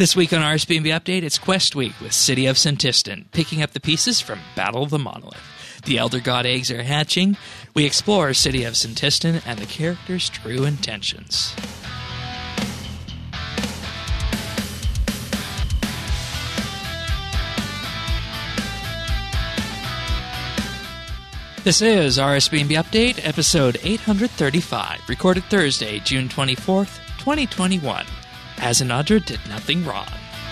This week on RSBNB Update, it's Quest Week with City of Sintistan, picking up the pieces from Battle of the Monolith. The Elder God eggs are hatching. We explore City of Sintistan and the characters' true intentions. This is RSBNB Update, episode 835, recorded Thursday, June 24th, 2021. Azinadra did nothing wrong.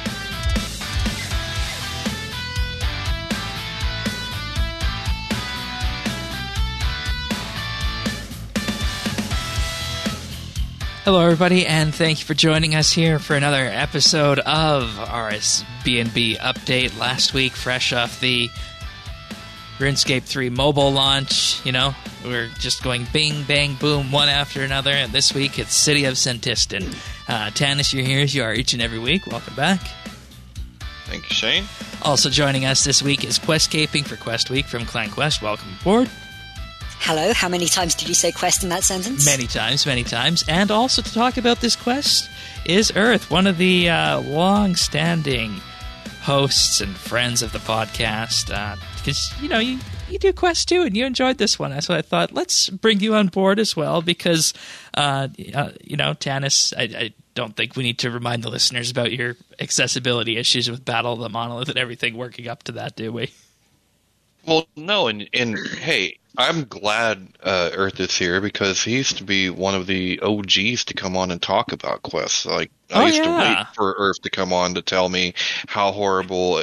Hello, everybody, and thank you for joining us here for another episode of RSBNB Update. Last week, fresh off the RuneScape 3 mobile launch, we're just going bing, bang, boom, one after another, and this week it's City of Sintistan. Tanis, you're here as you are each and every week. Welcome back. Thank you, Shane. Also joining us this week is Questcaping for Quest Week from Clan Quest. Welcome aboard. Hello, how many times did you say quest in that sentence? Many times. And also to talk about this quest is Earth, one of the long-standing hosts and friends of the podcast. Because, you do quests too, and you enjoyed this one. So I thought, let's bring you on board as well, because, Tanis, I don't think we need to remind the listeners about your accessibility issues with Battle of the Monolith and everything working up to that, do we? Well, no, and hey, I'm glad Earth is here, because he used to be one of the OGs to come on and talk about quests. I used to wait for Earth to come on to tell me how horrible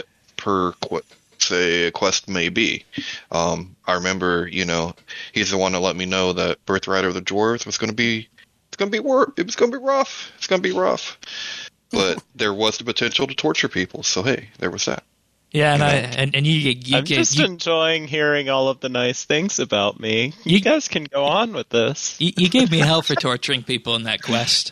a quest may be. I remember, he's the one to let me know that Birthright of the Dwarves was going to be rough. But there was the potential to torture people, so hey, there was that. Yeah, and I'm just enjoying hearing all of the nice things about me. You guys can go on with this. You gave me hell for torturing people in that quest.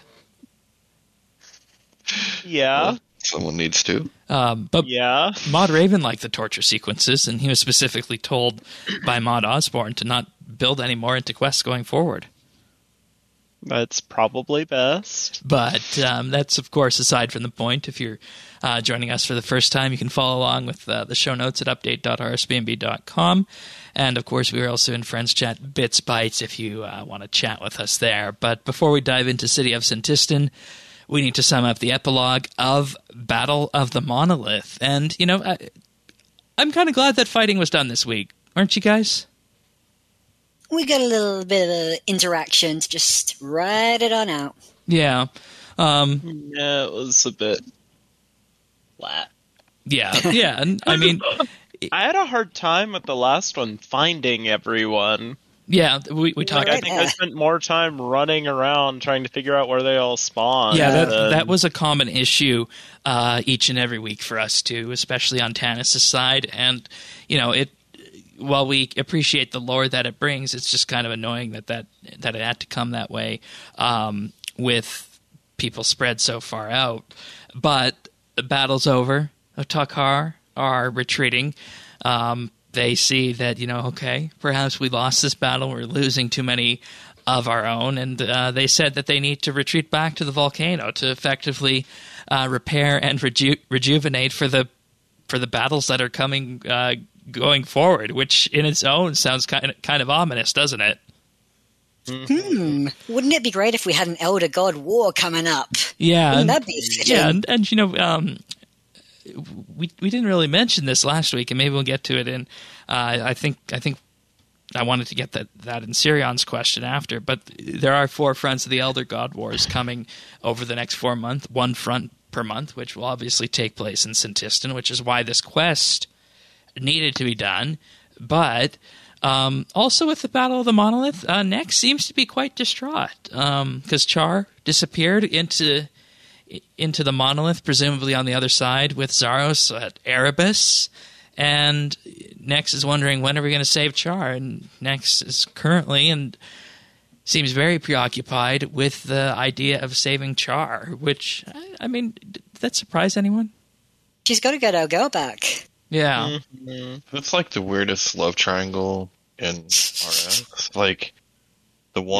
Yeah. Well, someone needs to. But yeah. Maud Raven liked the torture sequences, and he was specifically told by Maud Osborne to not build any more into quests going forward. That's probably best. But that's, of course, aside from the point. If you're joining us for the first time, you can follow along with the show notes at update.rsbnb.com. And, of course, we are also in Friends Chat Bits Bytes if you want to chat with us there. But before we dive into City of Sintistan, we need to sum up the epilogue of Battle of the Monolith. And, I'm kind of glad that fighting was done this week. Aren't you guys? We got a little bit of interaction to just ride it on out. Yeah. Yeah, it was a bit flat. Yeah. And, I mean, I had a hard time with the last one finding everyone. Yeah, we talked. I think I spent more time running around trying to figure out where they all spawn. Yeah, that was a common issue each and every week for us too, especially on Tanis' side. And while we appreciate the lore that it brings, it's just kind of annoying that it had to come that way with people spread so far out. But the battle's over. Otakar are retreating. They see that, okay, perhaps we lost this battle. We're losing too many of our own. And they said that they need to retreat back to the volcano to effectively repair and rejuvenate for the battles that are coming going forward, which in its own sounds kind of ominous, doesn't it? Wouldn't it be great if we had an Elder God War coming up? Yeah. Wouldn't that be fitting? Yeah, and we didn't really mention this last week, and maybe we'll get to it in. I think I wanted to get that in Sirion's question after, but there are 4 fronts of the Elder God Wars coming over the next 4 months, 1 front per month, which will obviously take place in Sintistan, which is why this quest needed to be done. But also with the Battle of the Monolith, Nex seems to be quite distraught because Char disappeared into the Monolith, presumably on the other side with Zaros at Erebus, and Nex is wondering, when are we going to save Char? And Nex is currently and seems very preoccupied with the idea of saving Char, which, I mean, did that surprise anyone? She's got to get her girl back. Yeah. Mm-hmm. It's like the weirdest love triangle in RS. Like,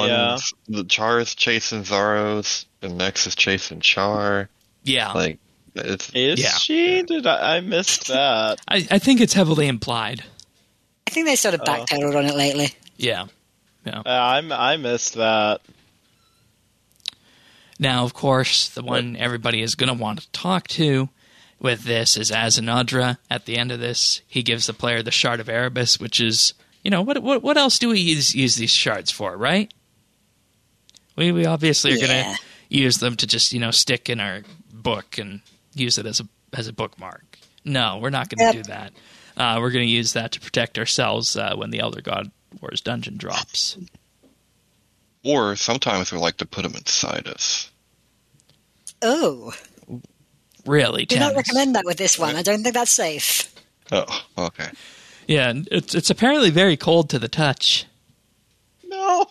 the Char is chasing Zaros, and Nex is chasing Char. Yeah. Like, She? Did I missed that? I think it's heavily implied. I think they sort of backpedaled on it lately. Yeah. I missed that. Now, of course, the one everybody is going to want to talk to with this is Azanadra. At the end of this, he gives the player the Shard of Erebus, which is, what else do we use these shards for, right? We obviously are going to use them to just, stick in our book and use it as a bookmark. No, we're not going to do that. We're going to use that to protect ourselves when the Elder God Wars dungeon drops. Or sometimes we like to put them inside us. Oh. Really? Do not recommend that with this one. I don't think that's safe. Oh, okay. Yeah, it's apparently very cold to the touch. No.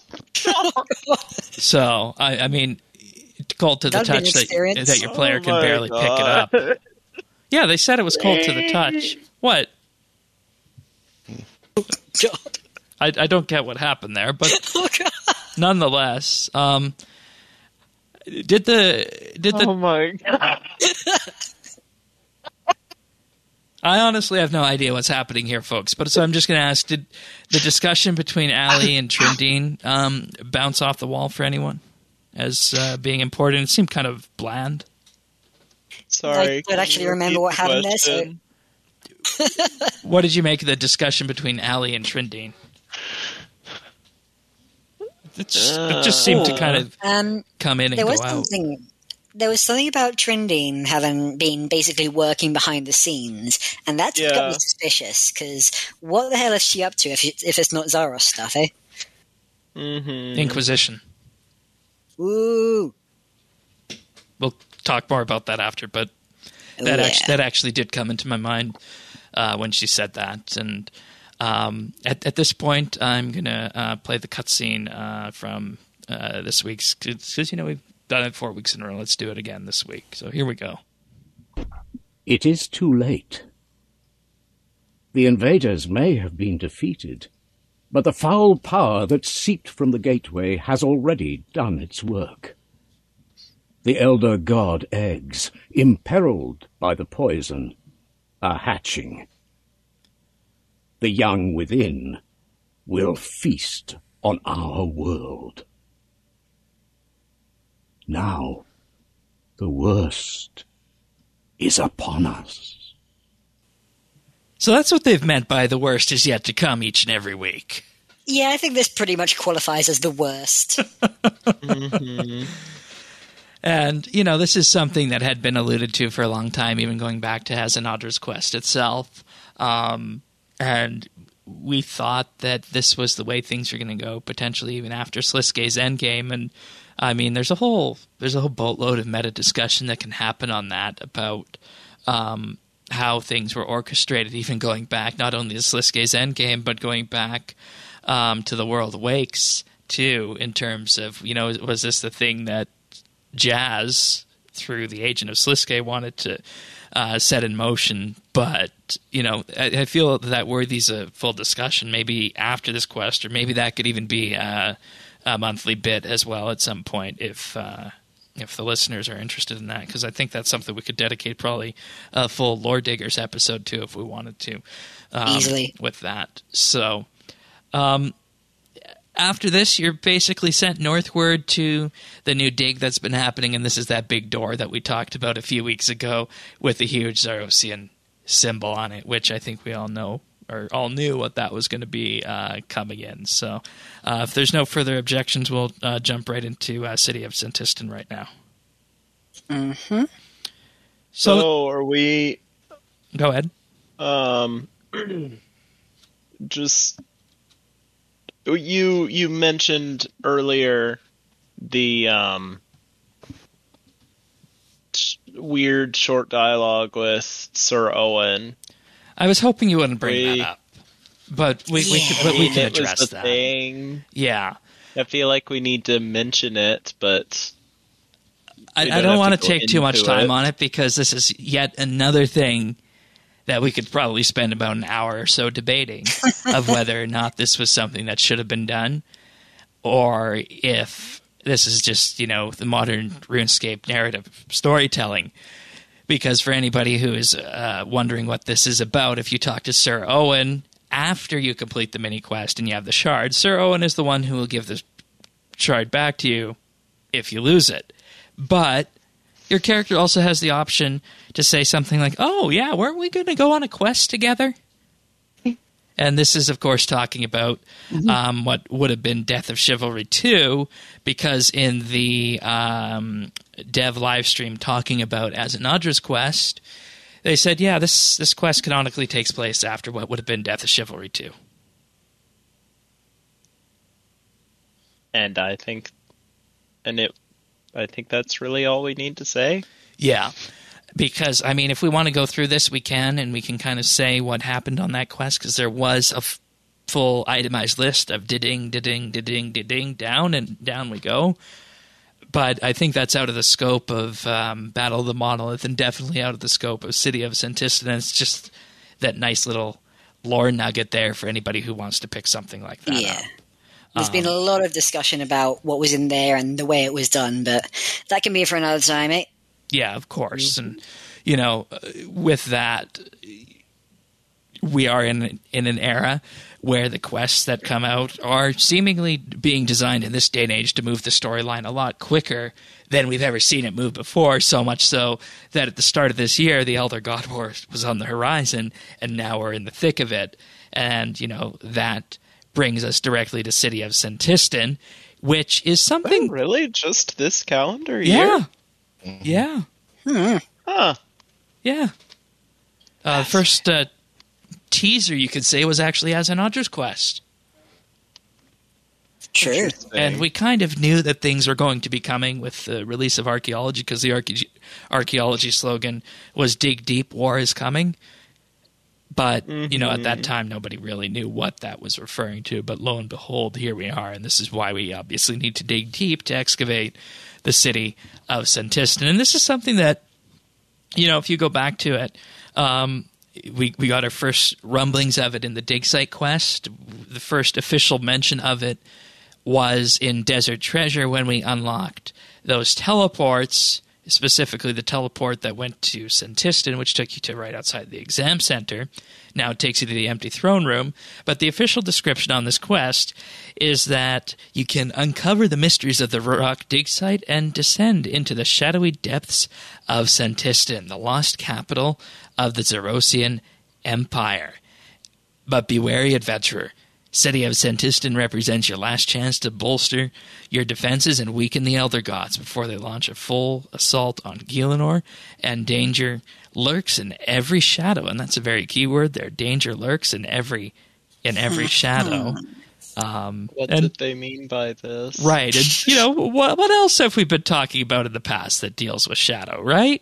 So, I mean, cold to the touch that your player can barely pick it up. Yeah, they said it was cold to the touch. What? God. I don't get what happened there, but nonetheless, did the Oh my God. I honestly have no idea what's happening here, folks. But so I'm just going to ask: did the discussion between Ali and Tryndene bounce off the wall for anyone as being important? It seemed kind of bland. Sorry. I don't actually remember what happened there. So. What did you make of the discussion between Ali and Tryndene? It just seemed to kind of come in and go out. There was something about Tryndene having been basically working behind the scenes, and that got me suspicious, because what the hell is she up to if it's not Zaros stuff, eh? Mm-hmm. Inquisition. Ooh. We'll talk more about that after, but that actually did come into my mind when she said that. And at this point, I'm going to play the cutscene from this week's, because, we've done it 4 weeks in a row. Let's do it again this week. So here we go. It is too late. The invaders may have been defeated, but the foul power that seeped from the gateway has already done its work. The elder god eggs, imperiled by the poison, are hatching. The young within will feast on our world. Now, the worst is upon us. So that's what they've meant by the worst is yet to come each and every week. Yeah, I think this pretty much qualifies as the worst. Mm-hmm. And, this is something that had been alluded to for a long time, even going back to Azanadra's quest itself. And we thought that this was the way things are going to go, potentially even after Sliske's endgame. And, I mean, there's a whole boatload of meta discussion that can happen on that about how things were orchestrated, even going back not only to Sliske's endgame, but going back to the World Awakes, too, in terms of, was this the thing that Jazz, through the agent of Sliske, wanted to set in motion? But, I feel that worthy's a full discussion, maybe after this quest, or maybe that could even be a monthly bit as well at some point if the listeners are interested in that, because I think that's something we could dedicate probably a full Lore Diggers episode to if we wanted to. Easily. With that. So, after this, you're basically sent northward to the new dig that's been happening, and this is that big door that we talked about a few weeks ago with the huge Zarosian symbol on it, which I think we all know, or all knew what that was going to be coming in. So if there's no further objections, we'll jump right into City of Sentistan right now. Mm-hmm. So are we... Go ahead. Just... You mentioned earlier the weird short dialogue with Sir Owen. I was hoping you wouldn't bring that up, but we can address that. Thing. Yeah, I feel like we need to mention it, but I don't want to take too much time on it, because this is yet another thing that we could probably spend about an hour or so debating of whether or not this was something that should have been done, or if this is just, the modern RuneScape narrative storytelling. Because for anybody who is wondering what this is about, if you talk to Sir Owen after you complete the mini quest and you have the shard, Sir Owen is the one who will give the shard back to you if you lose it. But your character also has the option to say something like, "Oh, yeah, weren't we going to go on a quest together?" And this is, of course, talking about what would have been Death of Chivalry 2, because in the dev live stream talking about Azanadra's quest, they said, yeah, this quest canonically takes place after what would have been Death of Chivalry 2. And I think that's really all we need to say. Yeah. Because, I mean, if we want to go through this, we can, and we can kind of say what happened on that quest, because there was a full itemized list of da-ding, da-ding, da-ding, da-ding, down, and down we go. But I think that's out of the scope of Battle of the Monolith, and definitely out of the scope of City of Santistan. It's just that nice little lore nugget there for anybody who wants to pick something like that up. There's been a lot of discussion about what was in there and the way it was done, but that can be for another time, eh? Yeah, of course. And, you know, with that, we are in an era where the quests that come out are seemingly being designed in this day and age to move the storyline a lot quicker than we've ever seen it move before, so much so that at the start of this year, the Elder God War was on the horizon, and now we're in the thick of it. And, you know, that brings us directly to City of Santistan, which is something... Oh, really? Just this calendar year? Yeah. Huh. Yeah. First teaser, you could say, was actually Azanadra's quest. True. And we kind of knew that things were going to be coming with the release of Archaeology, because the Archaeology slogan was "Dig Deep, War is Coming." But, you know, at that time, nobody really knew what that was referring to. But lo and behold, here we are, and this is why we obviously need to dig deep to excavate the City of Santistan. And this is something that, you know, if you go back to it, we got our first rumblings of it in the dig site quest. The first official mention of it was in Desert Treasure when we unlocked those teleports, specifically the teleport that went to Santistan, which took you to right outside the exam center. Now it takes you to the empty throne room. But the official description on this quest is that you can uncover the mysteries of the Varrock dig site and descend into the shadowy depths of Santistan, the lost capital of the Zerosian Empire. But be wary, adventurer. City of Santistan represents your last chance to bolster your defenses and weaken the Elder Gods before they launch a full assault on Gielinor, and danger lurks in every shadow, and that's a very key word there. Danger lurks in every shadow. What did they mean by this? Right, and you know, what else have we been talking about in the past that deals with shadow, right?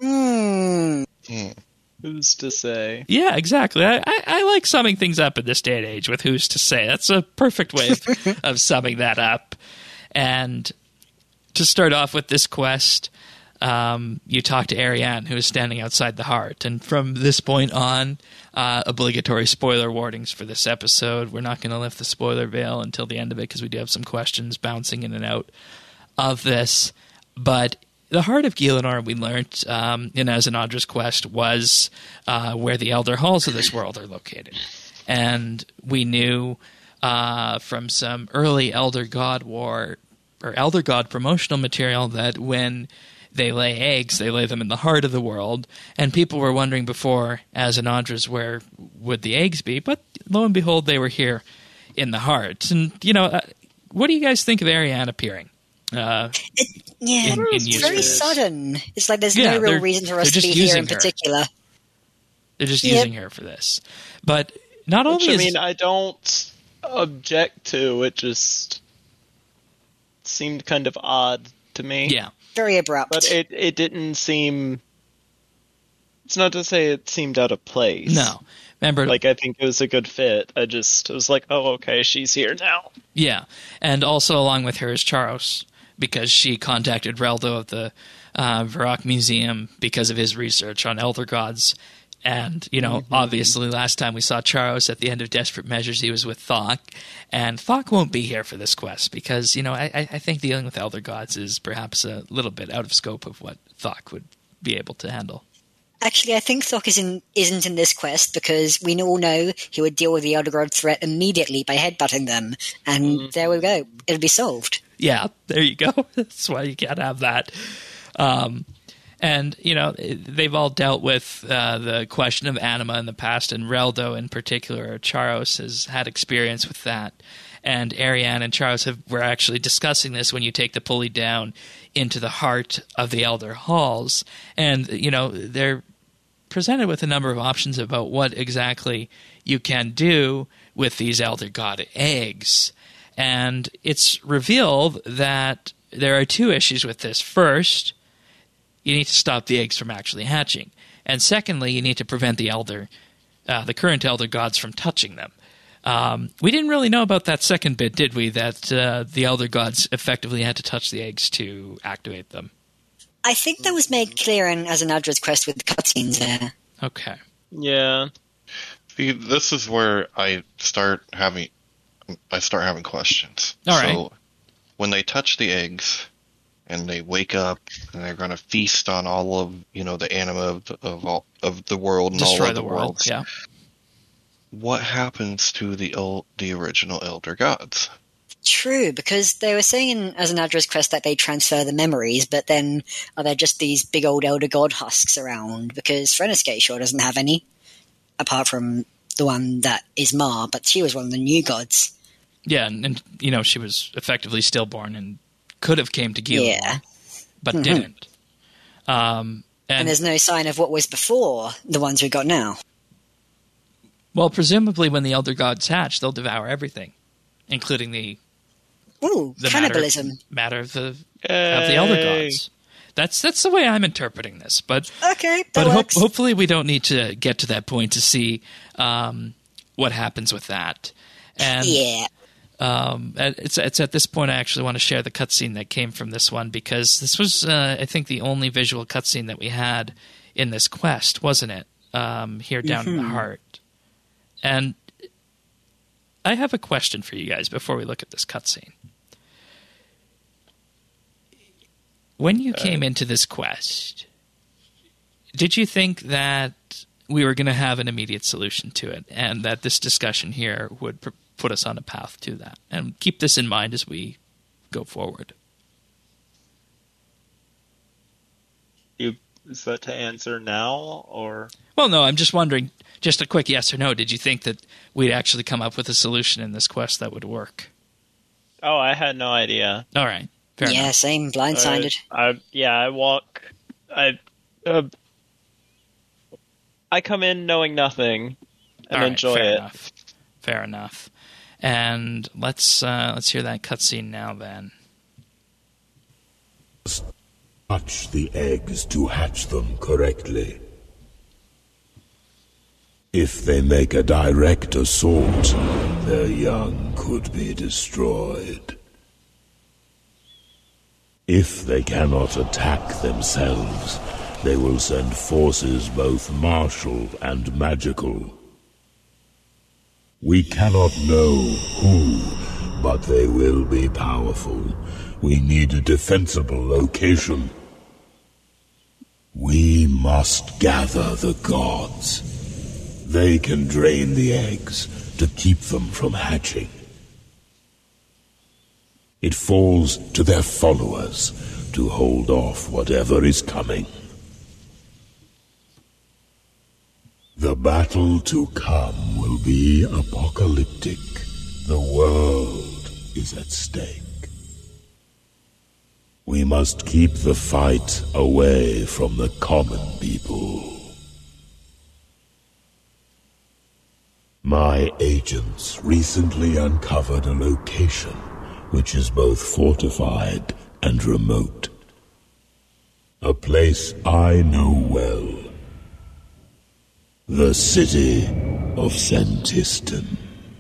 Who's to say? Yeah, exactly. I like summing things up in this day and age with who's to say. That's a perfect way of summing that up. And to start off with this quest, you talk to Ariane, who is standing outside the heart. And from this point on, obligatory spoiler warnings for this episode. We're not going to lift the spoiler veil until the end of it, because we do have some questions bouncing in and out of this. But the heart of Gielinor, we learned in Azanadra's quest, was where the Elder Halls of this world are located. And we knew from some early Elder God War or Elder God promotional material that when they lay eggs, they lay them in the heart of the world. And people were wondering before Azanadra's, where would the eggs be? But lo and behold, they were here in the heart. And, you know, what do you guys think of Ariane appearing? It's very sudden. It's like there's no real reason for us to be here in particular. They're just using her for this. But not only I mean, I don't object to. It just seemed kind of odd to me. Yeah. Very abrupt. But it didn't seem... It's not to say it seemed out of place. No. Remember, like, I think it was a good fit. I was like, oh, okay, she's here now. Yeah. And also along with her is Charos, because she contacted Reldo of the Varrock Museum because of his research on Elder Gods. And, you know, obviously last time we saw Charos at the end of Desperate Measures, he was with Thok. And Thok won't be here for this quest because, you know, I think dealing with Elder Gods is perhaps a little bit out of scope of what Thok would be able to handle. Actually, I think Thok isn't in this quest because we all know he would deal with the Elder God threat immediately by headbutting them, and there we go. It'll be solved. Yeah, there you go. That's why you can't have that. And, they've all dealt with the question of anima in the past, and Reldo in particular, Charos, has had experience with that. And Ariane and Charos were actually discussing this when you take the pulley down into the heart of the Elder Halls. And, they're presented with a number of options about what exactly you can do with these Elder God eggs. And it's revealed that there are two issues with this. First, you need to stop the eggs from actually hatching. And secondly, you need to prevent the current Elder Gods from touching them. We didn't really know about that second bit, did we? That the Elder Gods effectively had to touch the eggs to activate them. I think that was made clear in Azanadra's quest with the cutscenes there. Okay. Yeah. See, this is where I start having questions. All right. So when they touch the eggs and they wake up and they're going to feast on all of the anima of the world and destroy all of the world. Yeah. What happens to the original Elder Gods? True, because they were saying in Azanadra's quest that they transfer the memories, but then are there just these big old Elder God husks around? Because Frenescae sure doesn't have any, apart from the one that is Mar, but she was one of the new gods. Yeah, and she was effectively stillborn and could have came to Gila, but didn't. And there's no sign of what was before the ones we got now. Well, presumably when the Elder Gods hatch, they'll devour everything, including the cannibalism matter of the Elder Gods. That's the way I'm interpreting this. But okay, that works. Hopefully we don't need to get to that point to see what happens with that. And it's at this point I actually want to share the cutscene that came from this one, because this was I think the only visual cutscene that we had in this quest, wasn't it? Here down in the heart. And I have a question for you guys before we look at this cutscene. When you came into this quest, did you think that we were going to have an immediate solution to it, and that this discussion here would put us on a path to that? And keep this in mind as we go forward. Is that to answer now, or? Well, no, I'm just wondering, just a quick yes or no, did you think that we'd actually come up with a solution in this quest that would work? Oh, I had no idea. All right. Fair enough. Same, blindsided. I come in knowing nothing and enjoy it. Fair enough. And let's hear that cutscene now then. Touch the eggs to hatch them correctly. If they make a direct assault, their young could be destroyed. If they cannot attack themselves, they will send forces both martial and magical. We cannot know who, but they will be powerful. We need a defensible location. We must gather the gods. They can drain the eggs to keep them from hatching. It falls to their followers to hold off whatever is coming. The battle to come will be apocalyptic. The world is at stake. We must keep the fight away from the common people. My agents recently uncovered a location which is both fortified and remote. A place I know well. The city of Santistan.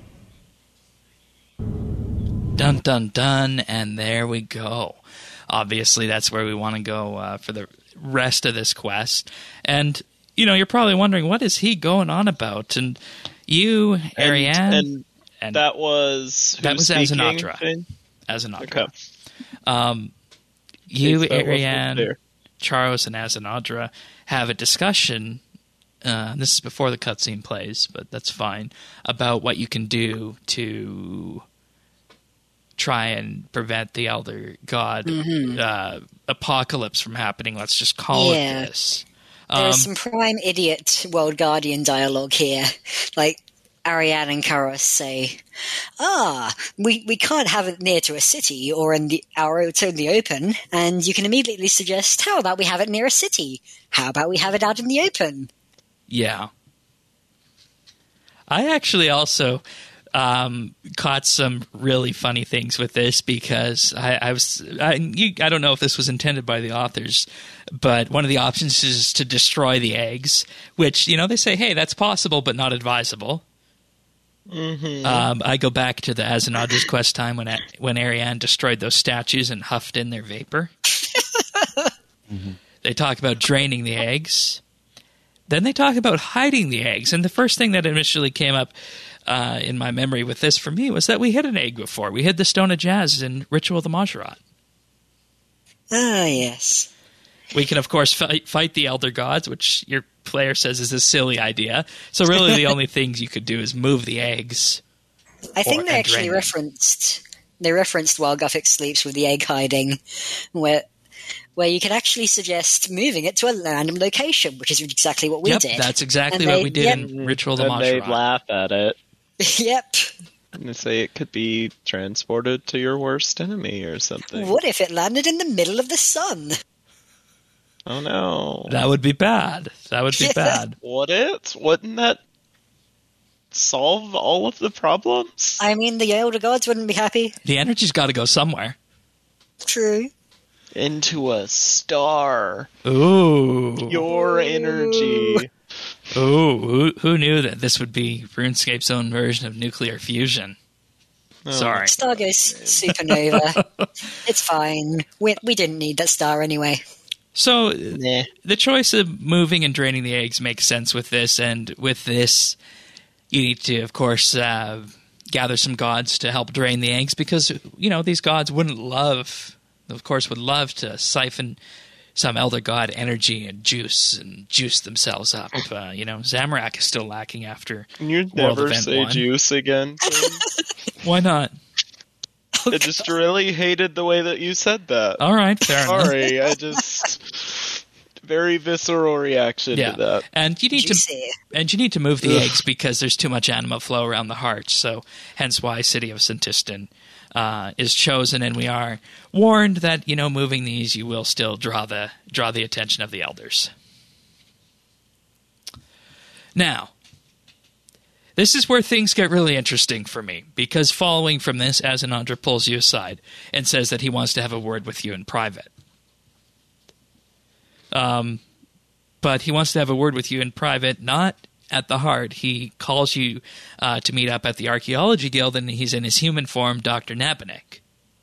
Dun, dun, dun, and there we go. Obviously, that's where we want to go for the rest of this quest. And, you're probably wondering, what is he going on about? And you, Ariane... And that was Azanadra. Azanadra. Okay. You, Ariane, Charos and Azanadra have a discussion. This is before the cutscene plays, but that's fine. About what you can do to try and prevent the Elder God apocalypse from happening. Let's just call it this. There's some prime idiot World Guardian dialogue here. Like, Ariane and Karos say, we can't have it near to a city or in the open, and you can immediately suggest, how about we have it near a city? How about we have it out in the open? Yeah. I actually also caught some really funny things with this because I don't know if this was intended by the authors, but one of the options is to destroy the eggs, which, they say, hey, that's possible but not advisable. Mm-hmm. I go back to the Azanadra's quest time when Ariane destroyed those statues and huffed in their vapor. Mm-hmm. They talk about draining the eggs. Then they talk about hiding the eggs. And the first thing that initially came up in my memory with this for me was that we hid an egg before. We hid the Stone of Jazz in Ritual of the Majorat. Ah, yes. We can, of course, fight the Elder Gods, which your player says is a silly idea. So really the only things you could do is move the eggs. I think they actually referenced While Guthix Sleeps with the egg hiding, where you could actually suggest moving it to a random location, which is exactly what we did. That's exactly what we did in Ritual of the Majorat. And they'd laugh at it. Yep. And they say it could be transported to your worst enemy or something. What if it landed in the middle of the sun? Oh no. That would be bad. That would be bad. Wouldn't that solve all of the problems? I mean, the Elder Gods wouldn't be happy. The energy's got to go somewhere. True. Into a star. Ooh. Your energy. Ooh, who knew that this would be RuneScape's own version of nuclear fusion? Oh. Sorry. Star goes supernova. It's fine. We didn't need that star anyway. So the choice of moving and draining the eggs makes sense with this, and with this you need to, of course, gather some gods to help drain the eggs because, these gods would love to siphon some Elder God energy and juice themselves up. Zamorak is still lacking after You'd World never Event say 1. Juice again. Why not? I just really hated the way that you said that. All right, fair enough. Sorry, I just very visceral reaction to that. And you need to move the eggs because there's too much anima flow around the heart. So hence why City of Sintistan is chosen, and we are warned that moving these you will still draw the attention of the elders. Now, this is where things get really interesting for me, because following from this, Azanadra pulls you aside and says that he wants to have a word with you in private. But he wants to have a word with you in private, not at the heart. He calls you to meet up at the Archaeology Guild, and he's in his human form, Dr. Nabanek.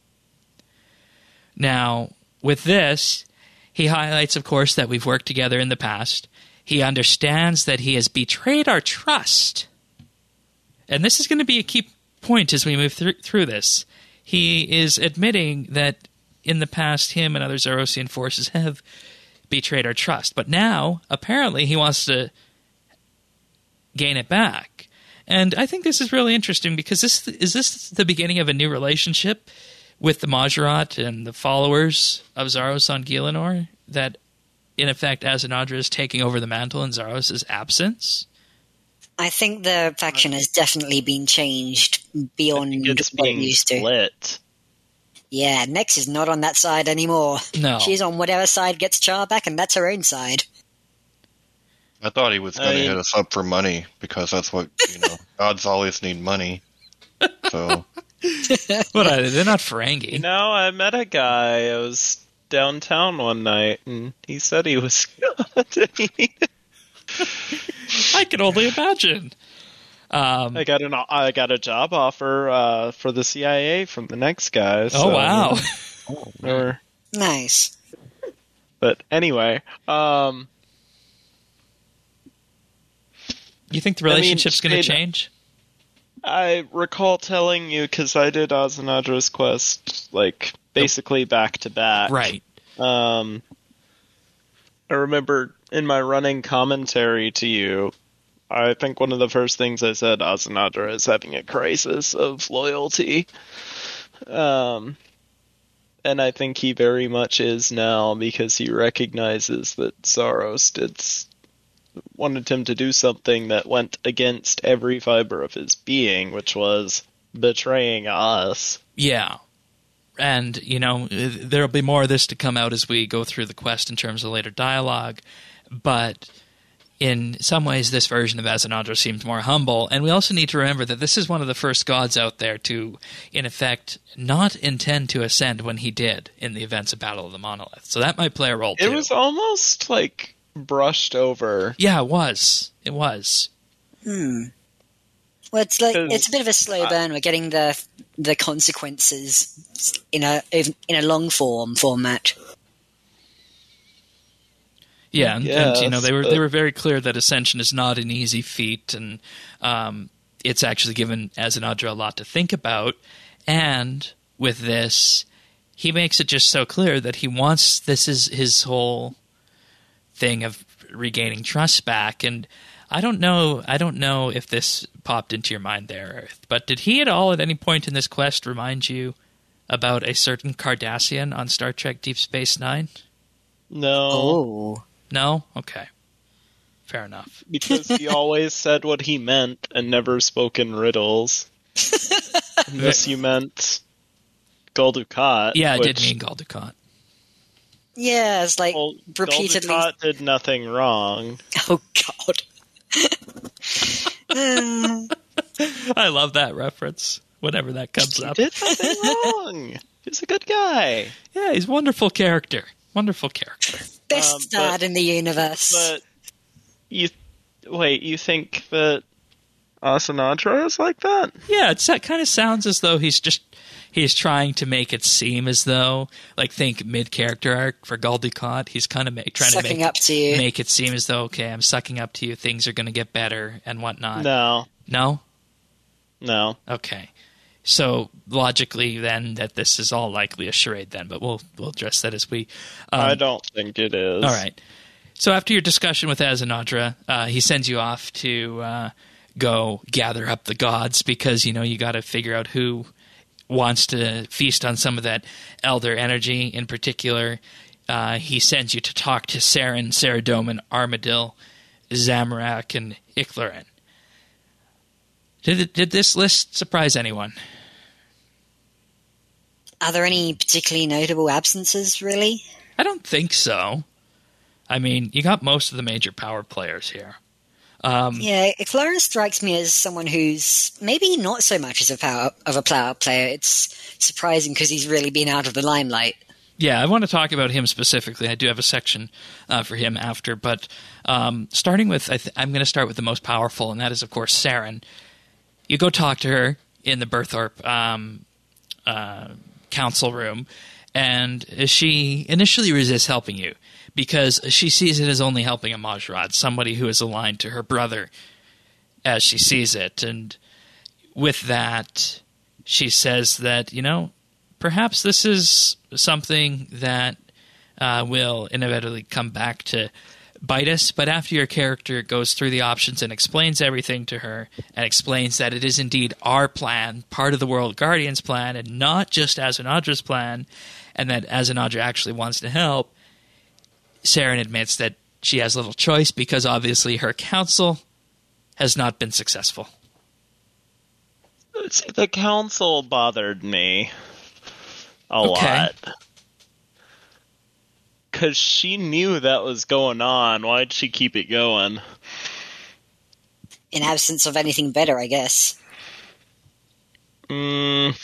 Now, with this, he highlights, of course, that we've worked together in the past. He understands that he has betrayed our trust. And this is going to be a key point as we move through this. He is admitting that in the past, him and other Zarosian forces have betrayed our trust. But now, apparently, he wants to gain it back. And I think this is really interesting because is this the beginning of a new relationship with the Majorat and the followers of Zaros on Gielinor? That, in effect, Azanadra is taking over the mantle in Zaros' absence? I think the faction has definitely been changed beyond what it used to. Split. Yeah, Nex is not on that side anymore. No. She's on whatever side gets Char back, and that's her own side. I thought he was going to hit us up for money, because that's what, gods always need money. So. But they're not Ferengi. I met a guy. I was downtown one night, and he said he was I can only imagine. I got a job offer for the CIA from the next guy. So, wow! Nice. But anyway, you think the relationship's going to change? I recall telling you because I did Azanadra's quest basically back to back, right? I remember in my running commentary to you, I think one of the first things I said, Asanadra is having a crisis of loyalty. And I think he very much is now, because he recognizes that Saros wanted him to do something that went against every fiber of his being, which was betraying us. Yeah. And, there'll be more of this to come out as we go through the quest in terms of later dialogue. But in some ways, this version of Asanadra seems more humble. And we also need to remember that this is one of the first gods out there to, in effect, not intend to ascend when he did in the events of Battle of the Monolith. So that might play a role, too. It was almost, brushed over. Yeah, it was. It was. Well, it's a bit of a slow burn. We're getting the consequences in a long format. Yeah, and they were very clear that ascension is not an easy feat, and it's actually given Asanadra a lot to think about. And with this, he makes it just so clear that he wants this is his whole thing of regaining trust back. And I don't know if this popped into your mind there, Earth, but did he at all at any point in this quest remind you about a certain Cardassian on Star Trek Deep Space Nine? No. Oh. No? Okay. Fair enough. Because he always said what he meant and never spoke in riddles. Unless you meant Gul Dukat. Yeah, I did mean Gul Dukat. Yeah, it's repeatedly. Gul Dukat did nothing wrong. Oh, God. I love that reference whenever that comes up. He did nothing wrong. He's a good guy. Yeah, he's a wonderful character. Wonderful character. Best dad in the universe. But you think that Asanadra is like that? Yeah, it kind of sounds as though he's trying to make it seem as though, think mid-character arc for Gul Dukat. He's kind of trying to make it seem as though, okay, I'm sucking up to you, things are going to get better and whatnot. No. No? No. Okay. So logically, then, that this is all likely a charade then, but we'll address that as we... I don't think it is. All right. So after your discussion with Asanadra, he sends you off to go gather up the gods because, you got to figure out who wants to feast on some of that elder energy. In particular, he sends you to talk to Saren, Saradomin, Armadil, Zamorak, and Ichlaren. Did this list surprise anyone? Are there any particularly notable absences, really? I don't think so. I mean, you got most of the major power players here. Ichlaren strikes me as someone who's maybe not so much as a power player. It's surprising because he's really been out of the limelight. Yeah, I want to talk about him specifically. I do have a section for him after, but starting with, I'm going to start with the most powerful, and that is, of course, Saren. You go talk to her in the Berthorpe council room, and she initially resists helping you because she sees it as only helping a Majrad, somebody who is aligned to her brother as she sees it. And with that, she says that, perhaps this is something that will inevitably come back to bite us, but after your character goes through the options and explains everything to her and explains that it is indeed our plan, part of the World Guardians plan, and not just Asanadra's plan, and that Asanadra actually wants to help, Saren admits that she has little choice because obviously her counsel has not been successful. The council bothered me a lot. Because she knew that was going on. Why'd she keep it going? In absence of anything better, I guess. And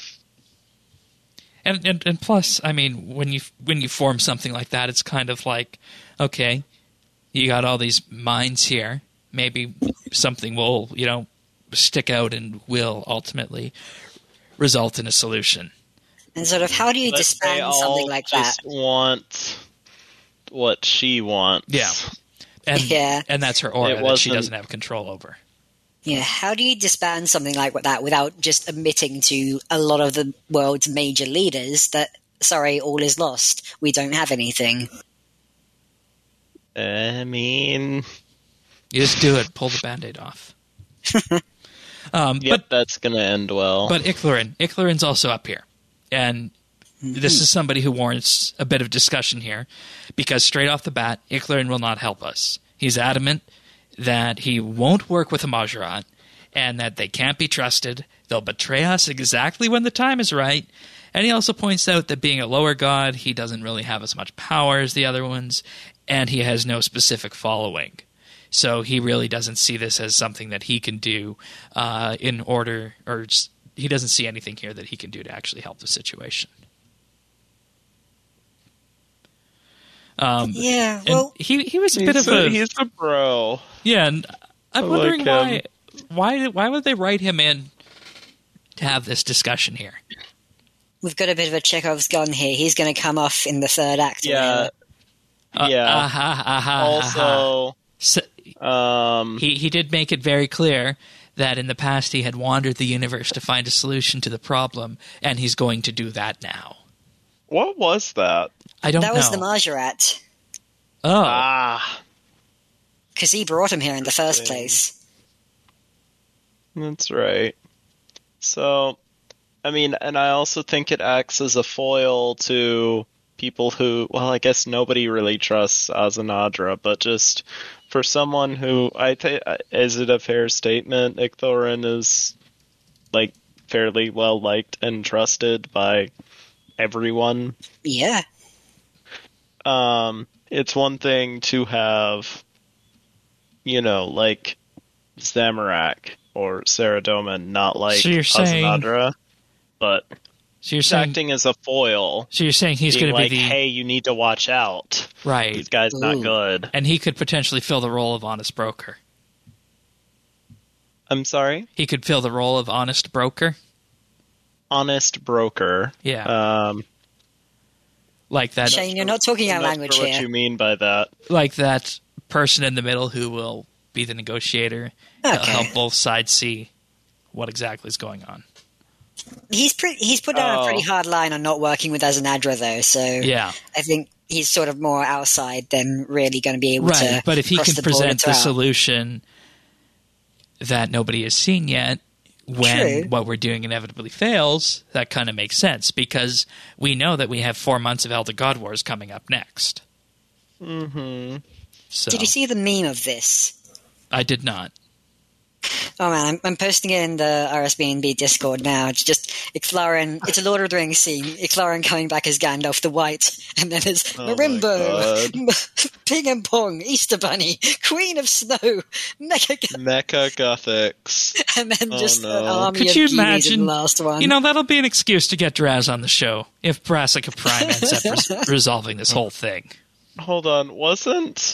plus, I mean, when you form something like that, it's kind of like, okay, you got all these minds here. Maybe something will, stick out and will ultimately result in a solution. And sort of, how do you disband something like that? Just want what she wants. Yeah. And that's her aura that she doesn't have control over. Yeah, how do you disband something like that without just admitting to a lot of the world's major leaders that, sorry, all is lost. We don't have anything. I mean... You just do it. Pull the Band-Aid off. But that's going to end well. But Icthurin's also up here. And this is somebody who warrants a bit of discussion here, because straight off the bat, Icthurin will not help us. He's adamant that he won't work with the Majorat, and that they can't be trusted. They'll betray us exactly when the time is right. And he also points out that being a lower god, he doesn't really have as much power as the other ones, and he has no specific following. So he really doesn't see this as something that he can do in order, or he doesn't see anything here that he can do to actually help the situation. Yeah, well, he was a bit of a... He's a bro. Yeah, and I'm wondering like why would they write him in to have this discussion here? we've got a bit of a Chekhov's gun here. He's going to come off in the third act. Yeah. Also... So, he did make it very clear that in the past he had wandered the universe to find a solution to the problem, and he's going to do that now. What was that? I don't know. That was the Majorat. Oh. Because he brought him here in the first place. That's right. So, I mean, and I also think it acts as a foil to people who, well, I guess nobody really trusts Azanadra, but just for someone who, is it a fair statement? Icthurin is, like, fairly well liked and trusted by everyone. Yeah. It's one thing to have, like Zamorak or Saradomin not like Azanadra, but so you're saying, acting as a foil. So you're saying he's going to like, be the... hey, you need to watch out. Right. These guys not good. And he could potentially fill the role of honest broker. I'm sorry? He could fill the role of honest broker? Honest broker. Yeah. Like that... Shane, you're not talking our language here. What you mean by that? Like that person in the middle who will be the negotiator. Okay. Help both sides see what exactly is going on. He's put down a pretty hard line on not working with Azanadra, though, so yeah. I think he's sort of more outside than really going to be able to... Right, but if he can present the out. solution that nobody has seen yet, when what we're doing inevitably fails, that kind of makes sense, because we know that we have 4 months of Elder God Wars coming up next. Mm-hmm. So, did you see the meme of this? I did not. Oh man, I'm posting it in the RSBNB Discord now. It's just Icthurin. It's a Lord of the Rings scene. Icthurin coming back as Gandalf the White, and then there's Marimbo, Ping and Pong, Easter Bunny, Queen of Snow, Mecha Gothics, and then just an army Could of you Genies imagine? in the last one. That'll be an excuse to get Draz on the show if Brassica Prime ends up resolving this whole thing. Hold on, wasn't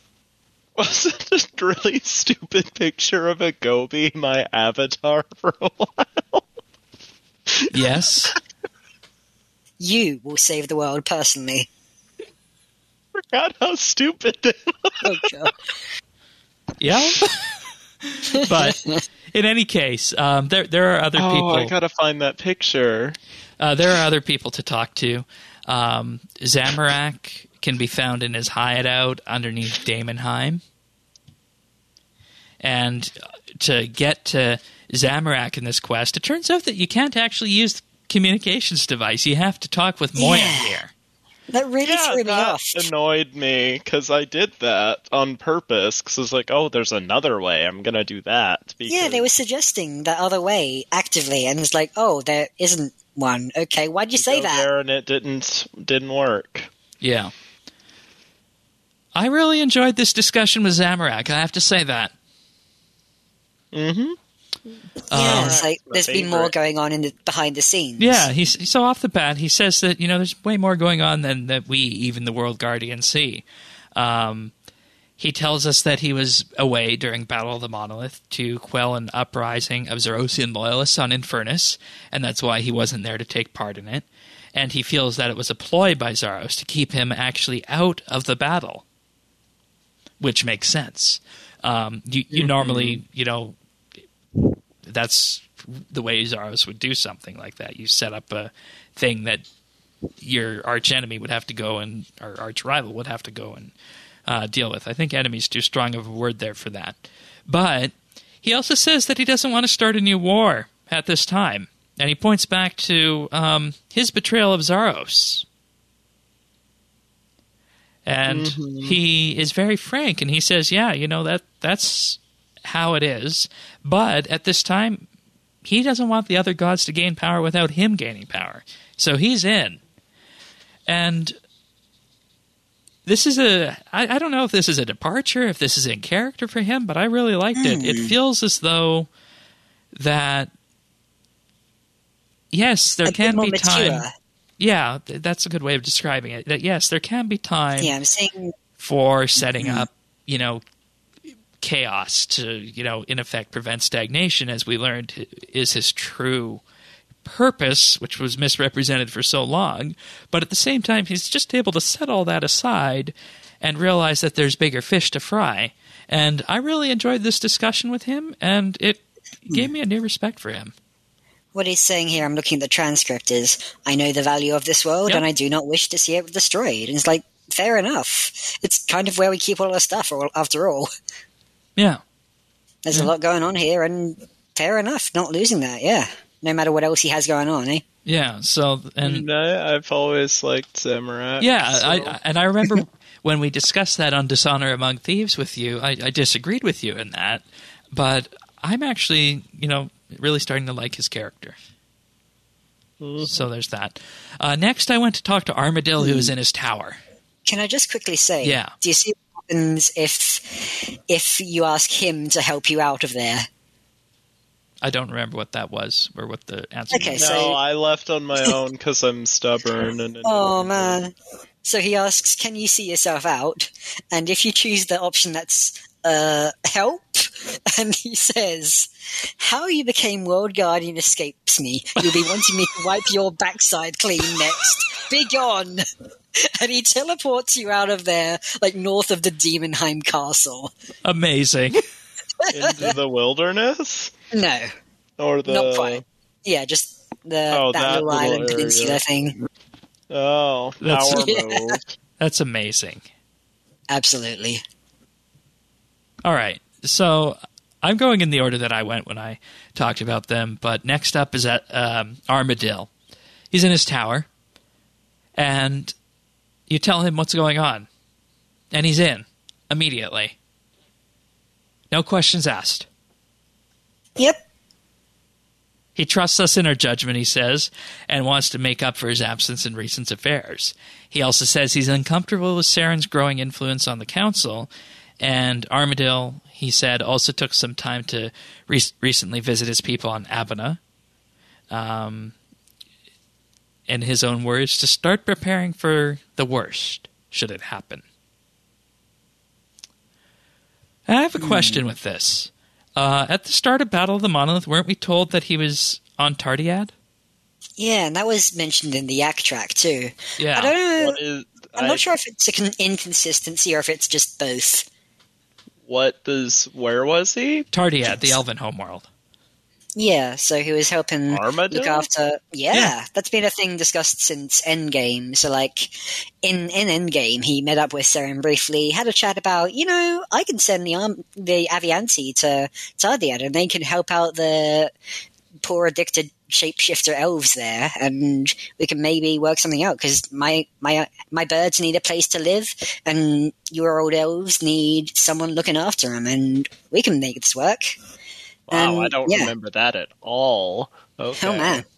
a really stupid picture of a Gobi my avatar for a while? Yes. You will save the world personally. Forgot how stupid it was. Oh, God. Yeah. But in any case, there are other people. Oh, I gotta find that picture. There are other people to talk to. Zamorak can be found in his hideout underneath Daemonheim. And to get to Zamorak in this quest, it turns out that you can't actually use the communications device. You have to talk with Moyan here. That really threw me off. Annoyed me, because I did that on purpose, because I was like, oh, there's another way, I'm going to do that. Yeah, they were suggesting that other way actively, and it's like, oh, there isn't one. Okay, why'd you say that? There and it didn't work. Yeah. I really enjoyed this discussion with Zamorak, I have to say that. Mm-hmm. Yeah, it's like there's been more going on behind the scenes. Yeah, he's so off the bat, he says that, there's way more going on than that we, even the World Guardian, see. He tells us that he was away during Battle of the Monolith to quell an uprising of Zerosian loyalists on Infernus, and that's why he wasn't there to take part in it. And he feels that it was a ploy by Zaros to keep him actually out of the battle, which makes sense. You normally, that's the way Zaros would do something like that. You set up a thing that your arch enemy would have to go and, or arch rival would have to go and deal with. I think enemy's too strong of a word there for that. But he also says that he doesn't want to start a new war at this time. And he points back to his betrayal of Zaros. And he is very frank, and he says, yeah, that's how it is. But at this time, he doesn't want the other gods to gain power without him gaining power. So he's in. And this is I don't know if this is a departure, if this is in character for him, but I really liked it. It feels as though that, yes, there can be time. Yeah, that's a good way of describing it. That, yes, there can be time for setting up, chaos to, in effect, prevent stagnation, as we learned is his true purpose, which was misrepresented for so long. But at the same time, he's just able to set all that aside and realize that there's bigger fish to fry. And I really enjoyed this discussion with him, and it gave me a new respect for him. What he's saying here, I'm looking at the transcript, is, I know the value of this world, and I do not wish to see it destroyed. And it's like, fair enough. It's kind of where we keep all our stuff, after all. Yeah. There's a lot going on here, and fair enough, not losing that, no matter what else he has going on, eh? Yeah, so... and I've always liked Zamorak. Yeah, so. I remember when we discussed that on Dishonor Among Thieves with you, I disagreed with you in that, but I'm actually, really starting to like his character. So there's that. Next, I went to talk to Armadil, who was in his tower. Can I just quickly say, do you see what happens if you ask him to help you out of there? I don't remember what that was, or what the answer was. No, I left on my own because I'm stubborn. Oh, man. So he asks, can you see yourself out? And if you choose the option that's help, and he says, how you became World Guardian escapes me. You'll be wanting me to wipe your backside clean next. Be gone. And he teleports you out of there, like north of the Demonheim castle. Amazing. Into the wilderness? No. Or the... Not quite. Yeah, just that little island peninsula thing. Oh, power move. That's amazing. Absolutely. All right, so I'm going in the order that I went when I talked about them, but next up is at Armadil. He's in his tower, and you tell him what's going on, and he's in immediately. No questions asked. Yep. He trusts us in our judgment, he says, and wants to make up for his absence in recent affairs. He also says he's uncomfortable with Saren's growing influence on the council, and Armadil, he said, also took some time to recently visit his people on Abana. In his own words, to start preparing for the worst, should it happen. And I have a question with this. At the start of Battle of the Monolith, weren't we told that he was on Tardiad? Yeah, and that was mentioned in the Yak track too. Yeah. I don't know. I'm not sure if it's an inconsistency or if it's just both. Where was he? Tardiad, the Elven homeworld. Yeah, so he was helping Armadil? look after... Yeah, that's been a thing discussed since Endgame. So, like, in Endgame, he met up with Saren briefly, had a chat about, I can send the Avianti to Tardiad, and they can help out the poor addicted shapeshifter elves there, and we can maybe work something out, because my birds need a place to live, and your old elves need someone looking after them, and we can make this work. Wow, I don't remember that at all. Okay. Oh, man.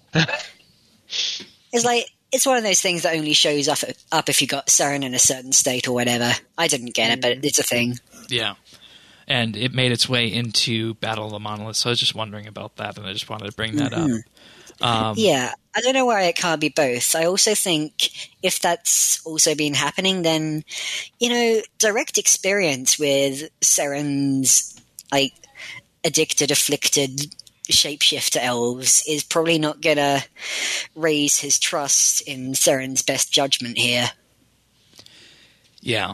It's one of those things that only shows up if you got Saren in a certain state or whatever. I didn't get it, but it's a thing. Yeah. And it made its way into Battle of the Monolith, so I was just wondering about that, and I just wanted to bring that up. Yeah, I don't know why it can't be both. I also think if that's also been happening, then, direct experience with Saren's, addicted, afflicted shapeshifter elves is probably not going to raise his trust in Saren's best judgment here. Yeah.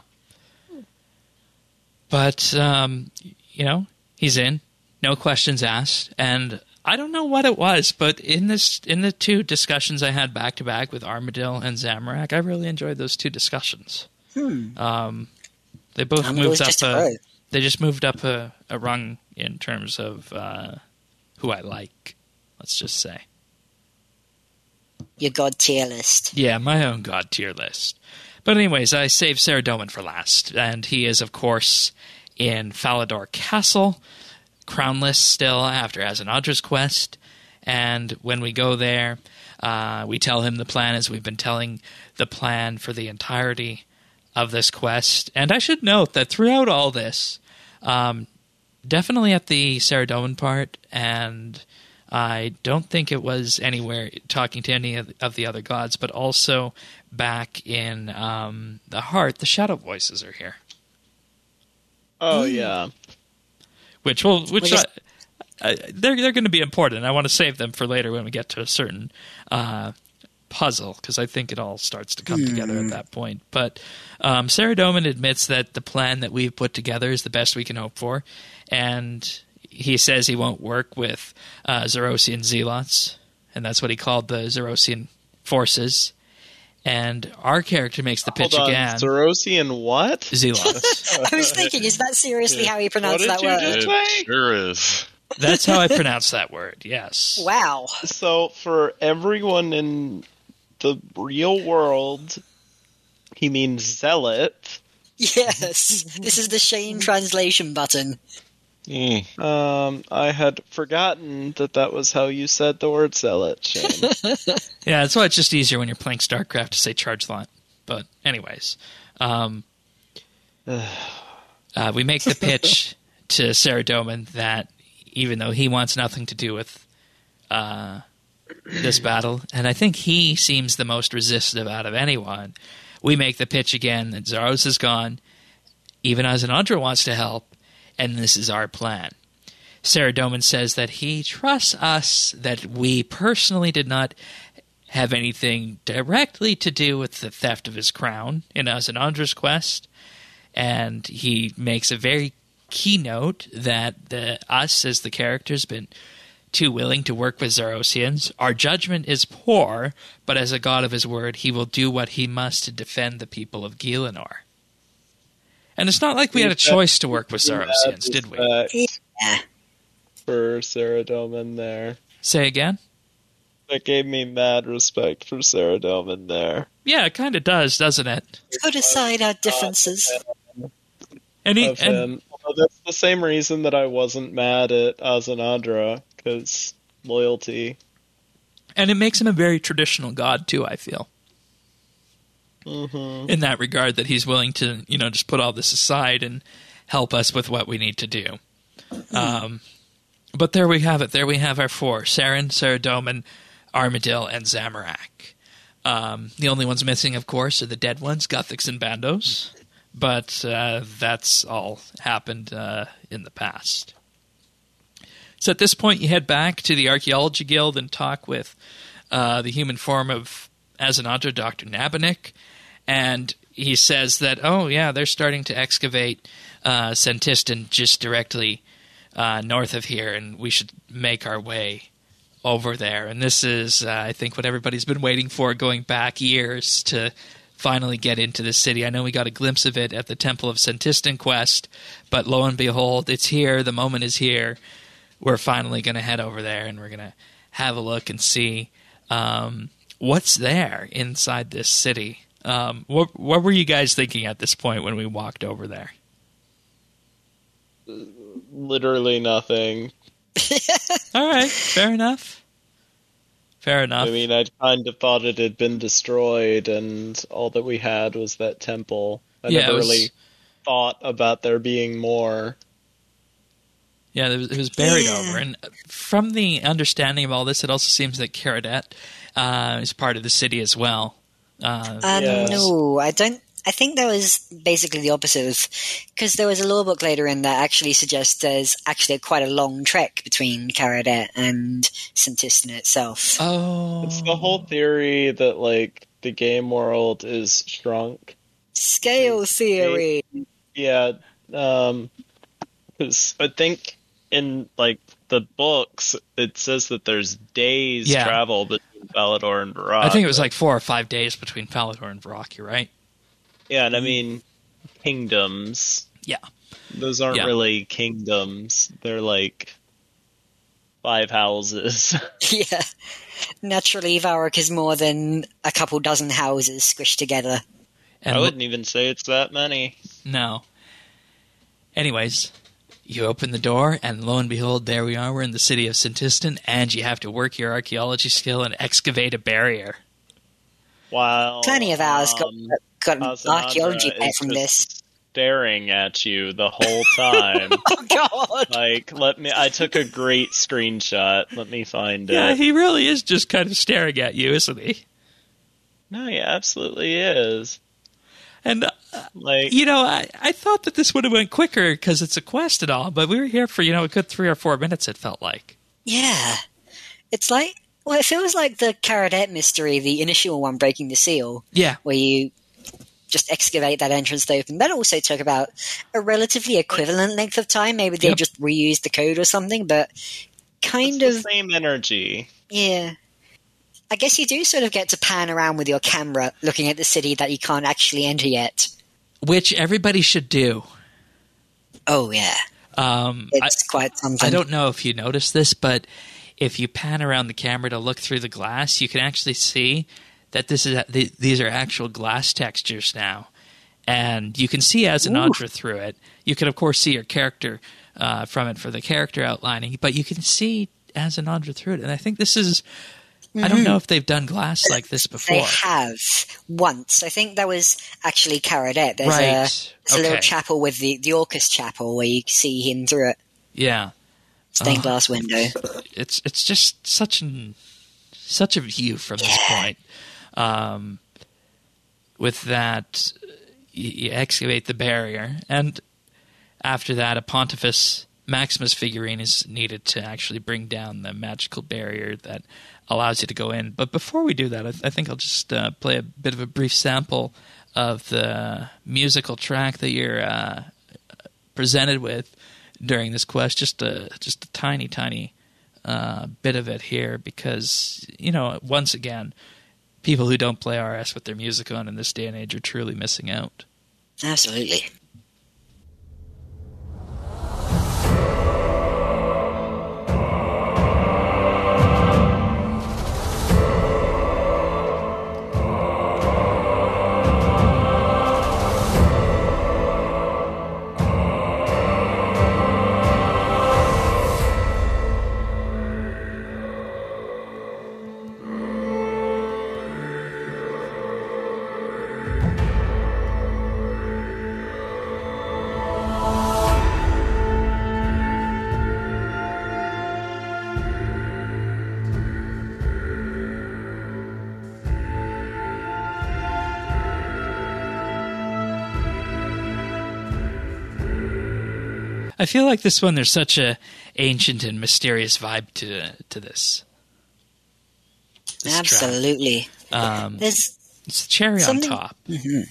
But, he's in. No questions asked. And I don't know what it was, but in the two discussions I had back-to-back with Armadil and Zamorak, I really enjoyed those two discussions. They both it moved was up. just a row. They just moved up a rung in terms of who I like. Let's just say. Your god tier list. Yeah, my own god tier list. But anyways, I saved Saradomin for last, and he is, of course, in Falador Castle, crownless still after Azanadra's quest. And when we go there, we tell him the plan as we've been telling the plan for the entirety of this quest. And I should note that throughout all this, definitely at the Saradomin part, and I don't think it was anywhere talking to any of the other gods, but also back in the heart, the shadow voices are here. Oh, yeah. They're going to be important. I want to save them for later when we get to a certain puzzle, because I think it all starts to come together at that point. But Saradomin admits that the plan that we've put together is the best we can hope for, and he says he won't work with Zerosian zealots, and that's what he called the Zerosian forces. And our character makes the pitch again. Zerosian what? Zealots. I was thinking, is that seriously how you pronounce that word? It sure is. That's how I pronounce that word, yes. Wow. So for everyone in the real world, he means zealot. Yes. This is the Shane translation button. I had forgotten that was how you said the word zealot, Shane. Yeah, that's why it's just easier when you're playing StarCraft to say charge lot. But anyways, we make the pitch to Saradomin that even though he wants nothing to do with this battle, and I think he seems the most resistive out of anyone, we make the pitch again that Zaros is gone, even Azanadra wants to help, and this is our plan. Saradomin says that he trusts us, that we personally did not have anything directly to do with the theft of his crown in Azanadra's quest, and he makes a very key note that us as the characters been too willing to work with Zerosians. Our judgment is poor, but as a god of his word, he will do what he must to defend the people of Gielinor. And it's not like we had a choice to work with Zerosians, did we? Yeah. For Saradomin there. Say again? That gave me mad respect for Saradomin there. Yeah, it kind of does, doesn't it? Put aside our differences. Well, that's the same reason that I wasn't mad at Azanadra, because loyalty. And it makes him a very traditional god, too, I feel. Mm-hmm. In that regard, that he's willing to, just put all this aside and help us with what we need to do. But there we have it. There we have our four: Saren, Saradomin, Armadil, and Zamorak. The only ones missing, of course, are the dead ones, Guthix and Bandos. But that's all happened in the past. So at this point, you head back to the Archaeology Guild and talk with the human form of Azanadra, Dr. Nabanik. And he says that, they're starting to excavate Sentistan just directly north of here, and we should make our way over there. And this is, I think, what everybody's been waiting for, going back years to finally get into the city. I know we got a glimpse of it at the Temple of Sentistan quest, but lo and behold, it's here. The moment is here. We're finally going to head over there, and we're going to have a look and see what's there inside this city. What were you guys thinking at this point when we walked over there? Literally nothing. All right, fair enough. I mean, I kind of thought it had been destroyed, and all that we had was that temple. I never really thought about there being more. Yeah, it was buried over. And from the understanding of all this, it also seems that Caradet is part of the city as well. Yes. No, I don't. I think that was basically the opposite of, because there was a lore book later in that actually suggests there's actually quite a long trek between Caradet and Sentistan itself. Oh. It's the whole theory that, the game world is shrunk. Scale theory. Yeah, because I think in, the books, it says that there's days travel between Falador and Varrock. I think it was 4 or 5 days between Falador and Varrock, you're right. Yeah, and I mean, kingdoms. Yeah. Those aren't really kingdoms. They're like 5 houses. Yeah. Naturally, Varrock is more than a couple dozen houses squished together. And I wouldn't even say it's that many. No. Anyways, you open the door, and lo and behold, there we are. We're in the city of Sintistan, and you have to work your archaeology skill and excavate a barrier. Wow. Plenty of ours got an archaeology pet from this. Staring at you the whole time. Oh God! Like, I took a great screenshot. Let me find it. Yeah, he really is just kind of staring at you, isn't he? No, he absolutely is. And, like, you know, I thought that this would have went quicker because it's a quest and all, but we were here for, you know, a good 3 or 4 minutes, it felt like. Yeah. It's like, well, it feels like the Caradet mystery, the initial one, Breaking the Seal. Yeah. Where you just excavate that entrance to open. That also took about a relatively equivalent length of time. Maybe they just reused the code or something, but kind it's of the same energy. Yeah. I guess you do sort of get to pan around with your camera looking at the city that you can't actually enter yet. Which everybody should do. Oh, yeah. It's quite something. I don't know if you noticed this, but if you pan around the camera to look through the glass, you can actually see that these are actual glass textures now. And you can see Azinadra through it. You can, of course, see your character from it for the character outlining, but you can see Azinadra through it. And I think this is... I don't know if they've done glass like this before. They have once. I think that was actually Caradet. There's a little chapel with the Orcus Chapel where you can see him through it. Yeah, stained glass window. It's just such a view from this point. With that, you excavate the barrier, and after that, a Pontifex Maximus figurine is needed to actually bring down the magical barrier that allows you to go in. But before we do that, I think I'll just play a bit of a brief sample of the musical track that you're presented with during this quest. Just a tiny bit of it here, because, you know, once again, people who don't play RS with their music on in this day and age are truly missing out. Absolutely. I feel like this one, there's such a ancient and mysterious vibe to this. Absolutely. There's it's the cherry on top. Mm-hmm.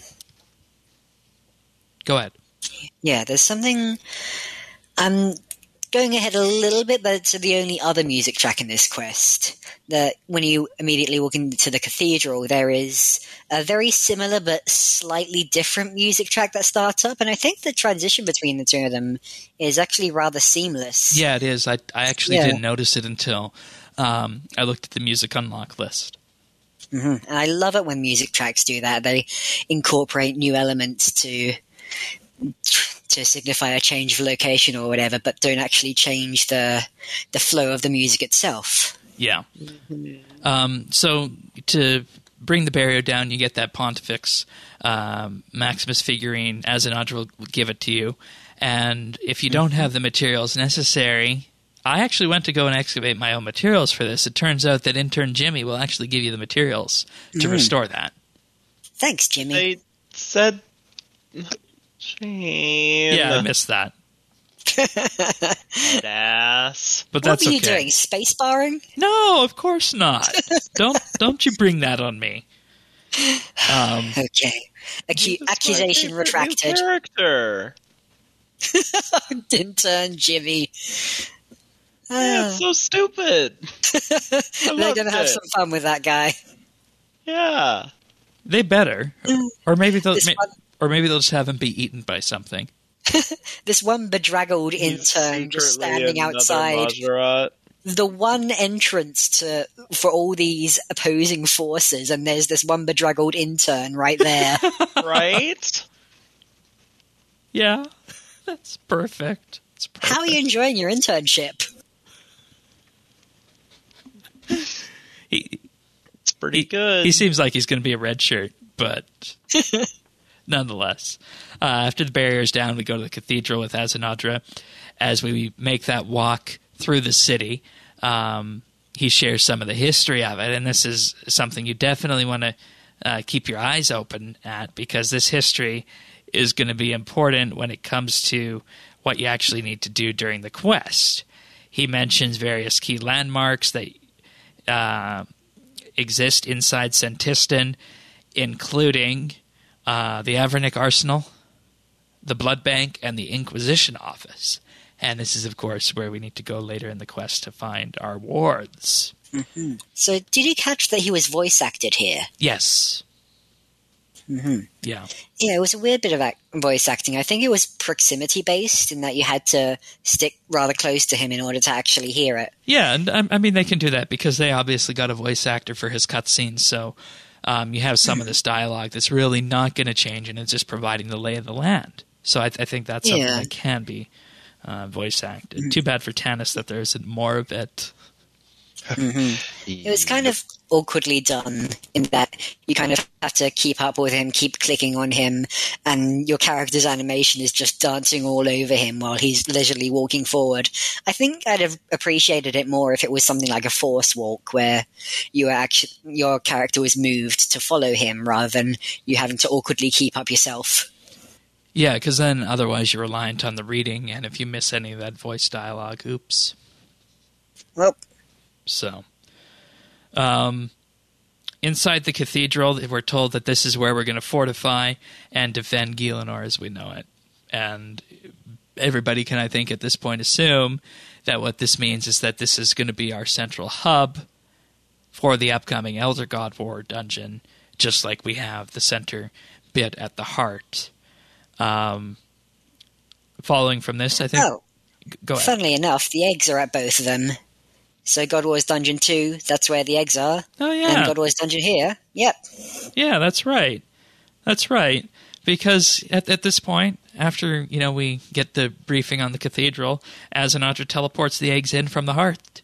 Go ahead. Yeah, there's something... I'm going ahead a little bit, but it's the only other music track in this quest. That when you immediately walk into the cathedral, there is a very similar but slightly different music track that starts up, and I think the transition between the two of them is actually rather seamless. Yeah, it is. I actually didn't notice it until I looked at the music unlock list. Mm-hmm. And I love it when music tracks do that. They incorporate new elements to signify a change of location or whatever, but don't actually change the flow of the music itself. Yeah. So to bring the barrier down, you get that Pontifex Maximus figurine. Azinadra will give it to you. And if you don't have the materials necessary, I actually went to go and excavate my own materials for this. It turns out that intern Jimmy will actually give you the materials to restore that. Thanks, Jimmy. They said... Shame. Yeah, I missed that. Ass. But that's what were okay. you doing? Space barring? No, of course not. Don't you bring that on me. Okay. Accusation retracted. Character. Intern Jimmy. Yeah, it's so stupid. They're going to have some fun with that guy. Yeah. They better. Or maybe they'll... Or maybe they'll just have him be eaten by something. This one bedraggled intern just standing outside. Majorat. The one entrance for all these opposing forces, and there's this one bedraggled intern right there. Right? Yeah, that's perfect. How are you enjoying your internship? It's pretty good. He seems like he's going to be a red shirt, but nonetheless. After the barrier's down, we go to the cathedral with Azanadra. As we make that walk through the city, he shares some of the history of it, and this is something you definitely want to keep your eyes open at, because this history is going to be important when it comes to what you actually need to do during the quest. He mentions various key landmarks that exist inside Sentistan, including the Avernic Arsenal, the Blood Bank, and the Inquisition Office. And this is, of course, where we need to go later in the quest to find our wards. Mm-hmm. So did you catch that he was voice acted here? Yes. Mm-hmm. Yeah. Yeah, it was a weird bit of voice acting. I think it was proximity-based in that you had to stick rather close to him in order to actually hear it. Yeah, and I mean, they can do that because they obviously got a voice actor for his cutscenes, so you have some of this dialogue that's really not going to change, and it's just providing the lay of the land. So I think that's something that can be voice acted. Too bad for Tanis that there isn't more of it. Mm-hmm. It was kind of awkwardly done in that you kind of have to keep up with him, keep clicking on him, and your character's animation is just dancing all over him while he's leisurely walking forward. I think I'd have appreciated it more if it was something like a force walk where your character was moved to follow him rather than you having to awkwardly keep up yourself. Yeah, because then otherwise you're reliant on the reading, and if you miss any of that voice dialogue, oops. Well. So, inside the cathedral, we're told that this is where we're going to fortify and defend Gielinor as we know it. And everybody can, I think, at this point assume that what this means is that this is going to be our central hub for the upcoming Elder God War dungeon, just like we have the center bit at the heart. Following from this, I think... Oh, go ahead. Funnily enough, the eggs are at both of them. So God Wars Dungeon 2, that's where the eggs are. Oh, yeah. And God Wars Dungeon here, yep. Yeah, that's right. That's right. Because at this point, after we get the briefing on the cathedral, Azanadra teleports the eggs in from the hearth.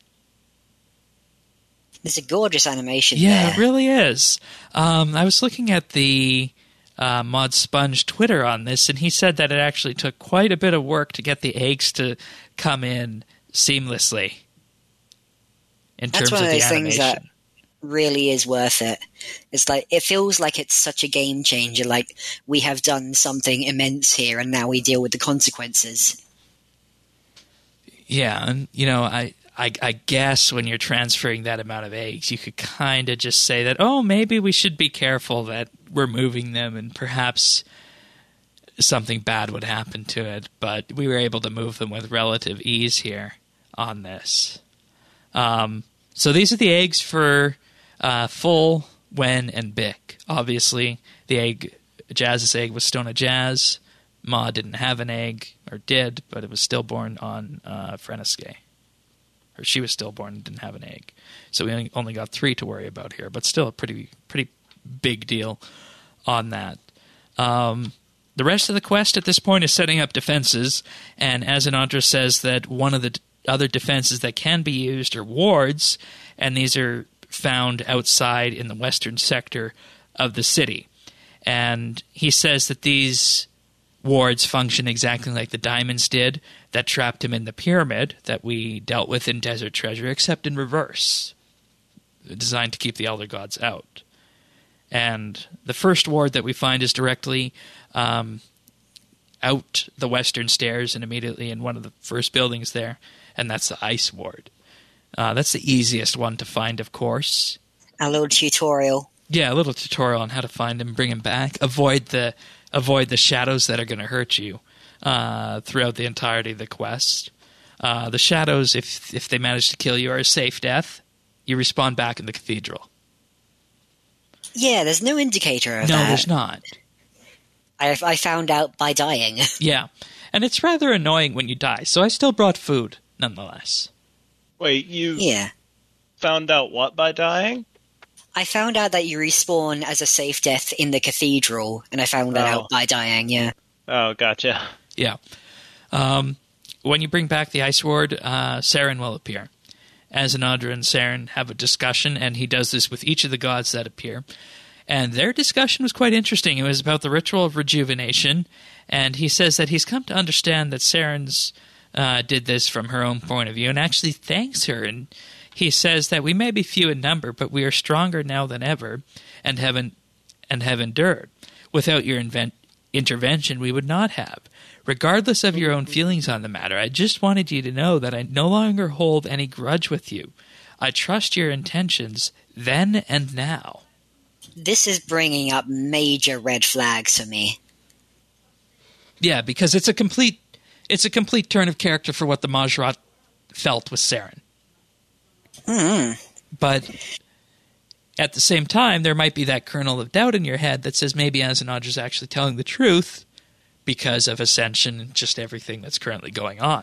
It's a gorgeous animation there. It really is. I was looking at the Mod Sponge Twitter on this, and he said that it actually took quite a bit of work to get the eggs to come in seamlessly. That's one of those things that really is worth it. It's like, it feels like it's such a game changer. Like, we have done something immense here, and now we deal with the consequences. Yeah, and I guess when you're transferring that amount of eggs, you could kind of just say that, oh, maybe we should be careful that we're moving them, and perhaps something bad would happen to it. But we were able to move them with relative ease here on this. So these are the eggs for Full, Wen, and Bick. Obviously, Jazz's egg was Stone of Jazz. Ma didn't have an egg, or did, but it was stillborn on Freniske. Or she was stillborn and didn't have an egg. So we only got 3 to worry about here, but still a pretty big deal on that. The rest of the quest at this point is setting up defenses, and Azanadra says that one of the other defenses that can be used are wards, and these are found outside in the western sector of the city. And he says that these wards function exactly like the diamonds did that trapped him in the pyramid that we dealt with in Desert Treasure, except in reverse, designed to keep the Elder Gods out. And the first ward that we find is directly out the western stairs and immediately in one of the first buildings there, and that's the Ice Ward. That's the easiest one to find, of course. A little tutorial. Yeah, a little tutorial on how to find him, bring him back, avoid the shadows that are going to hurt you throughout the entirety of the quest. The shadows, if they manage to kill you, are a safe death. You respawn back in the cathedral. Yeah, there's no indicator of that. No, there's not. I found out by dying. Yeah. And it's rather annoying when you die, so I still brought food, nonetheless. Wait, you Yeah. found out what by dying? I found out that you respawn as a safe death in the cathedral, and I found that out by dying, yeah. Oh, gotcha. Yeah. When you bring back the Ice Ward, Saren will appear. Azanadra and Saren have a discussion, and he does this with each of the gods that appear. And their discussion was quite interesting. It was about the ritual of rejuvenation, and he says that he's come to understand that Saren's did this from her own point of view and actually thanks her. And he says that we may be few in number, but we are stronger now than ever and have endured. Without your intervention, we would not have. Regardless of your own feelings on the matter, I just wanted you to know that I no longer hold any grudge with you. I trust your intentions then and now. This is bringing up major red flags for me. Yeah, because it's a complete turn of character for what the Mahjarrat felt with Saren. But at the same time, there might be that kernel of doubt in your head that says maybe Azanadra's actually telling the truth because of Ascension and just everything that's currently going on.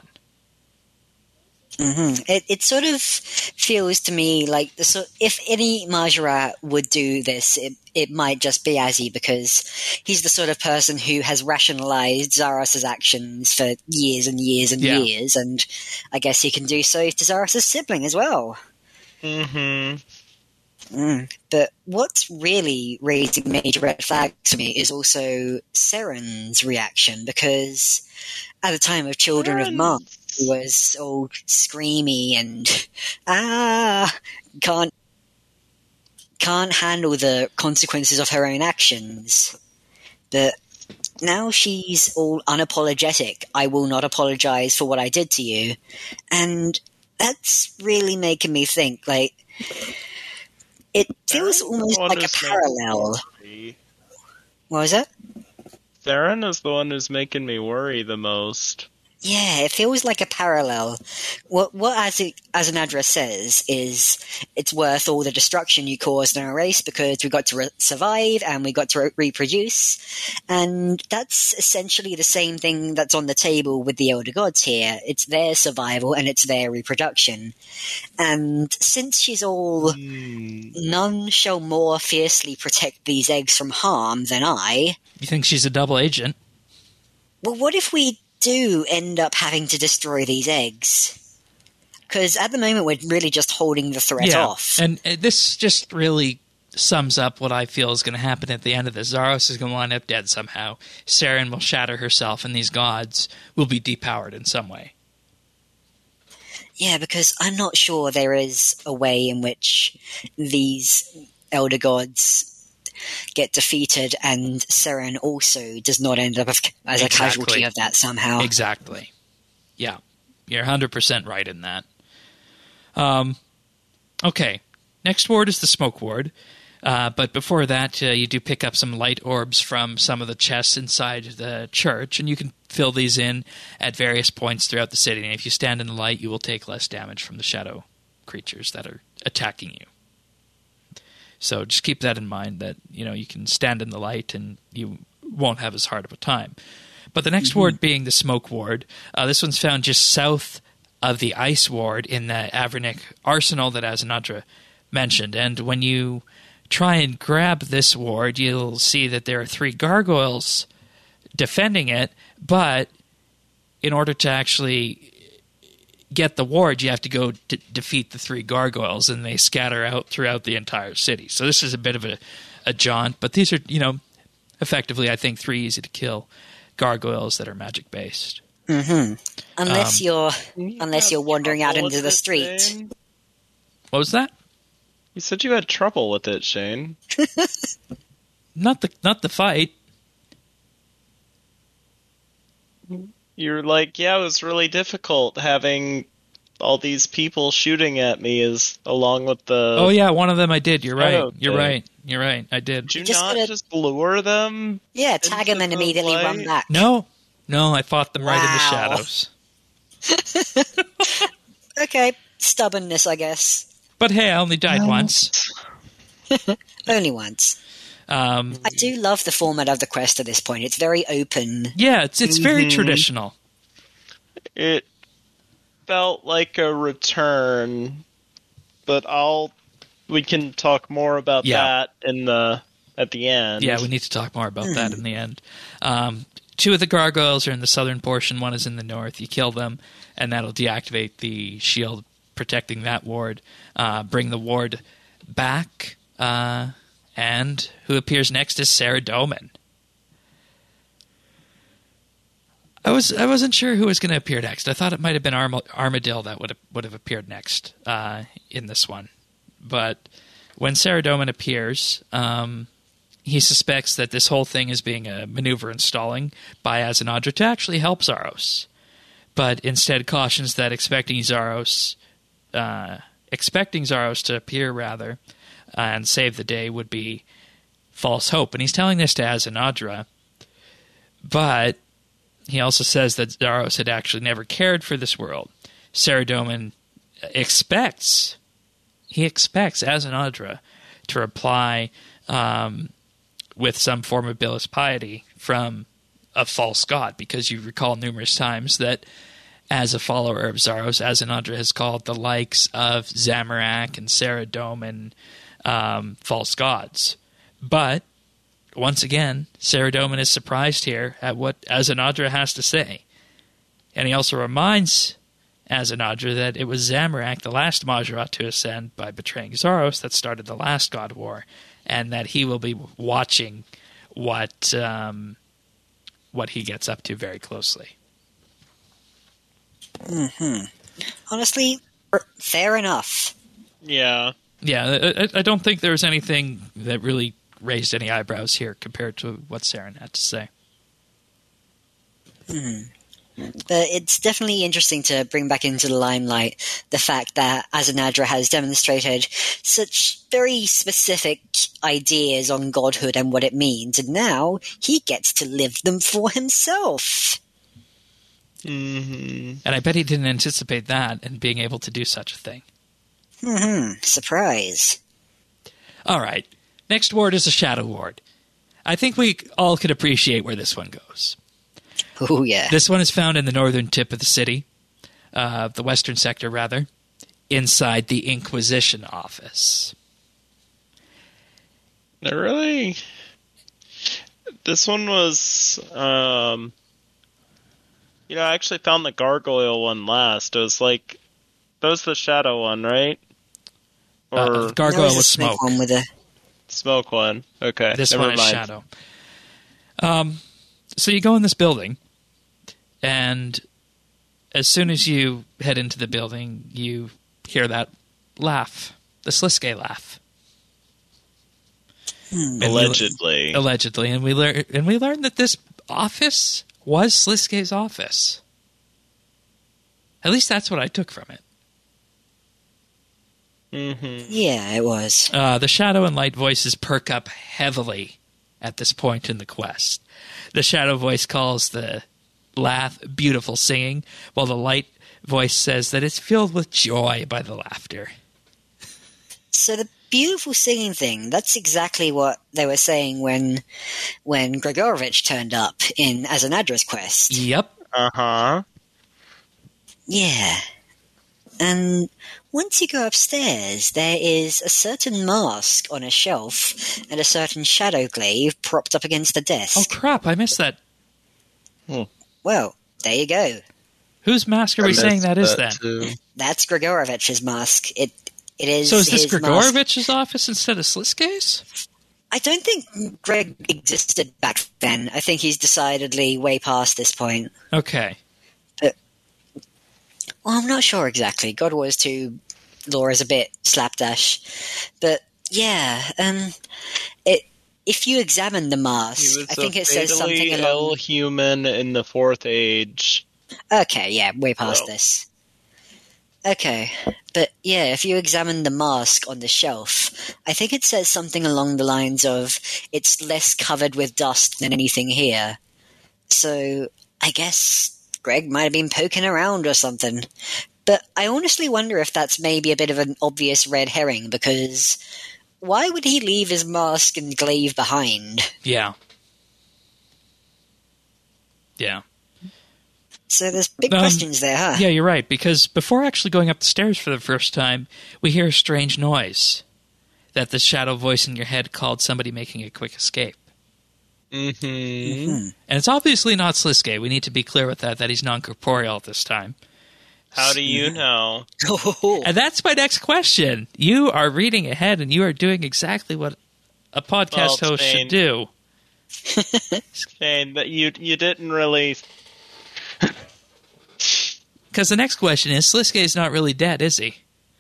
It sort of feels to me like if any Mahjarrat would do this, it might just be Azzy, because he's the sort of person who has rationalized Zaros' actions for years and years and years, and I guess he can do so to Zaros' sibling as well. But what's really raising major red flags for me is also Saren's reaction, because at the time of Children of Mars, he was all screamy and can't handle the consequences of her own actions. But now she's all unapologetic. I will not apologize for what I did to you. And that's really making me think, like, it feels almost like a parallel. What was it? Saren is the one who's making me worry the most. Yeah, it feels like a parallel. What Azanadra says is it's worth all the destruction you caused in our race because we got to survive and we got to reproduce. And that's essentially the same thing that's on the table with the Elder Gods here. It's their survival and it's their reproduction. And since she's all, none shall more fiercely protect these eggs from harm than I. You think she's a double agent? Well, what if we do end up having to destroy these eggs? Because at the moment we're really just holding the threat off. And this just really sums up what I feel is going to happen at the end of this. Zaros is going to wind up dead somehow. Saren will shatter herself, and these gods will be depowered in some way. Yeah, because I'm not sure there is a way in which these Elder Gods get defeated and Saren also does not end up as a casualty of that somehow. Exactly. Yeah. You're 100% right in that. Okay. Next ward is the Smoke Ward. But before that, you do pick up some light orbs from some of the chests inside the church, and you can fill these in at various points throughout the city. And if you stand in the light, you will take less damage from the shadow creatures that are attacking you. So just keep that in mind, that you can stand in the light and you won't have as hard of a time. But the next ward being the Smoke Ward, this one's found just south of the Ice Ward in the Avernic arsenal that Azanadra mentioned. And when you try and grab this ward, you'll see that there are 3 gargoyles defending it, but in order to actually get the ward, you have to go defeat the 3 gargoyles, and they scatter out throughout the entire city. So this is a bit of a jaunt, but these are, effectively, I think, 3 easy-to-kill gargoyles that are magic-based. Unless you're wandering out into the street. Shane? What was that? You said you had trouble with it, Shane. Not the fight. You're like, yeah, it was really difficult having all these people shooting at me along with the... Oh, yeah, one of them I did. You're right. You're right. I did. Did you just lure them? Yeah, tag them and immediately run back. No, I fought them right in the shadows. Okay, stubbornness, I guess. But hey, I only died once. Only once. I do love the format of the quest at this point. It's very open. Yeah, it's very traditional. It felt like a return, but we can talk more about that at the end. Yeah, we need to talk more about that in the end. 2 of the gargoyles are in the southern portion. 1 is in the north. You kill them, and that'll deactivate the shield protecting that ward. Bring the ward back, and who appears next is Saradomin. I wasn't sure who was going to appear next. I thought it might have been Armadil that would have appeared next in this one. But when Saradomin appears, he suspects that this whole thing is being a maneuver and stalling by Azanadra to actually help Zaros. But instead cautions that expecting Zaros to appear, rather, and save the day would be false hope. And he's telling this to Azanadra, but he also says that Zaros had actually never cared for this world. Saradomin expects Azanadra to reply with some form of bilious piety from a false god, because you recall numerous times that as a follower of Zaros, Azanadra has called the likes of Zamorak and Saradomin false gods. But once again, Saradomin is surprised here at what Azanadra has to say. And he also reminds Azanadra that it was Zamorak, the last Majorat to ascend by betraying Zaros, that started the last God War, and that he will be watching what he gets up to very closely. Honestly, fair enough. Yeah. Yeah, I don't think there was anything that really raised any eyebrows here compared to what Saren had to say. But it's definitely interesting to bring back into the limelight the fact that Azanadra has demonstrated such very specific ideas on godhood and what it means, and now he gets to live them for himself. And I bet he didn't anticipate that and being able to do such a thing. Surprise. All right. Next ward is a Shadow Ward. I think we all could appreciate where this one goes. Oh, yeah. This one is found in the northern tip of the city, the western sector, rather, inside the Inquisition office. Really? This one was, I actually found the gargoyle one last. It was like, that was the shadow one, right? Or gargoyle was smoke. One with a smoke one. Okay. This one is shadow. So you go in this building, and as soon as you head into the building, you hear that laugh, the Sliske laugh. Allegedly. Allegedly, and we learned that this office was Sliske's office. At least that's what I took from it. Yeah, it was. The shadow and light voices perk up heavily at this point in the quest. The shadow voice calls the laugh beautiful singing, while the light voice says that it's filled with joy by the laughter. So the beautiful singing thing, that's exactly what they were saying when Gregorovich turned up in Azanadra's quest. Yep. Uh-huh. Yeah. And once you go upstairs, there is a certain mask on a shelf and a certain shadow glaive propped up against the desk. Oh, crap, I missed that. Well, there you go. Whose mask are we saying that is, then? Too. That's Grigorovich's mask. It is. So is this his Grigorovich's office instead of Sliske's? I don't think Greg existed back then. I think he's decidedly way past this point. Okay. Well, I'm not sure exactly. God Wars 2 lore is a bit slapdash. But, yeah, if you examine the mask, I think it says something along... ill human in the Fourth Age. Okay, yeah, way past this. Okay, but yeah, if you examine the mask on the shelf, I think it says something along the lines of, it's less covered with dust than anything here. So, I guess Greg might have been poking around or something. But I honestly wonder if that's maybe a bit of an obvious red herring, because why would he leave his mask and glaive behind? Yeah. Yeah. So there's big questions there, huh? Yeah, you're right, because before actually going up the stairs for the first time, we hear a strange noise that the shadow voice in your head called somebody making a quick escape. Mm-hmm. And it's obviously not Sliske. We need to be clear with that he's non-corporeal this time. How do you know? And that's my next question. You are reading ahead, and you are doing exactly what a podcast host should do. Shane, but you didn't really... Because the next question is, Sliske is not really dead, is he?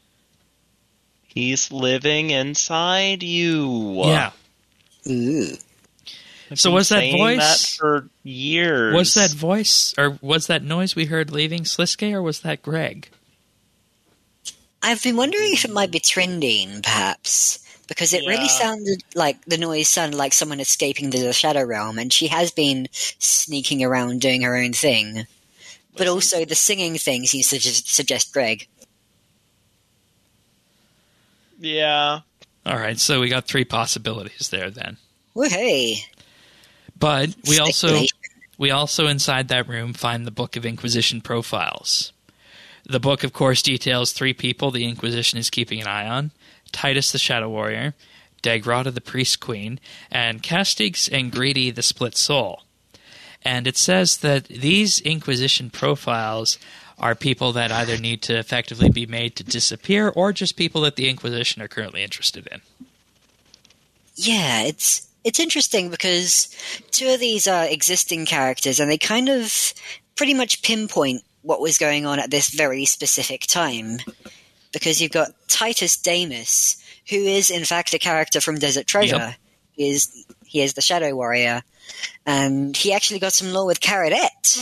He's living inside you. Yeah. Ooh. So was that voice... that for years. Was that voice, or was that noise we heard leaving Sliske, or was that Greg? I've been wondering if it might be Trendine, perhaps, because it really sounded like the noise sounded like someone escaping the Shadow Realm, and she has been sneaking around doing her own thing. But also the singing thing seems to suggest Greg. Yeah. All right, so we got 3 possibilities there then. Woohoo! But we also inside that room find the Book of Inquisition profiles. The book, of course, details 3 people the Inquisition is keeping an eye on: Titus the Shadow Warrior, Dagrada the Priest Queen, and Castix and Greedy the Split Soul. And it says that these Inquisition profiles are people that either need to effectively be made to disappear or just people that the Inquisition are currently interested in. Yeah, it's interesting because 2 of these are existing characters, and they kind of pretty much pinpoint what was going on at this very specific time. Because you've got Titus Damus, who is in fact a character from Desert Treasure. Yep. He is the Shadow Warrior, and he actually got some lore with Caradet.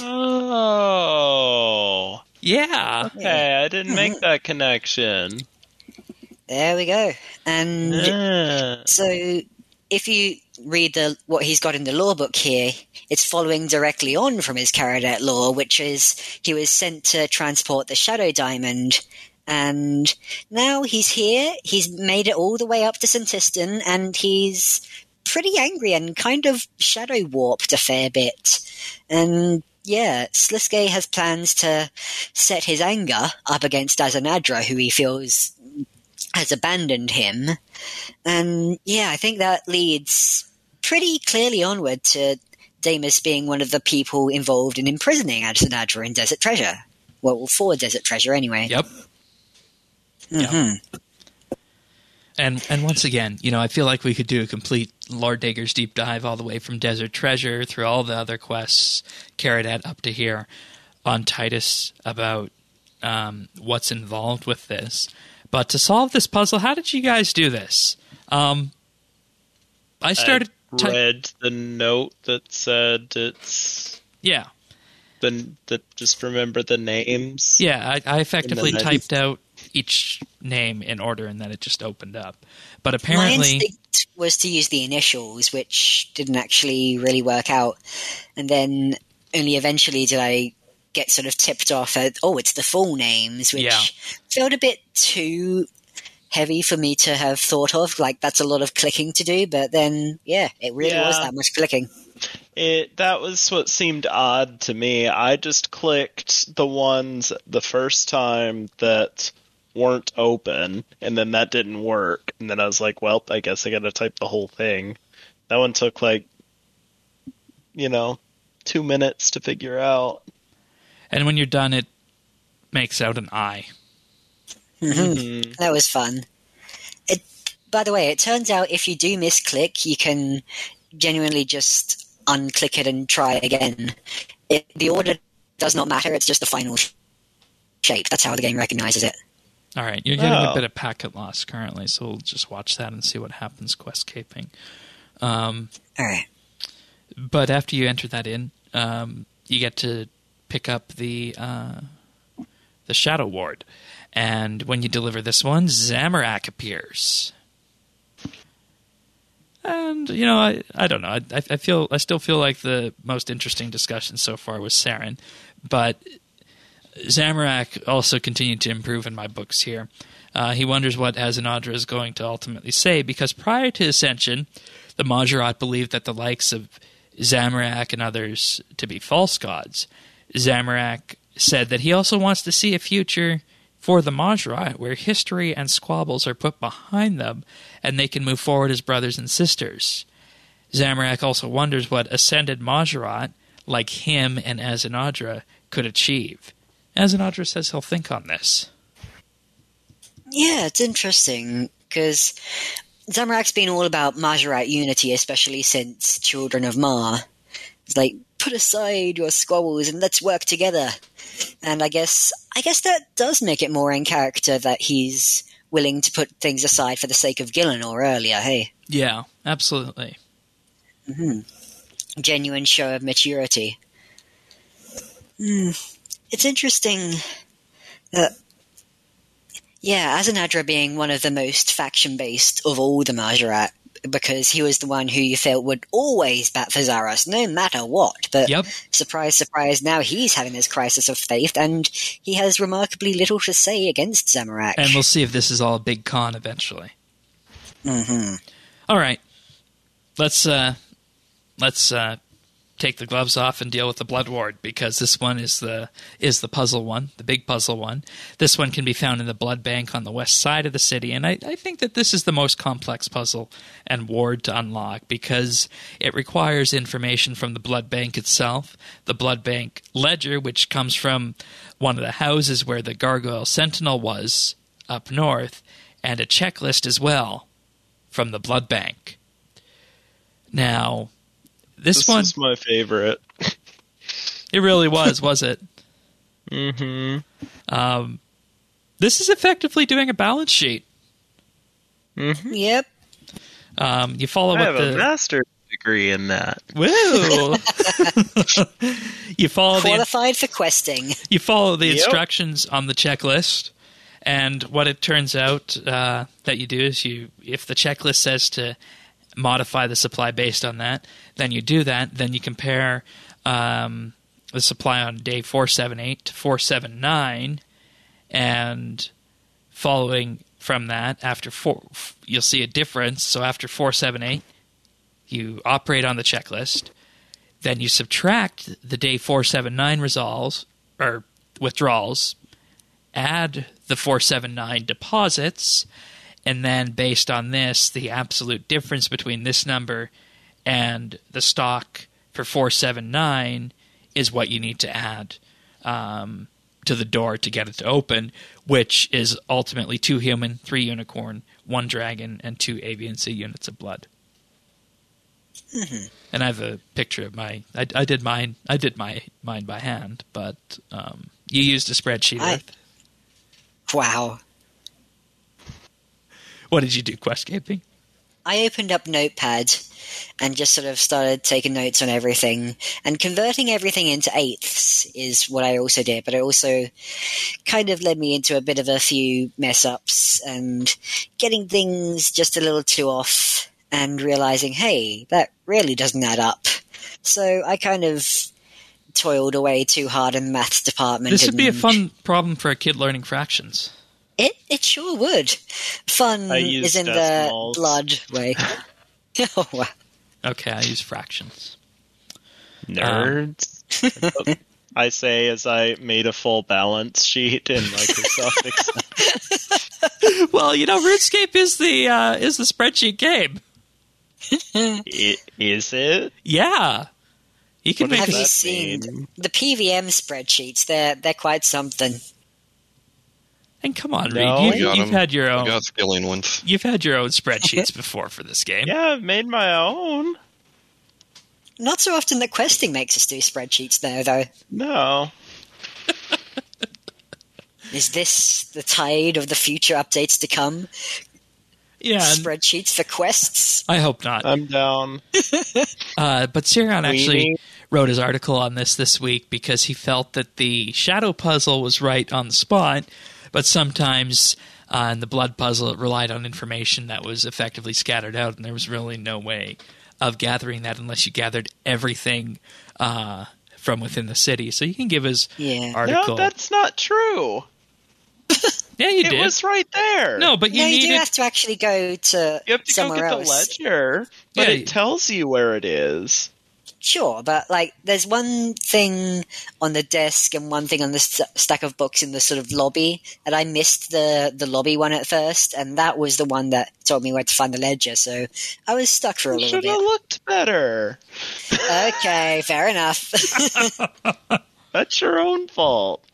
Oh. Yeah. Okay, I didn't make that connection. There we go. And so if you read what he's got in the lore book here, it's following directly on from his Caradet lore, which is he was sent to transport the Shadow Diamond, and now he's here. He's made it all the way up to Santistan, and he's pretty angry and kind of shadow warped a fair bit. And yeah, Sliske has plans to set his anger up against Azanadra, who he feels has abandoned him. And yeah, I think that leads pretty clearly onward to Damus being one of the people involved in imprisoning Azanadra in Desert Treasure. Well, for Desert Treasure anyway. Yep. Mm-hmm. Yep. And once again, I feel like we could do a complete Lord Dagger's deep dive all the way from Desert Treasure through all the other quests, Caradet up to here, on Titus about what's involved with this. But to solve this puzzle, how did you guys do this? I read the note that said it's... Yeah. Just remember the names. Yeah, I effectively typed out each name in order, and then it just opened up. But apparently... My instinct was to use the initials, which didn't actually really work out. And then only eventually did I get sort of tipped off at, it's the full names, which felt a bit too heavy for me to have thought of. Like, that's a lot of clicking to do, but then, it really was that much clicking. That was what seemed odd to me. I just clicked the ones the first time that weren't open, and then that didn't work. And then I was like, well, I guess I gotta type the whole thing. That one took 2 minutes to figure out. And when you're done, it makes out an I. Mm-hmm. That was fun. By the way, it turns out if you do misclick, you can genuinely just unclick it and try again. The order does not matter, it's just the final shape. That's how the game recognizes it. All right, you're getting a bit of packet loss currently, so we'll just watch that and see what happens quest caping. All right. But after you enter that in, you get to pick up the Shadow Ward. And when you deliver this one, Zamorak appears. And, I don't know. I still feel like the most interesting discussion so far was Saren. But Zamorak also continued to improve in my books here. He wonders what Azanadra is going to ultimately say, because prior to Ascension, the Majorat believed that the likes of Zamorak and others to be false gods. Zamorak said that he also wants to see a future for the Majorat where history and squabbles are put behind them and they can move forward as brothers and sisters. Zamorak also wonders what ascended Majorat, like him and Azanadra, could achieve. Azanadra says he'll think on this. Yeah, it's interesting, because Zamorak's been all about Majorat unity, especially since Children of Ma. It's like, put aside your squabbles and let's work together. And I guess that does make it more in character that he's willing to put things aside for the sake of Gielinor earlier, hey? Yeah, absolutely. Mm-hmm. Genuine show of maturity. It's interesting that, Azanadra being one of the most faction-based of all the Majorat, because he was the one who you felt would always bat for Zaros, no matter what. But surprise, surprise, now he's having this crisis of faith, and he has remarkably little to say against Zamorak. And we'll see if this is all a big con eventually. Mm-hmm. All right. Let's take the gloves off and deal with the Blood Ward, because this one is the puzzle one, the big puzzle one. This one can be found in the Blood Bank on the west side of the city, and I think that this is the most complex puzzle and ward to unlock, because it requires information from the Blood Bank itself, the Blood Bank ledger, which comes from one of the houses where the Gargoyle Sentinel was up north, and a checklist as well from the Blood Bank. Now, this one is my favorite. It really was it? Mm-hmm. This is effectively doing a balance sheet. Mm-hmm. Yep. You follow I what have the a master's degree in that. Woo! You follow qualified for questing. You follow the instructions on the checklist, and what it turns out that you do is if the checklist says to modify the supply based on that, then you do that. Then you compare the supply on day 478 to 479, and following from that, after you'll see a difference. So after 478, you operate on the checklist. Then you subtract the day 479 withdrawals, add the 479 deposits, and then based on this, the absolute difference between this number and the stock for 479 is what you need to add to the door to get it to open, which is ultimately 2 human, 3 unicorn, 1 dragon, and 2 avian sea units of blood. Mm-hmm. And I have a picture of my. I did mine by hand, but you used a spreadsheet. Earth. Wow. What did you do, Questscaping? I opened up Notepad and just sort of started taking notes on everything, and converting everything into eighths is what I also did, but it also kind of led me into a bit of a few mess-ups and getting things just a little too off and realizing, hey, that really doesn't add up. So I kind of toiled away too hard in the maths department. This would be a fun problem for a kid learning fractions. It sure would. Fun is in decimals. The blood way. Oh, wow. Okay, I use fractions. Nerds. I say as I made a full balance sheet in Microsoft Excel. Well, RuneScape is the spreadsheet game. Is it? Yeah. You can Have you seen the PVM spreadsheets? They're quite something. And come on, Reed, you've had your own. I got skilling ones. You've had your own spreadsheets before for this game. Yeah, I've made my own. Not so often that questing makes us do spreadsheets, though. No. Is this the tide of the future updates to come? Yeah. Spreadsheets for quests? I hope not. I'm down. But Sirion actually wrote his article on this week because he felt that the shadow puzzle was right on the spot, but sometimes in the blood puzzle it relied on information that was effectively scattered out, and there was really no way of gathering that unless you gathered everything from within the city. So you can give his article. No, that's not true. Yeah, you did. It was right there. No, but you do have to actually go to You have to somewhere go get else. the ledger, but it tells you where it is. Sure, but there's one thing on the desk and one thing on the stack of books in the sort of lobby, and I missed the lobby one at first, and that was the one that told me where to find the ledger, so I was stuck for a little bit. Should have looked better. Okay, fair enough. That's your own fault.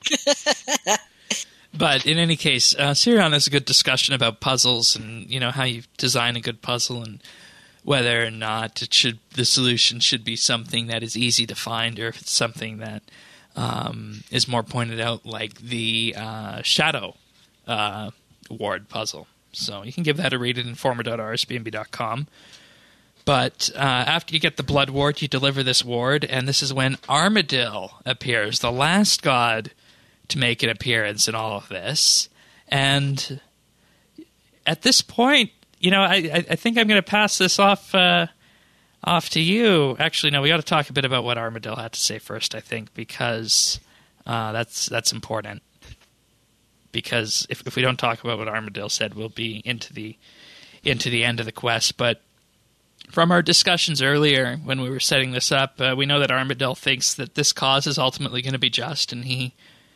But in any case, Sirion has a good discussion about puzzles and, how you design a good puzzle and whether or not the solution should be something that is easy to find or if it's something that is more pointed out, like the Shadow Ward puzzle. So you can give that a read at informer.rsbnb.com. But after you get the Blood Ward, you deliver this ward, and this is when Armadyl appears, the last god to make an appearance in all of this. And at this point, I think I'm going to pass this off to you. Actually, no, we got to talk a bit about what Armadyl had to say first, I think, because that's important. Because if we don't talk about what Armadyl said, we'll be into the end of the quest. But from our discussions earlier when we were setting this up, we know that Armadyl thinks that this cause is ultimately going to be just, and he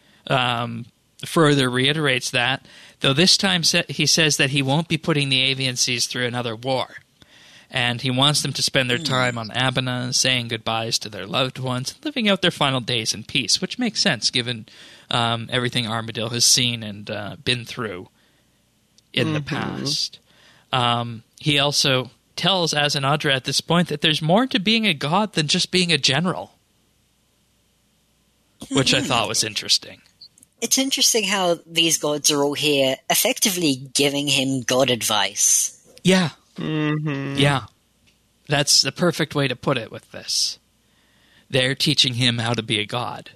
further reiterates that, though this time he says that he won't be putting the Avian Seas through another war. And he wants them to spend their time on Abana, saying goodbyes to their loved ones, and living out their final days in peace, which makes sense given everything Armadyl has seen and been through in the past. He also tells Azinadra at this point that there's more to being a god than just being a general, which I thought was interesting. It's interesting how these gods are all here effectively giving him god advice. Yeah. Mm-hmm. Yeah. That's the perfect way to put it with this. They're teaching him how to be a god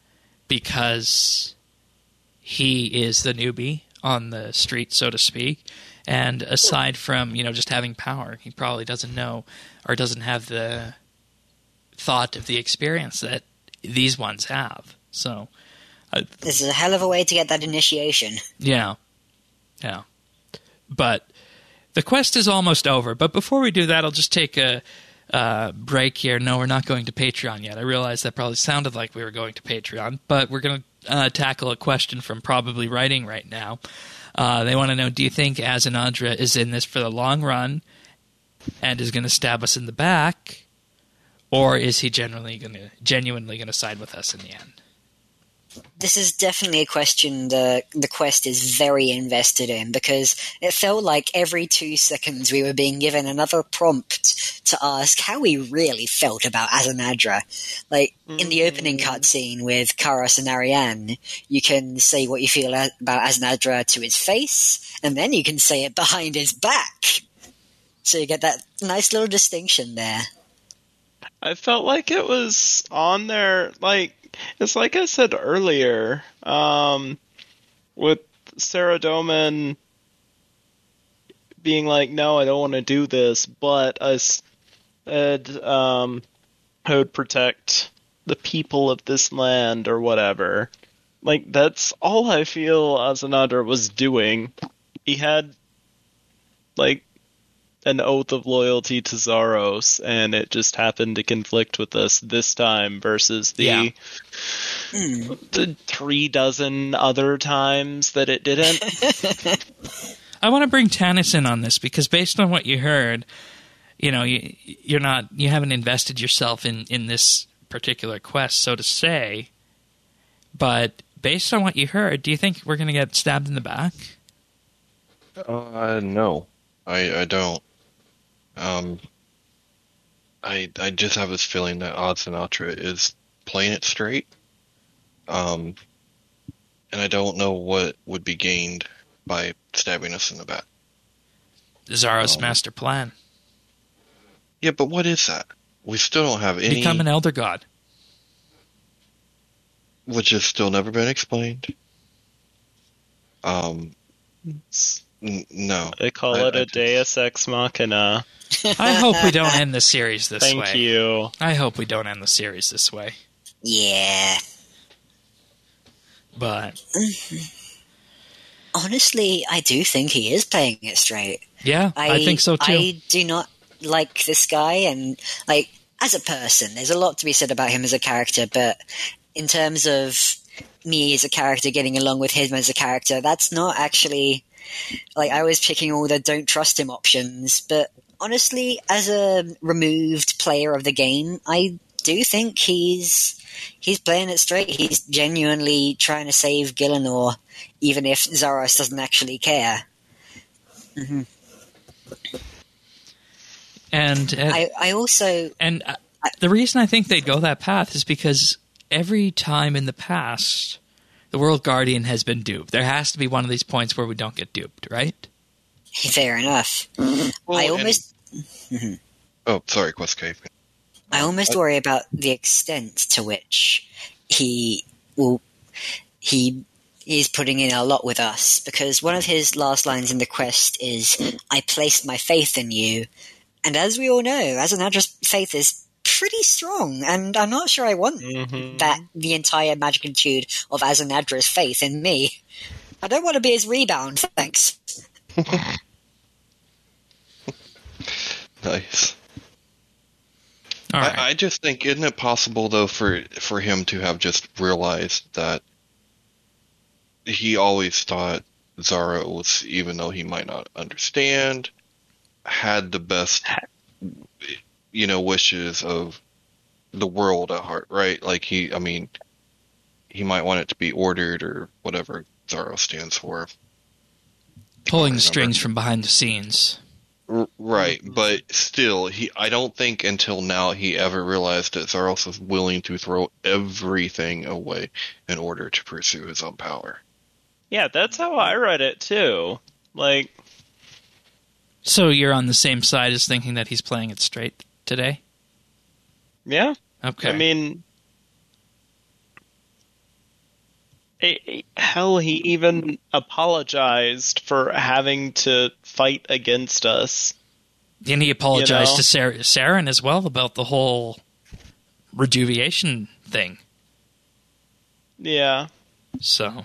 because he is the newbie on the street, so to speak. And aside from, just having power, he probably doesn't know or doesn't have the thought of the experience that these ones have. So this is a hell of a way to get that initiation. Yeah. Yeah. But the quest is almost over. But before we do that, I'll just take a break here. No, we're not going to Patreon yet. I realize that probably sounded like we were going to Patreon, but we're going to tackle a question from Probably Writing right now. They want to know, do you think Azinadra is in this for the long run and is going to stab us in the back, or is he genuinely going to side with us in the end? This is definitely a question the quest is very invested in, because it felt like every 2 seconds we were being given another prompt to ask how we really felt about Azinadra. In the opening cutscene with Karos and Ariane, you can say what you feel about Azinadra to his face, and then you can say it behind his back. So you get that nice little distinction there. I felt like it was on there, it's like I said earlier, with Saradomin being like, no, I don't want to do this, but I said I would protect the people of this land or whatever. That's all I feel Azinadra was doing. He had, an oath of loyalty to Zaros, and it just happened to conflict with us this time versus the 36 other times that it didn't. I want to bring Tanis in on this because based on what you heard, you haven't invested yourself in this particular quest, so to say. But based on what you heard, do you think we're going to get stabbed in the back? No, I don't. I just have this feeling that Azinadra is playing it straight. And I don't know what would be gained by stabbing us in the back. Zaros' master plan. Yeah, but what is that? We still don't have any... Become an elder god. Which has still never been explained. No. They call it a Deus Ex Machina. I hope we don't end the series this way. Thank you. I hope we don't end the series this way. Yeah. But honestly, I do think he is playing it straight. Yeah, I think so too. I do not like this guy, and like as a person, there's a lot to be said about him as a character, but in terms of me as a character getting along with him as a character, that's not actually like I was picking all the don't trust him options, but honestly, as a removed player of the game, I do think he's playing it straight. He's genuinely trying to save Gielinor, even if Zaros doesn't actually care. Mm-hmm. And I also... And the reason I think they go that path is because every time in the past, the World Guardian has been duped. There has to be one of these points where we don't get duped, right? Fair enough. Well, I almost... Oh, sorry, QuestCave. I almost worry about the extent to which he is putting in a lot with us, because one of his last lines in the quest is, "I placed my faith in you." And as we all know, Azanadra's faith is pretty strong, and I'm not sure I want that the entire magnitude of Azanadra's faith in me. I don't want to be his rebound, thanks. Nice. All right. I just think, isn't it possible, though, for him to have just realized that he always thought Zaros, even though he might not understand, had the best, wishes of the world at heart, right? Like, he might want it to be ordered or whatever Zaros stands for. Pulling the strings from behind the scenes. Right, but still, I don't think until now he ever realized that Zaros was willing to throw everything away in order to pursue his own power. Yeah, that's how I read it, too. Like... So you're on the same side as thinking that he's playing it straight today? Yeah. Okay. I mean... Hell, he even apologized for having to fight against us. And he apologized to Saren as well about the whole rejuvenation thing. Yeah. So,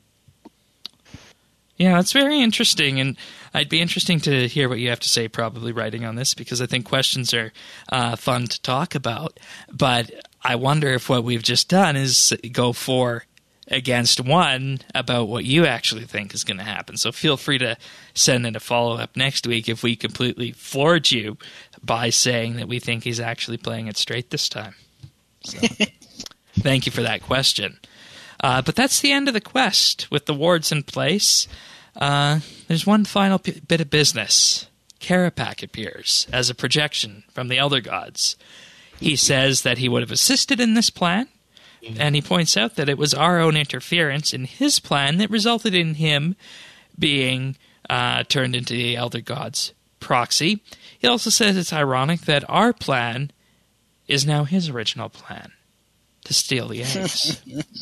yeah, it's very interesting, and I'd be interesting to hear what you have to say, probably writing on this, because I think questions are fun to talk about. But I wonder if what we've just done is go 4 against 1 about what you actually think is going to happen. So feel free to send in a follow-up next week if we completely floored you by saying that we think he's actually playing it straight this time. So, thank you for that question. But that's the end of the quest. With the wards in place, there's one final bit of business. Karapak appears as a projection from the Elder Gods. He says that he would have assisted in this plan, and he points out that it was our own interference in his plan that resulted in him being turned into the Elder Gods' proxy. He also says it's ironic that our plan is now his original plan, to steal the eggs.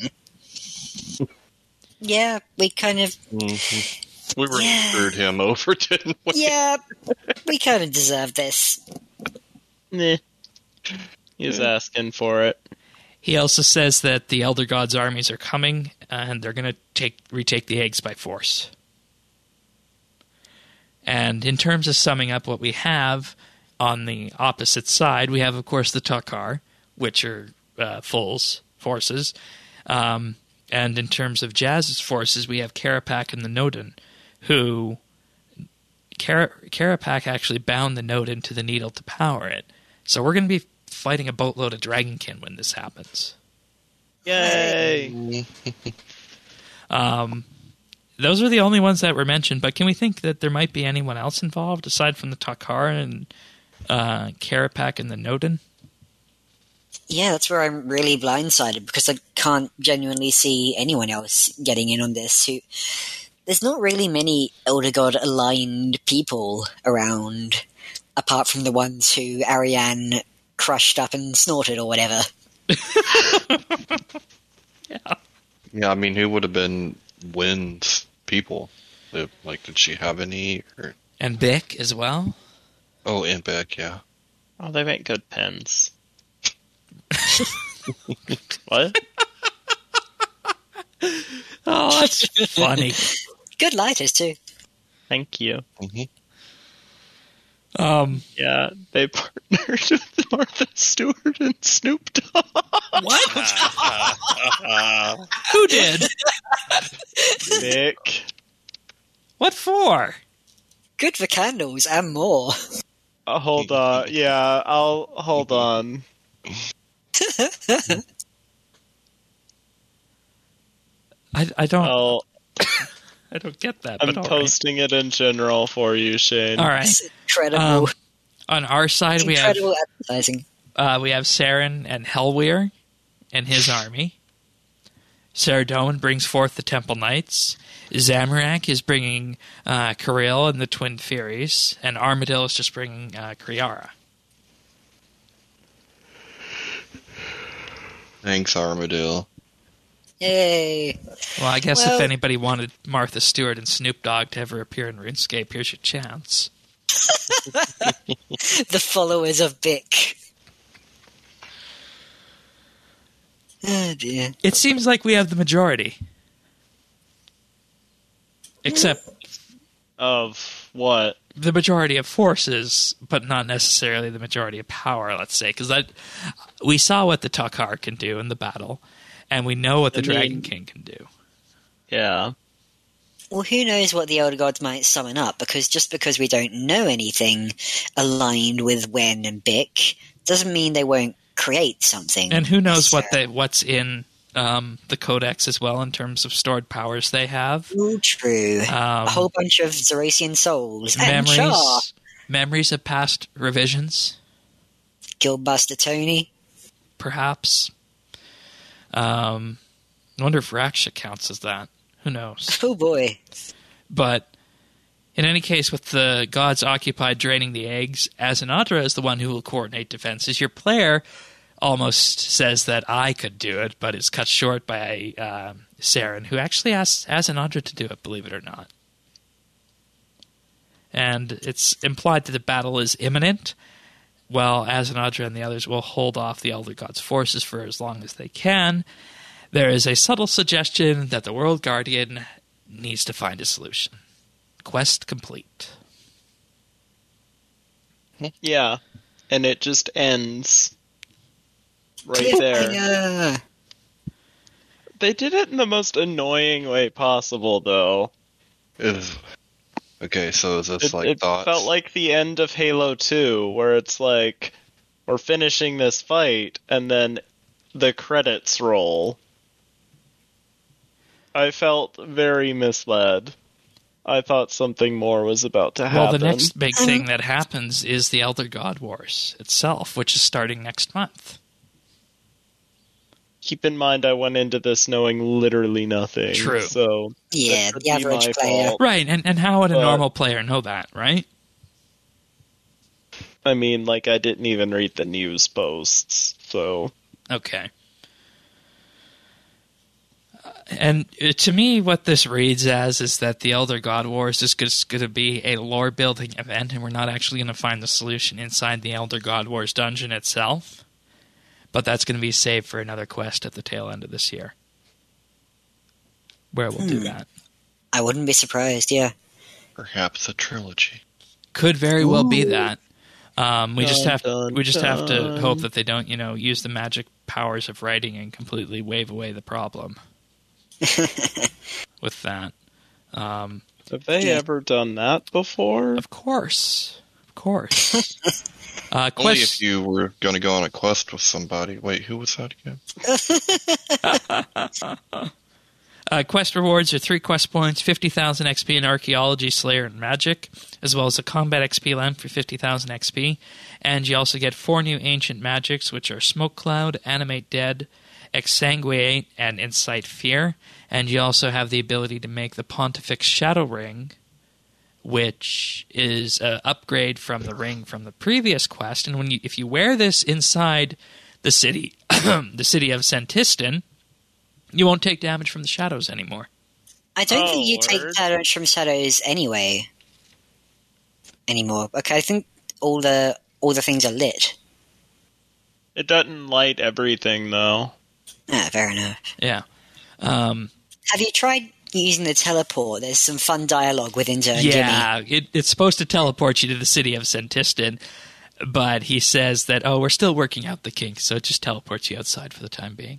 Yeah, we kind of... Mm-hmm. We really screwed him over, didn't we? Yeah, we kind of deserve this. Nah. He's asking for it. He also says that the Elder Gods' armies are coming, and they're going to retake the eggs by force. And in terms of summing up what we have on the opposite side, we have, of course, the Takar, which are Ful's forces. And in terms of Jazz's forces, we have Karapak and the Nodin, who... Karapak actually bound the Nodin to the needle to power it. So we're going to be fighting a boatload of Dragonkin when this happens. Yay! Those are the only ones that were mentioned, but can we think that there might be anyone else involved aside from the Takar and Karapak and the Nodin? Yeah, that's where I'm really blindsided, because I can't genuinely see anyone else getting in on this. There's not really many Elder God-aligned people around, apart from the ones who Ariane crushed up and snorted or whatever. Yeah, I mean, who would have been Wynn's people? Did she have any? Or... And Bick as well? Oh, and Bick, yeah. Oh, they make good pens. What? Oh, that's funny. Good lighters, too. Thank you. Mm-hmm. Yeah, they partnered with Martha Stewart and Snoop Dogg. What? Who did? Nick. What for? Good for candles and more. Hold on. Yeah, I'll hold on. I don't. I don't get that. I'm but posting it in general for you, Shane. All right. It's incredible. On our side, It's incredible advertising. we have Saren and Helwyr and his army. Saradomin brings forth the Temple Knights. Zamorak is bringing Kirill and the Twin Furies, and Armadyl is just bringing Kriara. Thanks, Armadyl. Yay. Well, I guess if anybody wanted Martha Stewart and Snoop Dogg to ever appear in RuneScape, here's your chance. The followers of Bick. Oh, dear. It seems like we have the majority. Except Of what? the majority of forces, but not necessarily the majority of power, let's say. Because we saw what the Takhar can do in the battle, and we know what the Dragon King can do. Yeah. Well, who knows what the Elder Gods might summon up, because just because we don't know anything aligned with Wen and Bick doesn't mean they won't create something. And who knows what's in the Codex as well in terms of stored powers they have. Ooh, true. A whole bunch of Zeracian souls. And Char. Memories of past revisions. Guildbuster Tony. Perhaps. I wonder if Raksha counts as that. Who knows? Oh boy. But in any case, with the gods occupied draining the eggs, Azanadra is the one who will coordinate defenses. Your player almost says that I could do it, but is cut short by Saren, who actually asks Azanadra to do it, believe it or not. And it's implied that the battle is imminent, while Azanadra and the others will hold off the Elder Gods' forces for as long as they can. There is a subtle suggestion that the World Guardian needs to find a solution. Quest complete. Yeah. And it just ends right there. Yeah. They did it in the most annoying way possible, though. Okay, so is this It thoughts? felt like the end of Halo 2, where it's like, we're finishing this fight, and then the credits roll. I felt very misled. I thought something more was about to happen. Well, the next big thing that happens is the Elder God Wars itself, which is starting next month. Keep in mind, I went into this knowing literally nothing. True. So Yeah, that could the average be my player. fault. Right, and how would a normal player know that, right? I mean, I didn't even read the news posts, so... Okay. And to me, what this reads as is that the Elder God Wars is just going to be a lore-building event, and we're not actually going to find the solution inside the Elder God Wars dungeon itself. But that's going to be saved for another quest at the tail end of this year, where we'll do that. I wouldn't be surprised, yeah. Perhaps a trilogy. Could very well be that. We just have dun, to hope that they don't, use the magic powers of writing and completely wave away the problem with that. Have they ever done that before? Of course. Only if you were going to go on a quest with somebody. Wait, who was that again? Quest rewards are 3 quest points, 50,000 XP in Archaeology, Slayer, and Magic, as well as a Combat XP lamp for 50,000 XP. And you also get 4 new Ancient Magics, which are Smoke Cloud, Animate Dead, Exsanguinate, and Incite Fear. And you also have the ability to make the Pontifex Shadow Ring, which is an upgrade from the ring from the previous quest. And if you wear this inside the city, the city of Sentistan, you won't take damage from the shadows anymore. I don't think you take damage from shadows anyway. Anymore. Okay, I think all the things are lit. It doesn't light everything, though. Ah, fair enough. Yeah. Have you tried using the teleport? There's some fun dialogue with Intern Yeah, Jimmy. it's supposed to teleport you to the city of Sentistan, but he says that, we're still working out the kinks, so it just teleports you outside for the time being.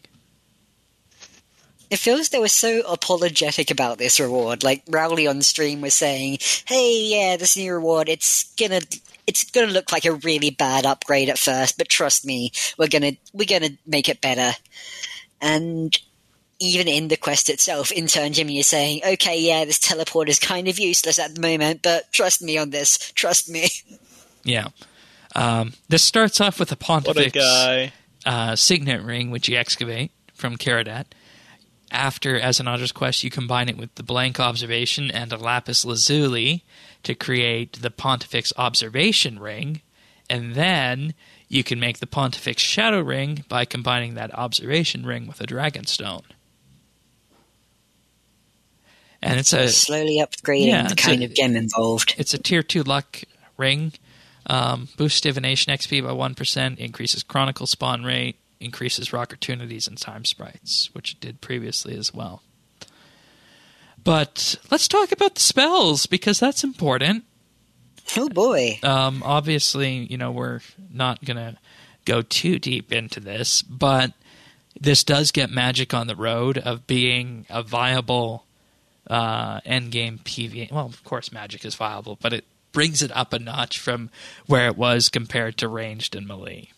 It feels they were so apologetic about this reward. Like Rowley on stream was saying, "Hey, yeah, this new reward, it's gonna look like a really bad upgrade at first, but trust me, we're gonna make it better." And even in the quest itself, Intern Jimmy is saying, "Okay, yeah, this teleport is kind of useless at the moment, but trust me on this. Trust me." Yeah. This starts off with a Pontifex What a guy. Signet ring, which you excavate from Caradat. After, as an Otter's Quest, you combine it with the Blank Observation and a Lapis Lazuli to create the Pontifex Observation Ring, and then you can make the Pontifex Shadow Ring by combining that Observation Ring with a Dragonstone. And it's a slowly upgrading the kind of gem involved. It's a tier 2 luck ring. Boosts divination XP by 1%, increases chronicle spawn rate, increases rock opportunities and time sprites, which it did previously as well. But let's talk about the spells, because that's important. Oh boy. Obviously, we're not going to go too deep into this, but this does get Magic on the road of being a viable endgame PvE. Well, of course Magic is viable, but it brings it up a notch from where it was compared to Ranged and Melee.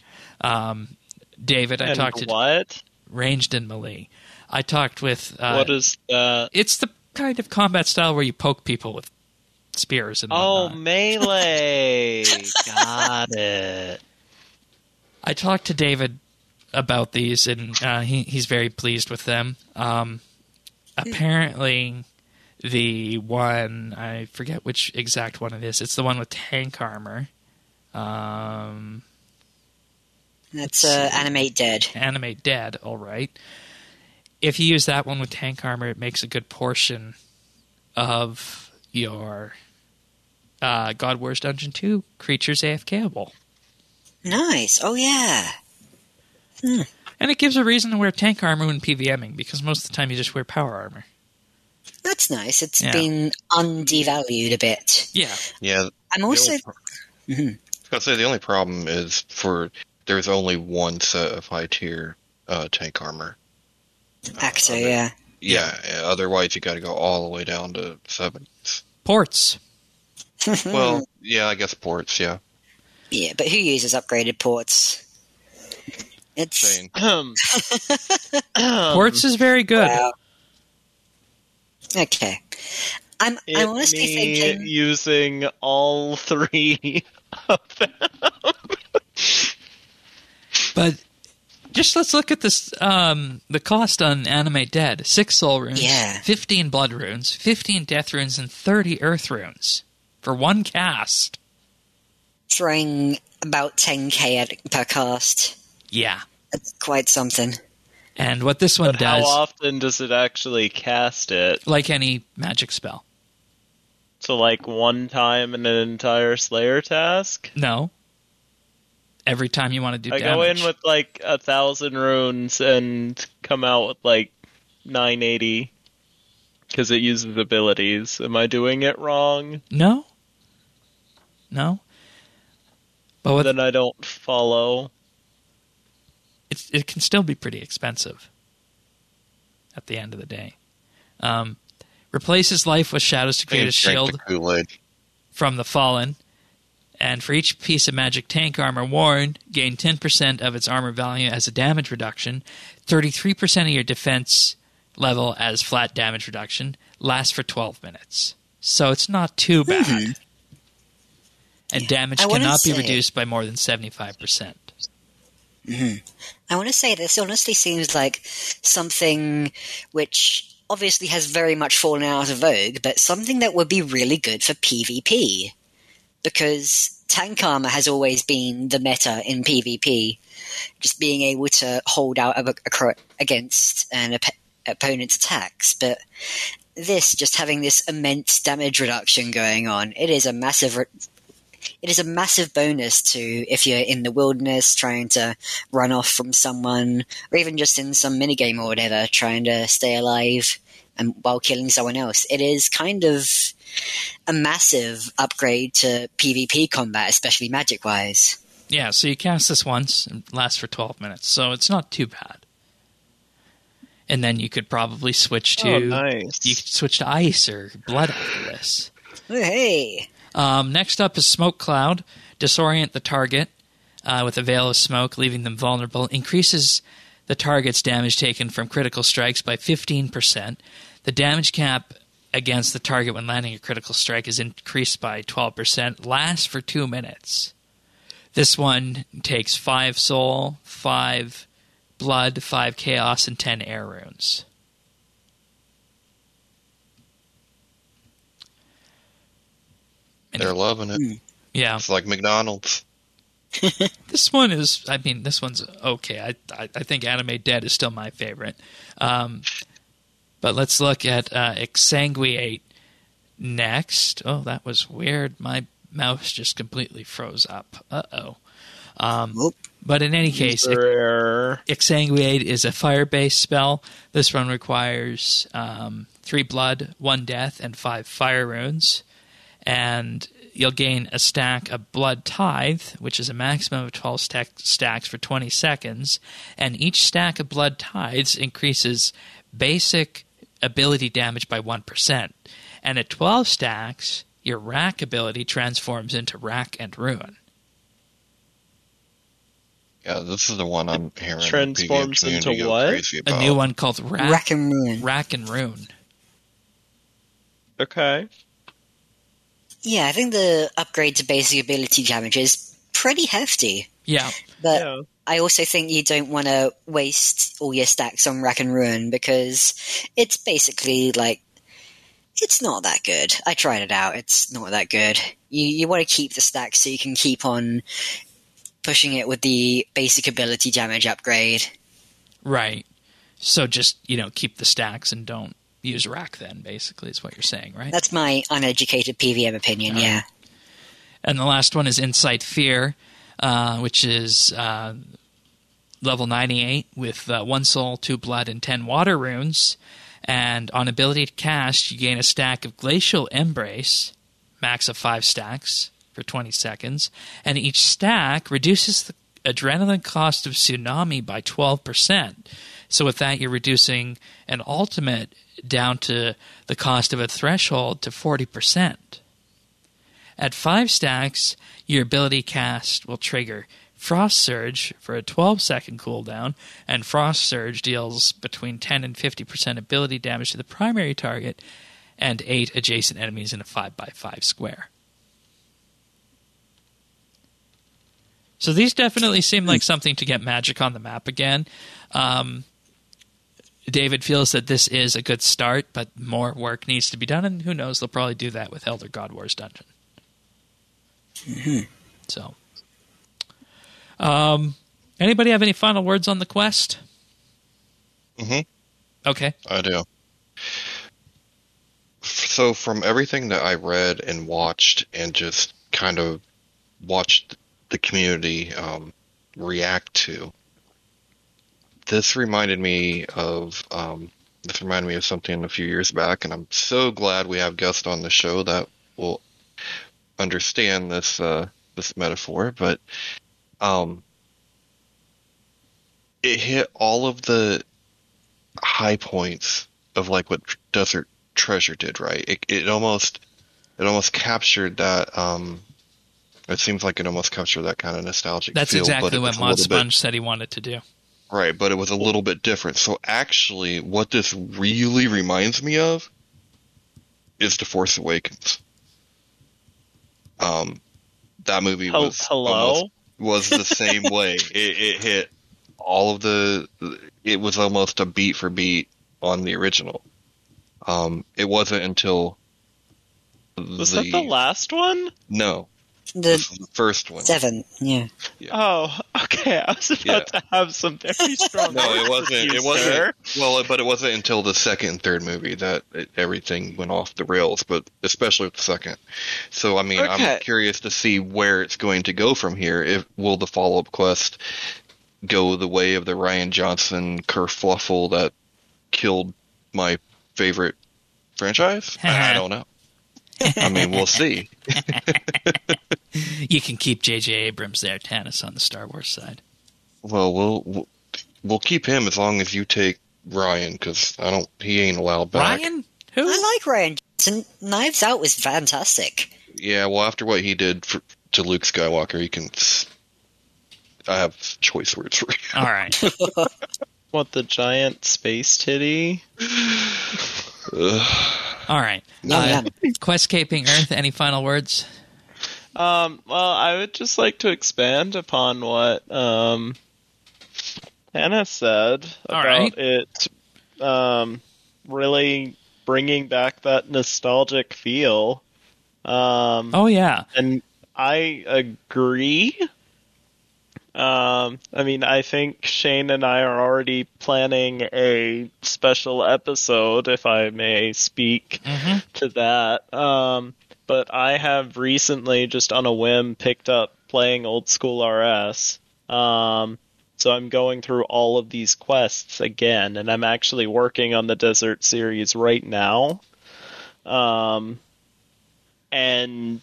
David, I talked to what? Ranged and Melee. I talked with. What is that? It's the kind of combat style where you poke people with spears and whatnot. Oh, melee! Got it. I talked to David about these, and he's very pleased with them. Apparently, the one, I forget which exact one it is. It's the one with tank armor. That's Animate Dead. Animate Dead, all right. If you use that one with tank armor, it makes a good portion of your God Wars Dungeon 2 creatures AFKable. Nice. Oh, yeah. And it gives a reason to wear tank armor when PVMing, because most of the time you just wear power armor. That's nice. It's been undevalued a bit. Yeah. Yeah. I'm also... I was going to say, the only problem is there's only one set of high-tier tank armor. Actor, yeah. Yeah, otherwise you got to go all the way down to 7s. Ports. Well, yeah, I guess ports, yeah. Yeah, but who uses upgraded ports? It's... Shane. Ports is very good. Wow. Okay. I'm honestly thinking... using all three of them. But just let's look at this. The cost on Animate Dead: 6 soul runes, 15 blood runes, 15 death runes, and 30 earth runes for one cast. Throwing about 10k per cast. Yeah, that's quite something. And what this one does... How often does it actually cast it? Like any magic spell. So like one time in an entire Slayer task? No. Every time you want to do damage. I go in with like 1,000 runes and come out with like 980 because it uses abilities. Am I doing it wrong? No. But then I don't follow. It can still be pretty expensive at the end of the day. Replaces life with shadows to create a shield from the fallen. And for each piece of magic tank armor worn, gain 10% of its armor value as a damage reduction, 33% of your defense level as flat damage reduction, lasts for 12 minutes. So it's not too bad. Mm-hmm. And damage cannot be reduced by more than 75%. Mm-hmm. I want to say this honestly seems like something which obviously has very much fallen out of vogue, but something that would be really good for PvP. Because tank armor has always been the meta in PvP, just being able to hold out against an opponent's attacks. But this, just having this immense damage reduction going on, it is a massive it is a massive bonus to if you're in the wilderness trying to run off from someone, or even just in some minigame or whatever, trying to stay alive and while killing someone else. It is kind of a massive upgrade to PvP combat, especially magic-wise. Yeah, so you cast this once, and it lasts for 12 minutes, so it's not too bad. And then you could probably switch to nice. You could switch to ice or blood after this. Hey. Next up is Smoke Cloud. Disorient the target with a veil of smoke, leaving them vulnerable. Increases the target's damage taken from critical strikes by 15%. The damage cap against the target when landing a critical strike is increased by 12%. Lasts for 2 minutes. This one takes 5 soul, 5 blood, 5 chaos, and 10 air runes. They're loving it. Yeah. It's like McDonald's. This one's okay. I think Anime Dead is still my favorite. But let's look at Exsanguiate next. Oh, that was weird. My mouse just completely froze up. Uh-oh. But in any case, Exsanguiate is a fire-based spell. This one requires 3 blood, 1 death, and 5 fire runes. And you'll gain a stack of Blood Tithe, which is a maximum of 12 stacks for 20 seconds. And each stack of Blood Tithes increases basic ability damage by 1%. And at 12 stacks, your Rack ability transforms into Rack and Ruin. Yeah, this is the one I'm hearing. Transforms into what? Crazy about. A new one called Rack and Ruin. Rack and Ruin. Okay. Yeah, I think the upgrade to basic ability damage is pretty hefty. Yeah. But I also think you don't want to waste all your stacks on Rack and Ruin because it's basically like, it's not that good. I tried it out. It's not that good. You want to keep the stacks so you can keep on pushing it with the basic ability damage upgrade. Right. So just, keep the stacks and don't use Rack then, basically, is what you're saying, right? That's my uneducated PVM opinion, yeah. And the last one is Incite Fear, which is level 98 with 1 soul, 2 blood, and 10 water runes. And on ability to cast, you gain a stack of Glacial Embrace, max of 5 stacks for 20 seconds. And each stack reduces the adrenaline cost of Tsunami by 12%. So with that, you're reducing an ultimate down to the cost of a threshold to 40%. At 5 stacks, your ability cast will trigger Frost Surge for a 12-second cooldown, and Frost Surge deals between 10 and 50% ability damage to the primary target and 8 adjacent enemies in a 5x5 square. So these definitely seem like something to get Magic on the map again. David feels that this is a good start, but more work needs to be done, and who knows, they'll probably do that with Elder God Wars Dungeon. So, anybody have any final words on the quest? Okay. I do. So from everything that I read and watched and just kind of watched the community react to, this reminded me of something a few years back, and I'm so glad we have guests on the show that will understand this this metaphor. But it hit all of the high points of like what Desert Treasure did, right? It almost captured that. It seems like it almost captured that kind of nostalgic That's feel. exactly what Mod Sponge said he wanted to do. Right, but it was a little bit different. So actually, what this really reminds me of is The Force Awakens. That movie was the same way. It hit all of the. It was almost a beat for beat on the original. It wasn't until was that the last one? No, The first one. 7, yeah. Oh, okay. I was about to have some very strong. No, it wasn't. It wasn't. Well, but it wasn't until the second and third movie that everything went off the rails. But especially with the second. So I mean, I'm curious to see where it's going to go from here. Will the follow-up quest go the way of the Rian Johnson kerfluffle that killed my favorite franchise? I don't know. I mean, we'll see. You can keep J.J. Abrams there, Tanis, on the Star Wars side. Well, we'll keep him as long as you take Ryan, because he ain't allowed back. Ryan? Who? I like Rian Johnson. Knives Out was fantastic. Yeah, well, after what he did to Luke Skywalker, he can. I have choice words for you. All right. What, the giant space titty? All right. Questscaping Earth, any final words? Well, I would just like to expand upon what Hannah said about it really bringing back that nostalgic feel. Oh, yeah. And I agree. I mean, I think Shane and I are already planning a special episode, if I may speak to that. But I have recently, just on a whim, picked up playing Old School RS. So I'm going through all of these quests again, and I'm actually working on the Desert series right now. And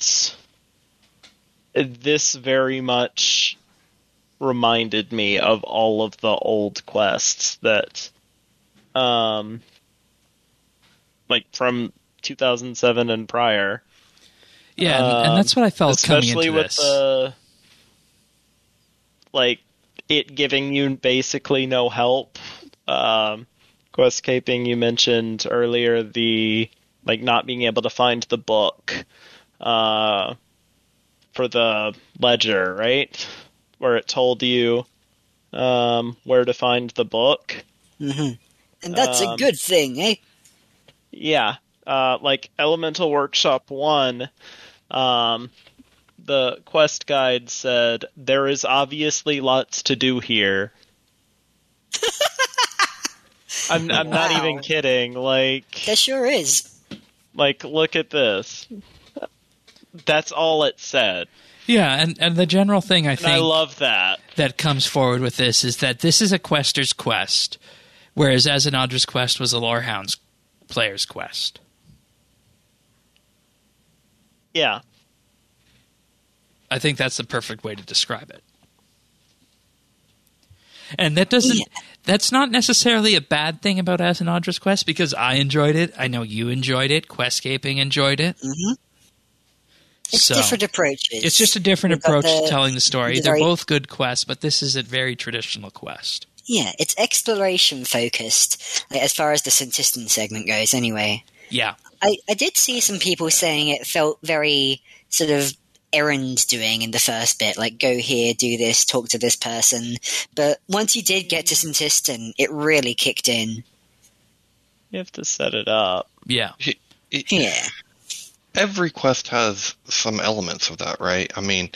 this very much reminded me of all of the old quests that, like from 2007 and prior. Yeah, and that's what I felt coming into this. Especially with like it giving you basically no help. Questscaping, you mentioned earlier, the like not being able to find the book for the ledger, right? Where it told you where to find the book. Mm-hmm. And that's a good thing, eh? Yeah. Like Elemental Workshop 1, the quest guide said, there is obviously lots to do here. I'm not even kidding. Like, there sure is. Like, look at this. That's all it said. Yeah, and the general thing I think I love that comes forward with this is that this is a quester's quest, whereas Azanadra's quest was a Lorehound's player's quest. Yeah. I think that's the perfect way to describe it. And that doesn't that's not necessarily a bad thing about Azanadra's quest, because I enjoyed it. I know you enjoyed it. Questscaping enjoyed it. Mm-hmm. It's different approaches. It's just a different approach to telling the story. They're both good quests, but this is a very traditional quest. Yeah, it's exploration focused, like, as far as the Syntistan segment goes anyway. Yeah. I did see some people saying it felt very sort of errand doing in the first bit, like go here, do this, talk to this person. But once you did get to Syntistan, it really kicked in. You have to set it up. Yeah. Yeah. Every quest has some elements of that, right? I mean,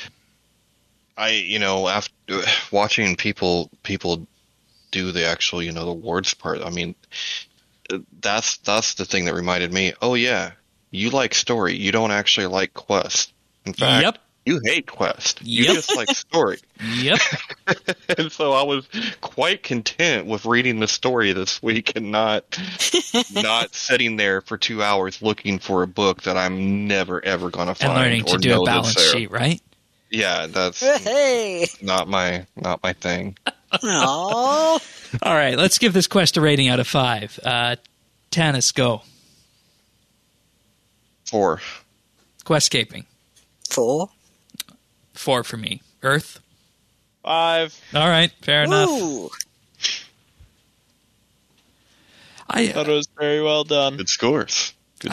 after watching people do the actual, the wards part, I mean, that's the thing that reminded me, oh yeah, you like story, you don't actually like quest. In fact, you hate quest. You just like story. Yep. And so I was quite content with reading the story this week and not sitting there for 2 hours looking for a book that I'm never ever going to find. And learning to do a balance sheet, right? Yeah, that's not my thing. Aww. All right, let's give this quest a rating out of 5. Tanis, go. 4. 4. Questscaping. 4 for me. Earth? 5. All right, fair enough. I thought it was very well done. Good scores.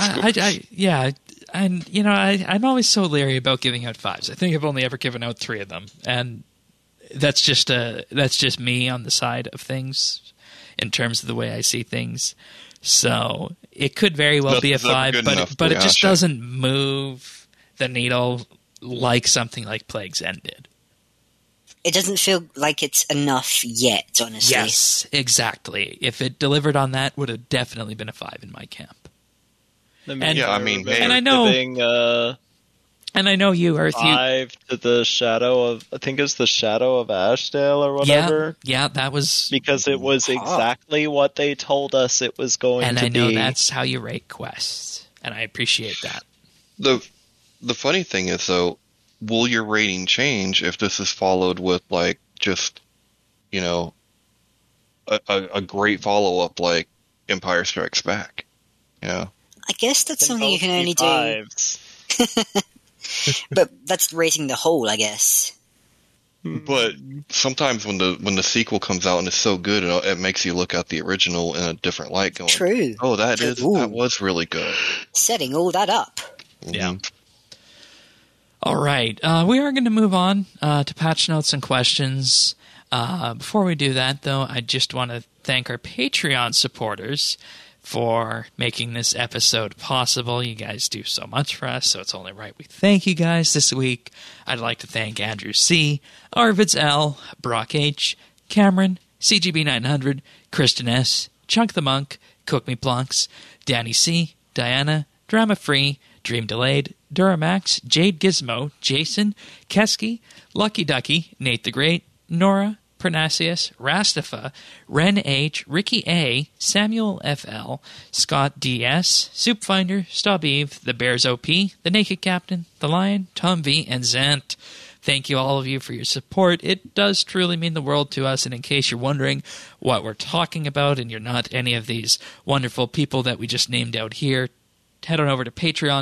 I'm always so leery about giving out 5s. I think I've only ever given out 3 of them, and that's just me on the side of things in terms of the way I see things. So it could very well be a 5, but it just doesn't move the needle like something like Plague's End did. It doesn't feel like it's enough yet, honestly. Yes, exactly. If it delivered on that, would have definitely been a 5 in my camp. And I know you, Earth. 5 to the Shadow of, I think it's the Shadow of Ashdale or whatever. Yeah, that was because it was exactly what they told us it was going to be. And I know that's how you rate quests, and I appreciate that. The funny thing is, though, will your rating change if this is followed with, like, just, you know, a great follow-up like Empire Strikes Back? You know? I guess that's something you can only do. But that's rating the whole, I guess. But sometimes when the sequel comes out and it's so good, it makes you look at the original in a different light. Going, true. Oh, that was really good. Setting all that up. Yeah. All right. We are going to move on to patch notes and questions. Before we do that, though, I just want to thank our Patreon supporters for making this episode possible. You guys do so much for us, so it's only right we thank you guys this week. I'd like to thank Andrew C., Arvids L., Brock H., Cameron, CGB900, Kristen S., Chunk the Monk, Cook Me Plunks, Danny C., Diana, Drama Free, Dream Delayed, Duramax, Jade Gizmo, Jason, Kesky, Lucky Ducky, Nate the Great, Nora, Pernasius, Rastafa, Ren H, Ricky A, Samuel FL, Scott DS, Soupfinder, Stop Eve, The Bears OP, The Naked Captain, The Lion, Tom V, and Zant. Thank you all of you for your support. It does truly mean the world to us, and in case you're wondering what we're talking about and you're not any of these wonderful people that we just named out here, head on over to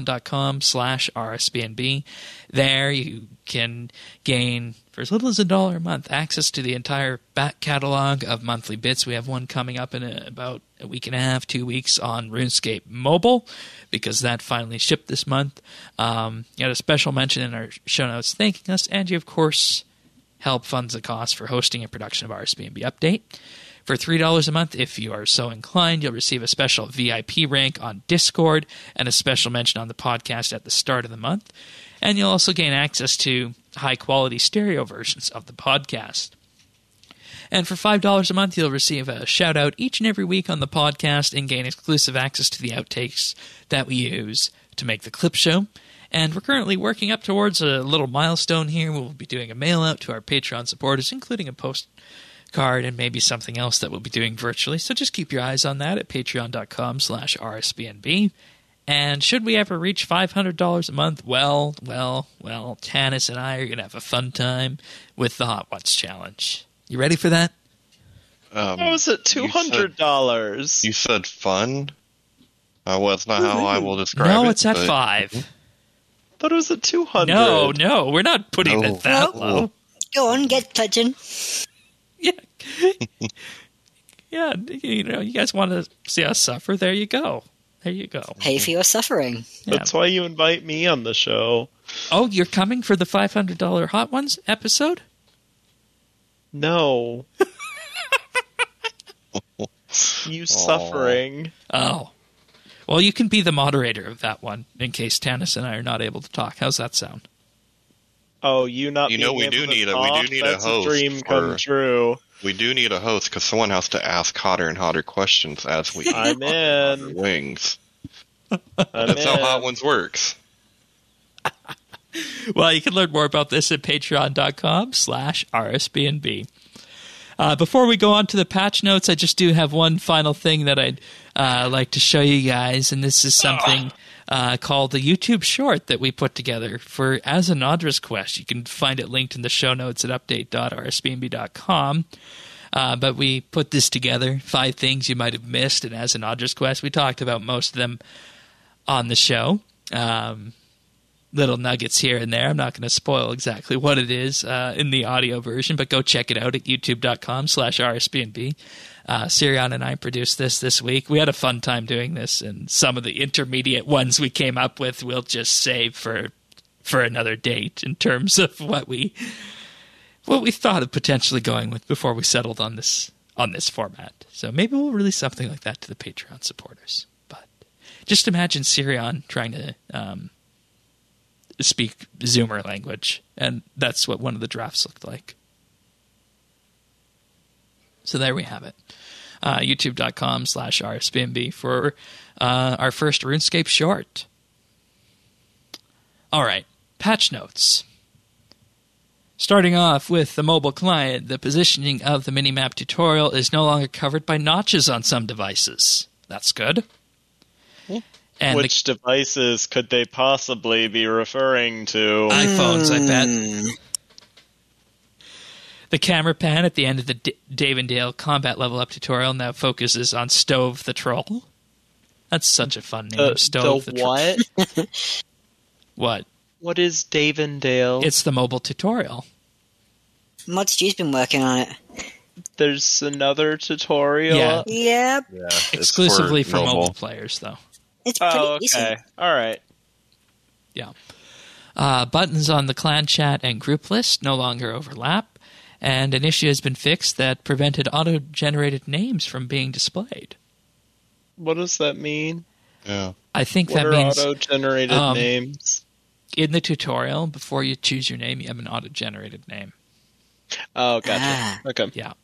patreon.com/RSBNB. There you can gain, for as little as $1 a month, access to the entire back catalog of monthly bits. We have one coming up in about a week and a half, 2 weeks on RuneScape Mobile, because that finally shipped this month. You had a special mention in our show notes thanking us, and you, of course, help funds the cost for hosting and production of RSBNB Update. For $3 a month, if you are so inclined, you'll receive a special VIP rank on Discord and a special mention on the podcast at the start of the month. And you'll also gain access to high-quality stereo versions of the podcast. And for $5 a month, you'll receive a shout-out each and every week on the podcast and gain exclusive access to the outtakes that we use to make the clip show. And we're currently working up towards a little milestone here. We'll be doing a mail-out to our Patreon supporters, including a postcard and maybe something else that we'll be doing virtually. So just keep your eyes on that at patreon.com/RSBNB. And should we ever reach $500 a month, well, Tanis and I are going to have a fun time with the Hot Ones Challenge. You ready for that? How was it $200? You said fun? Well, that's not how I will describe it. No, it's at 5. Thought it was at 200. No, we're not putting it that low. Go on, get touching. Yeah. Yeah, you guys want to see us suffer? There you go. Pay for your suffering. Yeah. That's why you invite me on the show. Oh, you're coming for the $500 Hot Ones episode? No. You suffering. Oh. Well, you can be the moderator of that one in case Tanis and I are not able to talk. How's that sound? Oh, we do need a host. A dream come true. We do need a host because someone has to ask hotter and hotter questions as we I'm in wings. That's how Hot Ones works. Well, you can learn more about this at patreon.com/RSBNB. Before we go on to the patch notes, I just do have one final thing that I'd like to show you guys, and this is something called the YouTube short that we put together for Azanadra's Quest. You can find it linked in the show notes at update.rsbnb.com. But we put this together, 5 things you might have missed in Azanadra's Quest. We talked about most of them on the show. Little nuggets here and there. I'm not going to spoil exactly what it is in the audio version, but go check it out at youtube.com/RSBNB. Sirion and I produced this week. We had a fun time doing this, and some of the intermediate ones we came up with we'll just save for another date in terms of what we thought of potentially going with before we settled on this format. So maybe we'll release something like that to the Patreon supporters. But just imagine Sirion trying to speak Zoomer language, and that's what one of the drafts looked like. So there we have it. YouTube.com/RSBNB for our first RuneScape short. All right, patch notes. Starting off with the mobile client, the positioning of the minimap tutorial is no longer covered by notches on some devices. That's good. And which devices could they possibly be referring to? iPhones, I bet. The camera pan at the end of the Dave and Dale combat level up tutorial now focuses on Stove the Troll. That's such a fun name, Stove the Troll. What? What? What is Dave and Dale? It's the mobile tutorial. Mod Stew's been working on it. There's another tutorial? Yeah. Yep. Yeah, Exclusively for mobile players, though. It's pretty Oh, okay. decent. All right. Yeah. Buttons on the clan chat and group list no longer overlap, and an issue has been fixed that prevented auto-generated names from being displayed. What does that mean? Yeah. I think What that are means auto-generated names? in the tutorial, before you choose your name, you have an auto-generated name. Oh, gotcha. Okay. Yeah.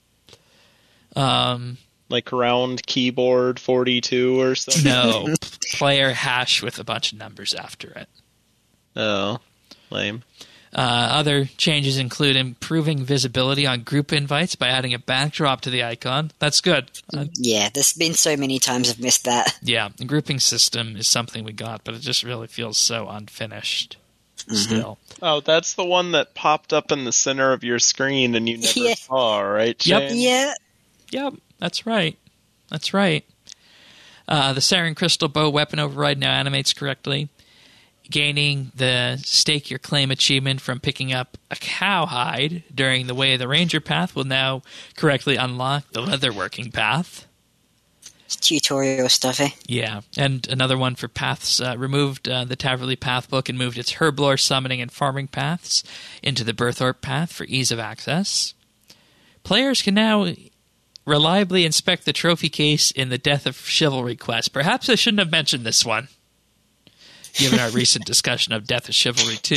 Like round keyboard 42 or something? No. Player hash with a bunch of numbers after it. Oh, lame. Other changes include improving visibility on group invites by adding a backdrop to the icon. That's good. Yeah, there's been so many times I've missed that. Yeah, the grouping system is something we got, but it just really feels so unfinished still. Oh, that's the one that popped up in the center of your screen and you never saw, right, Yep. Shane? Yeah. Yep, that's right. That's right. The Saren Crystal Bow weapon override now animates correctly. Gaining the Stake Your Claim achievement from picking up a cowhide during the Way of the Ranger path will now correctly unlock the leatherworking path. It's tutorial stuff, eh? Yeah, and another one for paths. Removed the Taverley path book and moved its Herblore summoning and farming paths into the Berthorpe path for ease of access. Players can now reliably inspect the trophy case in the Death of Chivalry quest. Perhaps I shouldn't have mentioned this one, given our recent discussion of Death of Chivalry 2.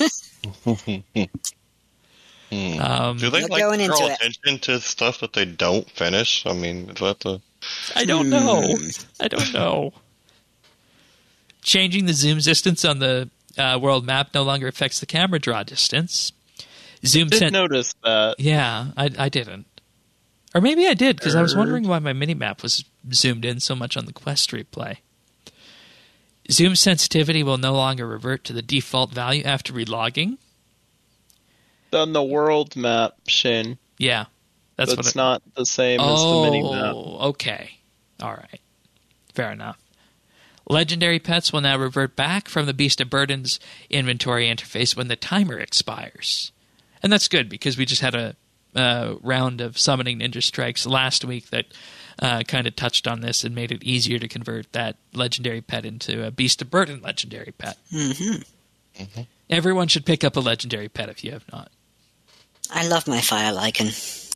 Do they Not going draw into it. attention to stuff that they don't finish? I mean, is that the... I don't know. I don't know. Changing the zoom distance on the world map no longer affects the camera draw distance. Zoom I did notice that. Yeah, I didn't. Or maybe I did, because I was wondering why my minimap was zoomed in so much on the quest replay. Zoom sensitivity will no longer revert to the default value after relogging. On the world map, Shane. Yeah. That's not the same as the mini-map. Oh, okay. All right. Fair enough. Legendary pets will now revert back from the Beast of Burden's inventory interface when the timer expires. And that's good, because we just had a round of summoning ninja strikes last week that kind of touched on this and made it easier to convert that legendary pet into a Beast of Burden legendary pet. Mm-hmm. Everyone should pick up a legendary pet if you have not. I love my fire lichen.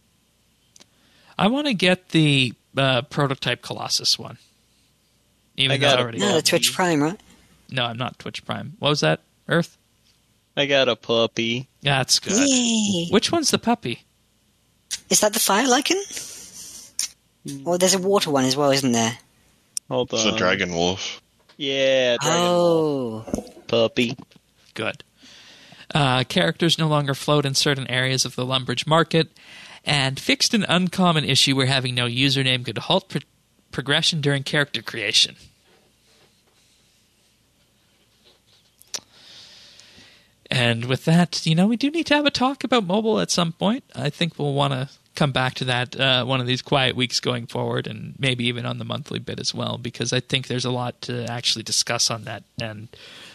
I want to get the prototype Colossus one. Even though I already No, the Twitch Prime, right? No, I'm not Twitch Prime. What was that? Earth? I got a puppy. That's good. Yay. Which one's the puppy? Is that the fire lichen? Oh, there's a water one as well, isn't there? Hold on. It's a dragon wolf. Yeah, dragon wolf. Puppy. Good. Characters no longer float in certain areas of the Lumbridge market, and fixed an uncommon issue where having no username could halt progression during character creation. And with that, we do need to have a talk about mobile at some point. I think we'll want to come back to that one of these quiet weeks going forward, and maybe even on the monthly bit as well, because I think there's a lot to actually discuss on that, and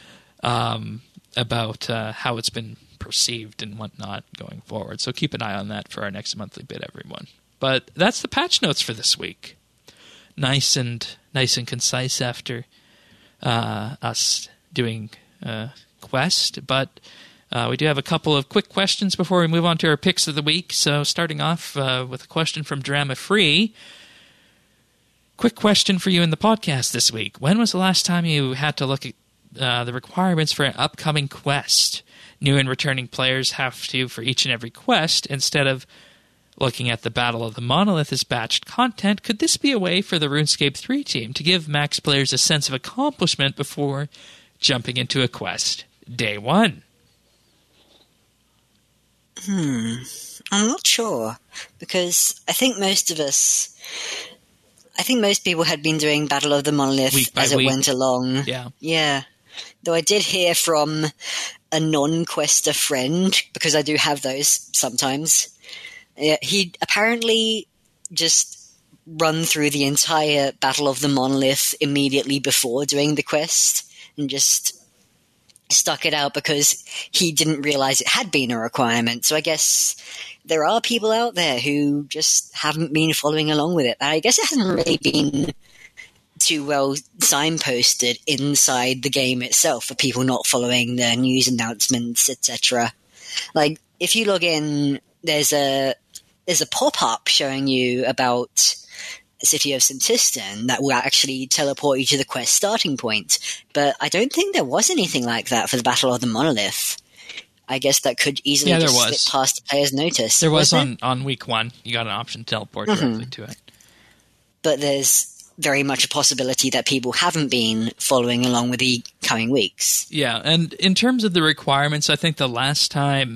about how it's been perceived and whatnot going forward. So keep an eye on that for our next monthly bit, everyone. But that's the patch notes for this week. Nice and concise after us doing Quest, but we do have a couple of quick questions before we move on to our picks of the week. So starting off with a question from Drama Free. Quick question for you in the podcast this week. When was the last time you had to look at the requirements for an upcoming quest. New and returning players have to, for each and every quest, instead of looking at the Battle of the Monolith as batched content, could this be a way for the RuneScape 3 team to give max players a sense of accomplishment before jumping into a quest day one? I'm not sure, because I think most people had been doing Battle of the Monolith as it went along. Yeah. Though I did hear from a non-quester friend, because I do have those sometimes. He'd apparently just run through the entire Battle of the Monolith immediately before doing the quest and just stuck it out because he didn't realize it had been a requirement. So I guess there are people out there who just haven't been following along with it. I guess it hasn't really been too well signposted inside the game itself for people not following the news announcements, etc. Like, if you log in, there's a pop-up showing you about City of Sintistan that will actually teleport you to the quest starting point. But I don't think there was anything like that for the Battle of the Monolith. I guess that could easily just slip past the player's notice. There was on week 1. You got an option to teleport directly to it. But there's very much a possibility that people haven't been following along with the coming weeks. Yeah, and in terms of the requirements, I think the last time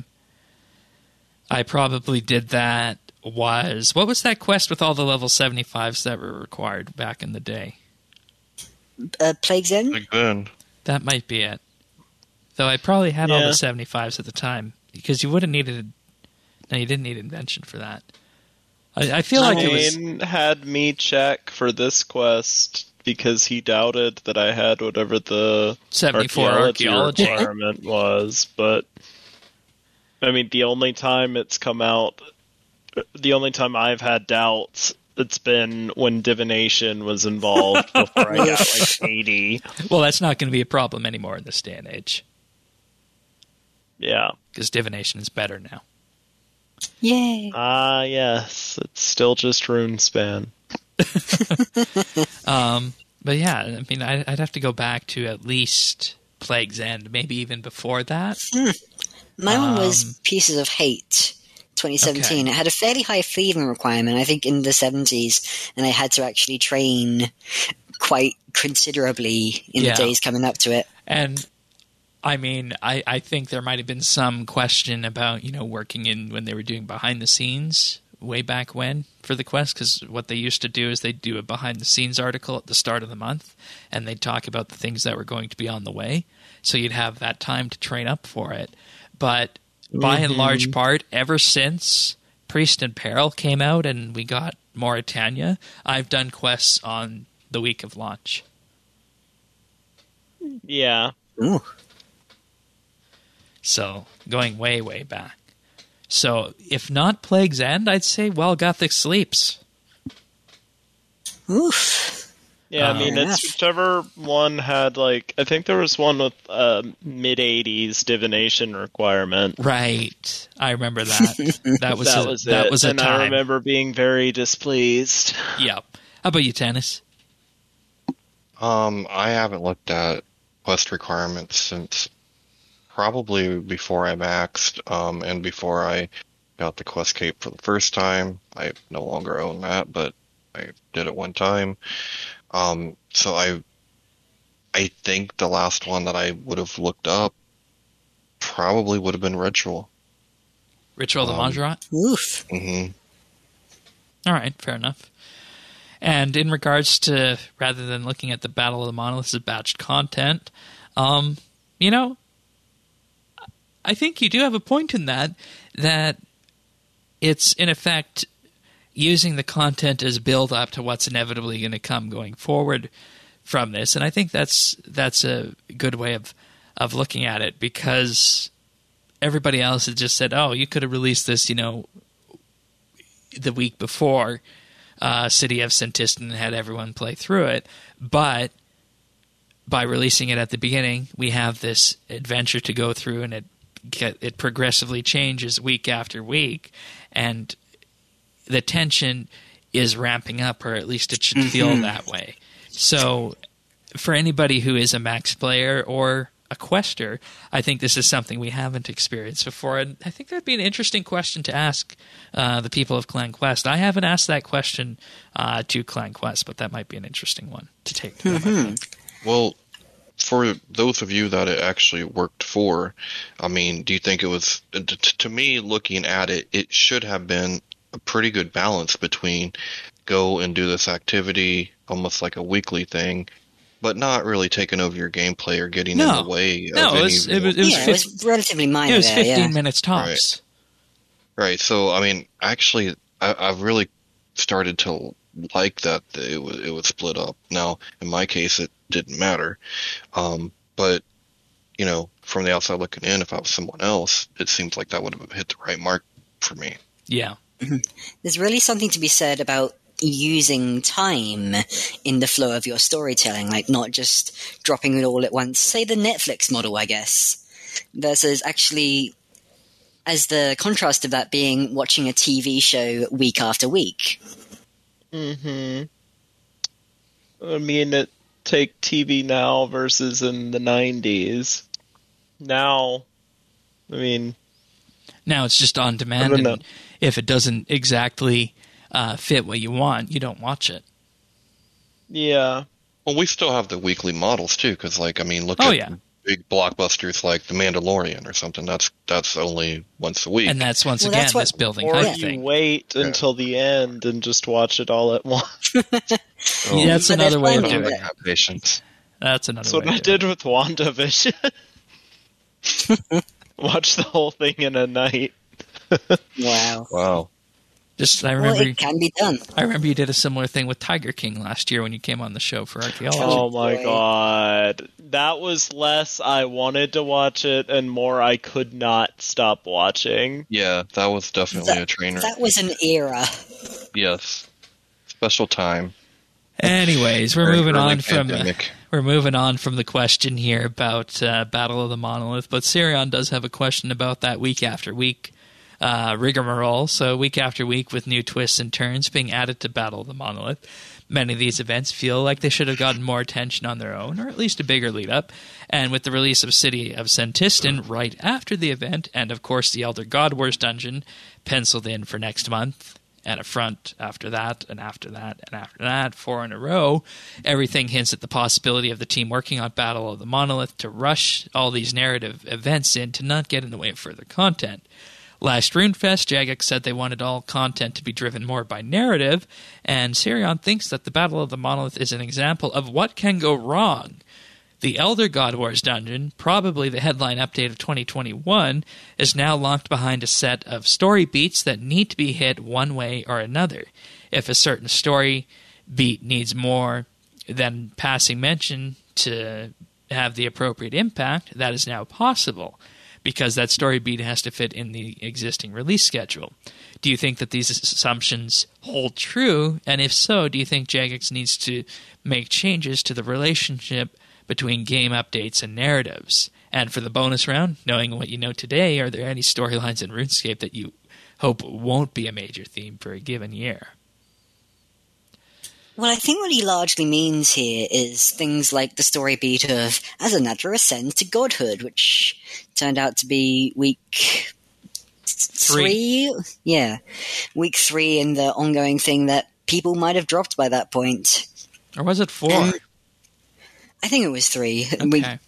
I probably did that was... What was that quest with all the level 75s that were required back in the day? Plague's End? Plague's End. That might be it. Though I probably had all the 75s at the time, because you would have needed... No, you didn't need Invention for that. I feel like it was... had me check for this quest because he doubted that I had whatever the 74 archaeology requirement was, but I mean, the only time it's come out, the only time I've had doubts, it's been when divination was involved before I got like 80. Well, that's not going to be a problem anymore in this day and age. Yeah. Because divination is better now. Yay. Yes. It's still just RuneSpan. But yeah, I mean, I'd have to go back to at least Plague's End, maybe even before that. My one was Pieces of Hate, 2017. Okay. It had a fairly high thieving requirement, I think in the 70s, and I had to actually train quite considerably in the days coming up to it. And I mean, I think there might have been some question about, working in when they were doing behind the scenes way back when for the quest, because what they used to do is they'd do a behind the scenes article at the start of the month, and they'd talk about the things that were going to be on the way. So you'd have that time to train up for it. But by and large part, ever since Priest in Peril came out and we got Mauritania, I've done quests on the week of launch. Yeah. Ooh. So, going way, way back. So, if not Plague's End, I'd say Gothic Sleeps. Oof. Yeah, I mean, it's whichever one had, I think there was one with mid-80s divination requirement. Right. I remember that. That was a time. I remember being very displeased. Yep. How about you, Tannis? I haven't looked at quest requirements since probably before I maxed, and before I got the quest cape for the first time. I no longer own that, but I did it one time. So I think the last one that I would have looked up probably would have been Ritual. Ritual of the Majorat? Oof. Mm-hmm. All right, fair enough. And in regards to, rather than looking at the Battle of the Monoliths as batched content, I think you do have a point in that it's, in effect, using the content as build-up to what's inevitably going to come going forward from this. And I think that's a good way of looking at it, because everybody else has just said, oh, you could have released this, the week before City of Sintistan and had everyone play through it. But by releasing it at the beginning, we have this adventure to go through, and it progressively changes week after week, and the tension is ramping up, or at least it should feel that way. So for anybody who is a Max player or a quester, I think this is something we haven't experienced before, and I think that'd be an interesting question to ask the people of Clan Quest. I haven't asked that question to Clan Quest, but that might be an interesting one to take to them. Well, for those of you that it actually worked for, I mean, do you think it was, to me, looking at it, it should have been a pretty good balance between go and do this activity, almost like a weekly thing, but not really taking over your gameplay or getting in the way of it was relatively minor. It was 15 minutes tops. Right. So, I mean, actually, I've really started to like that it was split up. Now, in my case, it didn't matter. But, you know, from the outside looking in, if I was someone else, it seems like that would have hit the right mark for me. Yeah. There's really something to be said about using time in the flow of your storytelling, like not just dropping it all at once. Say the Netflix model, I guess, versus actually, as the contrast of that being watching a TV show week after week. I mean, take TV now versus in the 90s. Now, I mean... Now it's just on demand, and if it doesn't exactly fit what you want, you don't watch it. Yeah. Well, we still have the weekly models, too, because, like, I mean, look at big blockbusters like The Mandalorian or something. That's only once a week. And that's this building hype thing. Or you wait until the end and just watch it all at once. That's another way of doing it. Have patience. That's another way. That's what I did with WandaVision. Watch the whole thing in a night. Wow. I remember it can be done. I remember you did a similar thing with Tiger King last year when you came on the show for Archaeology. Oh my god. That was less I wanted to watch it and more I could not stop watching. Yeah, that was definitely a trainer. That was an era. Yes. Special time. Anyways, we're moving on from the question here about Battle of the Monolith, but Sirion does have a question about that week after week rigmarole. So week after week with new twists and turns being added to Battle of the Monolith. Many of these events feel like they should have gotten more attention on their own, or at least a bigger lead-up. And with the release of City of Sentistan right after the event, and of course the Elder God Wars dungeon penciled in for next month, and a front after that, and after that, and after that, 4 in a row, everything hints at the possibility of the team working on Battle of the Monolith to rush all these narrative events in to not get in the way of further content. Last RuneFest, Jagex said they wanted all content to be driven more by narrative, and Sirion thinks that the Battle of the Monolith is an example of what can go wrong. The Elder God Wars dungeon, probably the headline update of 2021, is now locked behind a set of story beats that need to be hit one way or another. If a certain story beat needs more than passing mention to have the appropriate impact, that is now possible, because that story beat has to fit in the existing release schedule. Do you think that these assumptions hold true? And if so, do you think Jagex needs to make changes to the relationship between game updates and narratives? And for the bonus round, knowing what you know today, are there any storylines in RuneScape that you hope won't be a major theme for a given year? Well, I think what he largely means here is things like the story beat of Azanadra ascends to godhood, which turned out to be week 3. Yeah, week 3, and the ongoing thing that people might have dropped by that point. Or was it 4? I think it was 3. Okay.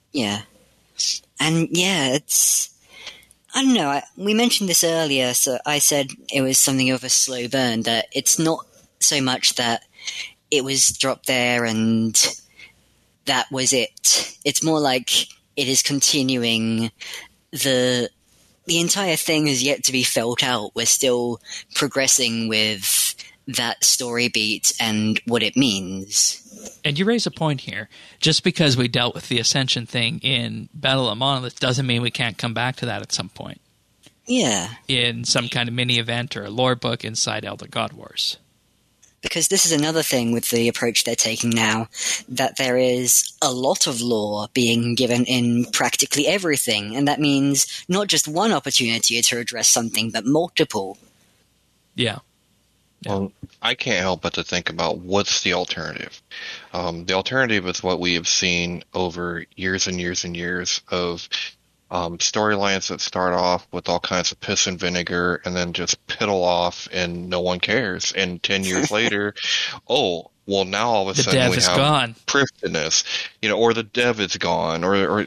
And it's... I don't know, we mentioned this earlier, so I said it was something of a slow burn, that it's not so much that it was dropped there and that was it. It's more like it is continuing. The entire thing is yet to be felt out. We're still progressing with that story beat and what it means. And you raise a point here. Just because we dealt with the Ascension thing in Battle of Monolith doesn't mean we can't come back to that at some point. Yeah. In some kind of mini event or a lore book inside Elder God Wars. Because this is another thing with the approach they're taking now, that there is a lot of lore being given in practically everything, and that means not just one opportunity to address something, but multiple. Yeah. Well, I can't help but to think about what's the alternative. The alternative is what we have seen over years and years and years of storylines that start off with all kinds of piss and vinegar and then just piddle off and no one cares. And 10 years later, oh, well, now all of a sudden we have priftness, or the dev is gone, or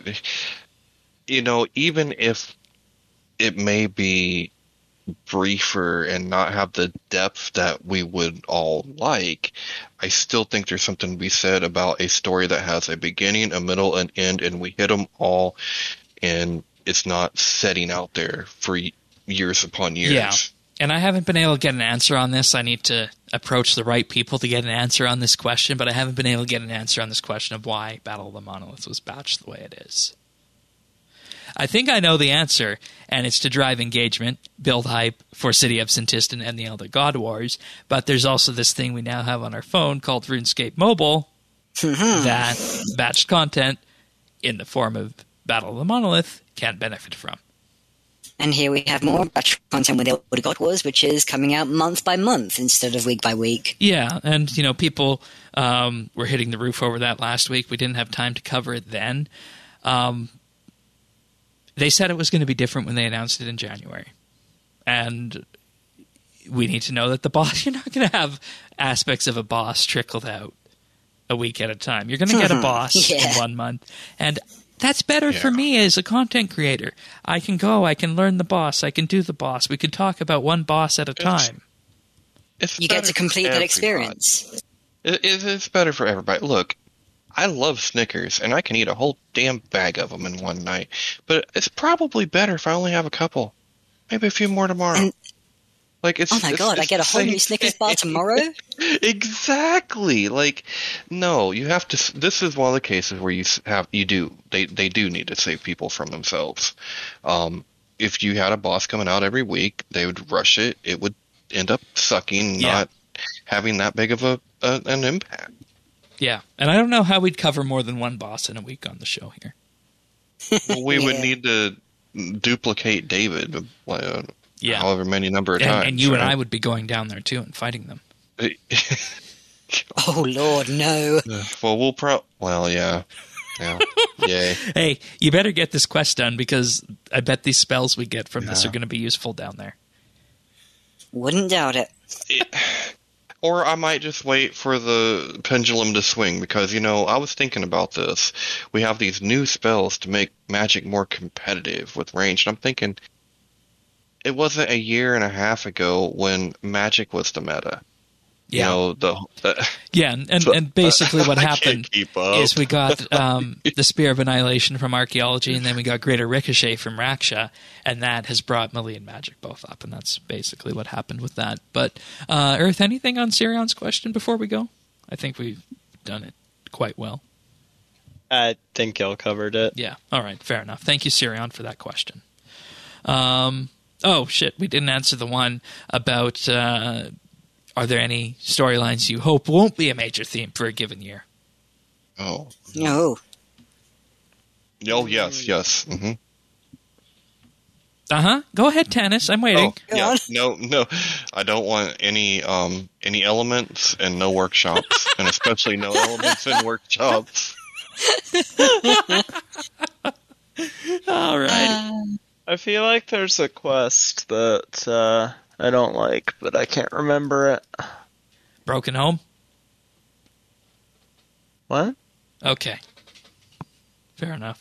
even if it may be briefer and not have the depth that we would all like, I still think there's something to be said about a story that has a beginning, a middle, and end, and we hit them all, and it's not setting out there for years upon years. Yeah, and I haven't been able to get an answer on this. I need to approach the right people to get an answer on this question, but I haven't been able to get an answer on this question of why Battle of the Monoliths was batched the way it is. I think I know the answer, and it's to drive engagement, build hype for City of Sintistan and the Elder God Wars, but there's also this thing we now have on our phone called RuneScape Mobile that batched content in the form of Battle of the Monolith can't benefit from. And here we have more batch content with the Elder God Wars, which is coming out month by month instead of week by week. Yeah, and people were hitting the roof over that last week. We didn't have time to cover it then. They said it was going to be different when they announced it in January. And we need to know that the boss, you're not going to have aspects of a boss trickled out a week at a time. You're going to get a boss in 1 month. And that's better for me as a content creator. I can learn the boss. I can do the boss. We can talk about one boss at a time. You get to complete that experience. It's better for everybody. Look, I love Snickers, and I can eat a whole damn bag of them in one night. But it's probably better if I only have a couple. Maybe a few more tomorrow. Oh my god, I get a whole new Snickers bar tomorrow? Exactly. No, you have to. This is one of the cases where they do need to save people from themselves. If you had a boss coming out every week, they would rush it. It would end up sucking, not having that big of an impact. Yeah, and I don't know how we'd cover more than one boss in a week on the show here. Well, we would need to duplicate David, however many number of times. And you and I would be going down there, too, and fighting them. Oh, Lord, no. Well, yeah. Yay. Hey, you better get this quest done, because I bet these spells we get from this are going to be useful down there. Wouldn't doubt it. Or I might just wait for the pendulum to swing, because, I was thinking about this. We have these new spells to make Magic more competitive with range, and I'm thinking, it wasn't a year and a half ago when Magic was the meta. Yeah. And basically what happened is we got the Spear of Annihilation from Archaeology, and then we got Greater Ricochet from Raksha, and that has brought Melee and Magic both up, and that's basically what happened with that. But, Earth, anything on Sirion's question before we go? I think we've done it quite well. I think y'all covered it. Yeah, all right, fair enough. Thank you, Sirion, for that question. We didn't answer the one about... are there any storylines you hope won't be a major theme for a given year? Oh. No. Oh, yes. Mm-hmm. Uh-huh. Go ahead, Tanis. I'm waiting. Oh, yeah. No. I don't want any elements and no workshops, and especially no elements in workshops. All right. I feel like there's a quest that... I don't like, but I can't remember it. Broken Home? What? Okay. Fair enough.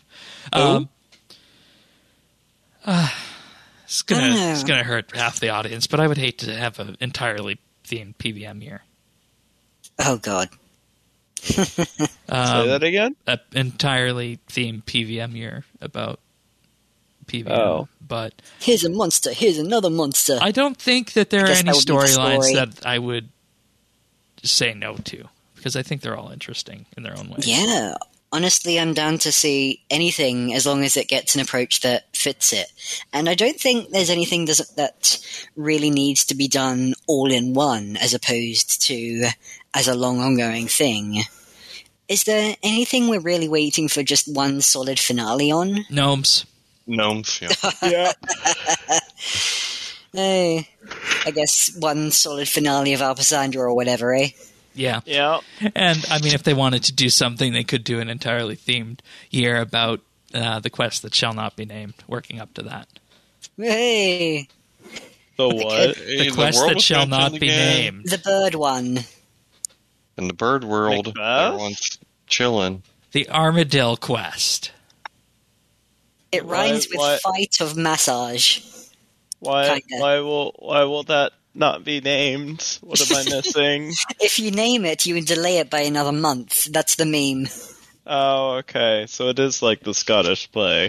It's gonna hurt half the audience, but I would hate to have an entirely themed PVM year. Oh, God. Say that again? An entirely themed PVM year about PVM. Oh. But here's a monster, here's another monster. I don't think that there are any storylines that I would say no to, because I think they're all interesting in their own way. Yeah. Honestly, I'm down to see anything as long as it gets an approach that fits it. And I don't think there's anything that really needs to be done all in one as opposed to as a long ongoing thing. Is there anything we're really waiting for just one solid finale on? Gnomes, yeah. Yeah. Hey. I guess, one solid finale of Alpasandra or whatever, eh? Yeah. Yeah. And, I mean, if they wanted to do something, they could do an entirely themed year about the quest that shall not be named, working up to that. Hey! The what? The quest that shall not be named. The bird one. In the bird world, Macbeth? everyone's chilling. The Armadillo quest. It rhymes with What? fight of massage. Why Kinda. will that not be named? What am I missing? If you name it, you can delay it by another month. That's the meme. Oh, okay. So it is like the Scottish play.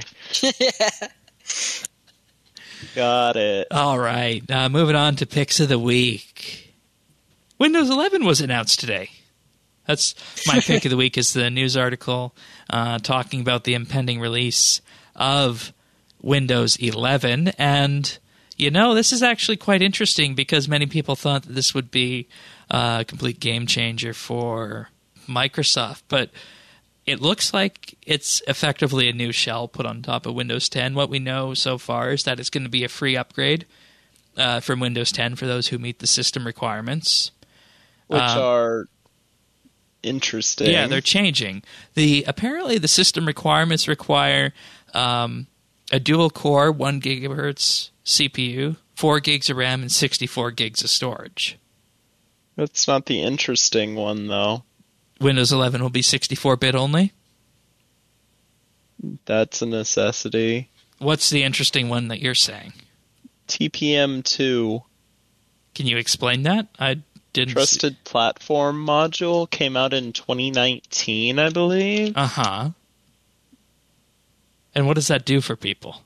Got it. All right. Moving on to picks of the week. Windows 11 was announced today. That's my pick of the week, is the news article talking about the impending release of Windows 11. And, you know, this is actually quite interesting because many people thought that this would be a complete game changer for Microsoft. But it looks like it's effectively a new shell put on top of Windows 10. What we know so far is that it's going to be a free upgrade from Windows 10 for those who meet the system requirements. Which are interesting. Yeah, they're changing. Apparently, the system requirements require a dual-core 1 gigahertz CPU, 4 gigs of RAM, and 64 gigs of storage. That's not the interesting one, though. Windows 11 will be 64-bit only. That's a necessity. What's the interesting one that you're saying? TPM2. Can you explain that? I didn't. Trusted Platform module came out in 2019, I believe. Uh-huh. And what does that do for people?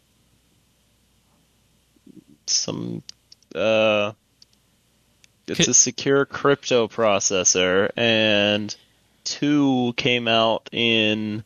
It's a secure crypto processor, and 2 came out in,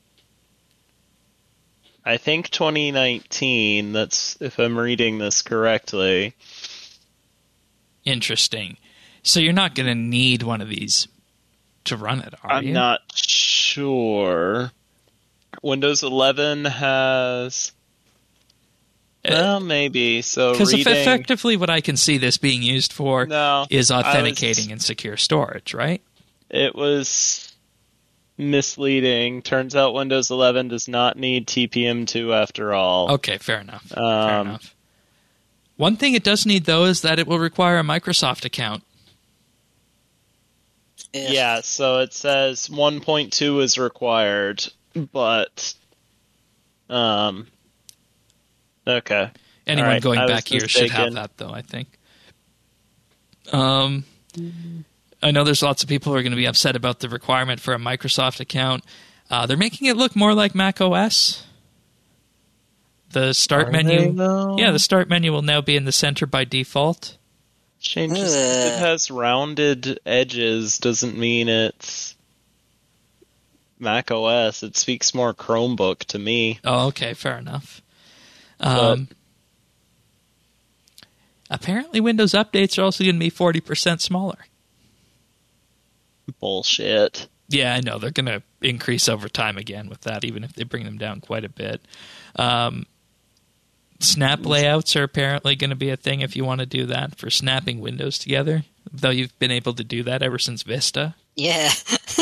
I think, 2019. That's if I'm reading this correctly. Interesting. So you're not going to need one of these to run it, are you? I'm not sure. Windows 11 has... Well, maybe. So because reading... effectively what I can see this being used for is authenticating and secure storage, right? It was misleading. Turns out Windows 11 does not need TPM2 after all. Okay, fair enough. Fair enough. One thing it does need, though, is that it will require a Microsoft account. Yeah, so it says 1.2 is required, but... Okay. Anyone right, going I was back here should have mistaken. that, though, I think. I know there's lots of people who are going to be upset about the requirement for a Microsoft account. They're making it look more like Mac OS. The start menu... Yeah, the start menu will now be in the center by default. Changes. It has rounded edges doesn't mean it's Mac OS. It speaks more Chromebook to me. Oh, okay, fair enough. Apparently Windows updates are also going to be 40% smaller. Bullshit. Yeah, I know. They're going to increase over time again with that, even if they bring them down quite a bit. Snap layouts are apparently going to be a thing if you want to do that for snapping windows together, though you've been able to do that ever since Vista. Yeah.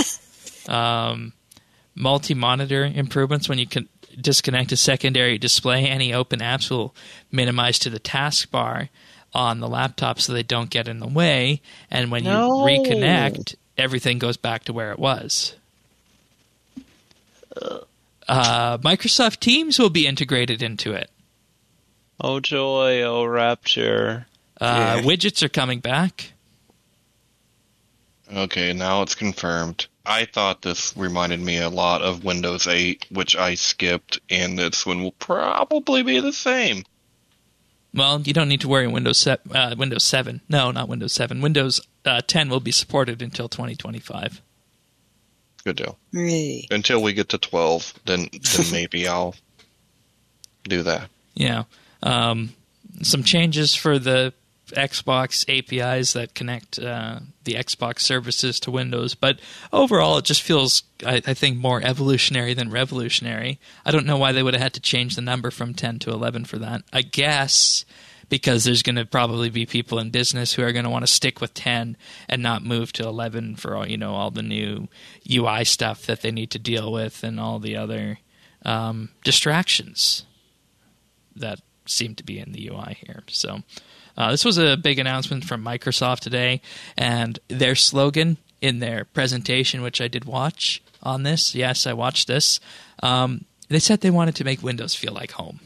Multi-monitor improvements. When you can disconnect a secondary display, any open apps will minimize to the taskbar on the laptop so they don't get in the way. And when you reconnect, everything goes back to where it was. Microsoft Teams will be integrated into it. Oh joy, oh rapture. Widgets are coming back. Okay, now it's confirmed. I thought this reminded me a lot of Windows 8, which I skipped, and this one will probably be the same. Well, you don't need to worry. Windows 7. No, not Windows 7. Windows 10 will be supported until 2025. Good deal. Really? Until we get to 12, then maybe I'll do that. Yeah. Some changes for the Xbox APIs that connect the Xbox services to Windows, but overall it just feels, I think, more evolutionary than revolutionary. I don't know why they would have had to change the number from 10 to 11 for that. I guess because there's going to probably be people in business who are going to want to stick with 10 and not move to 11 for all, all the new UI stuff that they need to deal with and all the other distractions that seem to be in the UI here. So this was a big announcement from Microsoft today, and their slogan in their presentation, which I did watch on this, yes, I watched this, they said they wanted to make Windows feel like home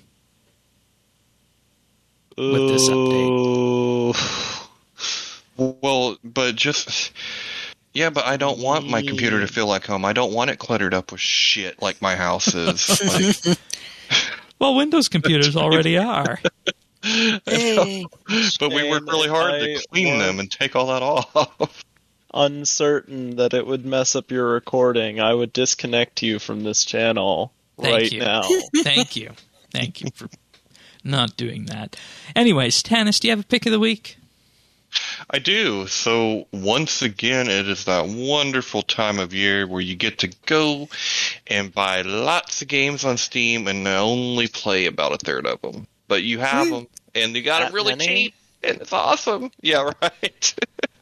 with this update. Well, but just... Yeah, but I don't want my computer to feel like home. I don't want it cluttered up with shit like my house is. Well, Windows computers already are. Hey. But we worked really hard to clean them and take all that off. Uncertain that it would mess up your recording, I would disconnect you from this channel now. Thank you. Thank you for not doing that. Anyways, Tanis, do you have a pick of the week? I do. So once again, it is that wonderful time of year where you get to go and buy lots of games on Steam and only play about a third of them. But you have them, and you got them really cheap, and it's awesome. Yeah, right.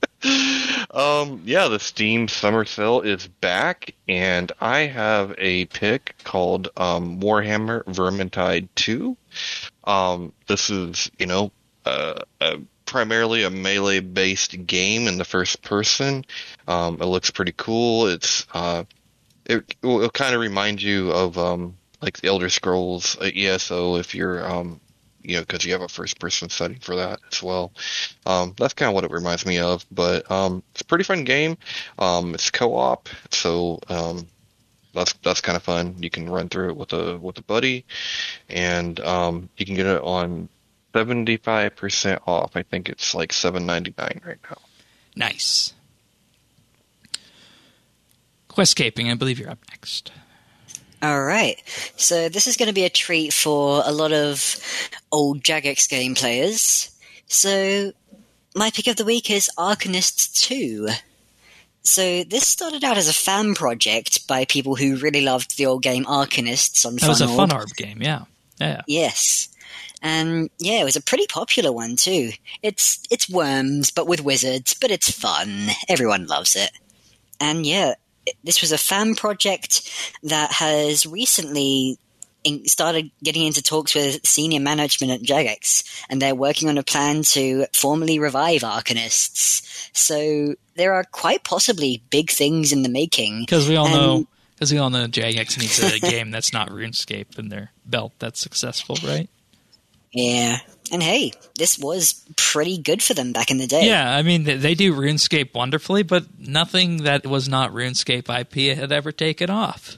The Steam Summer Sale is back, and I have a pick called Warhammer Vermintide 2. This is, primarily a melee-based game in the first person. It looks pretty cool. It'll kind of remind you of like the Elder Scrolls ESO if you're because you have a first-person setting for that as well. That's kind of what it reminds me of. But it's a pretty fun game. It's co-op, so that's kind of fun. You can run through it with a buddy, and you can get it on 75% off. I think it's like $7.99 right now. Nice. Questscaping, I believe you're up next. All right. So this is going to be a treat for a lot of old Jagex game players. So my pick of the week is Arcanist 2. So this started out as a fan project by people who really loved the old game Arcanists on Funorb. That was a Funorb game, yeah. Yes. And yeah, it was a pretty popular one too. It's Worms, but with wizards, but it's fun. Everyone loves it. And yeah, this was a fan project that has recently started getting into talks with senior management at Jagex, and they're working on a plan to formally revive Arcanists. So there are quite possibly big things in the making. Because we all know Jagex needs a game that's not RuneScape in their belt that's successful, right? Yeah. And hey, this was pretty good for them back in the day. Yeah, I mean, they do RuneScape wonderfully, but nothing that was not RuneScape IP had ever taken off.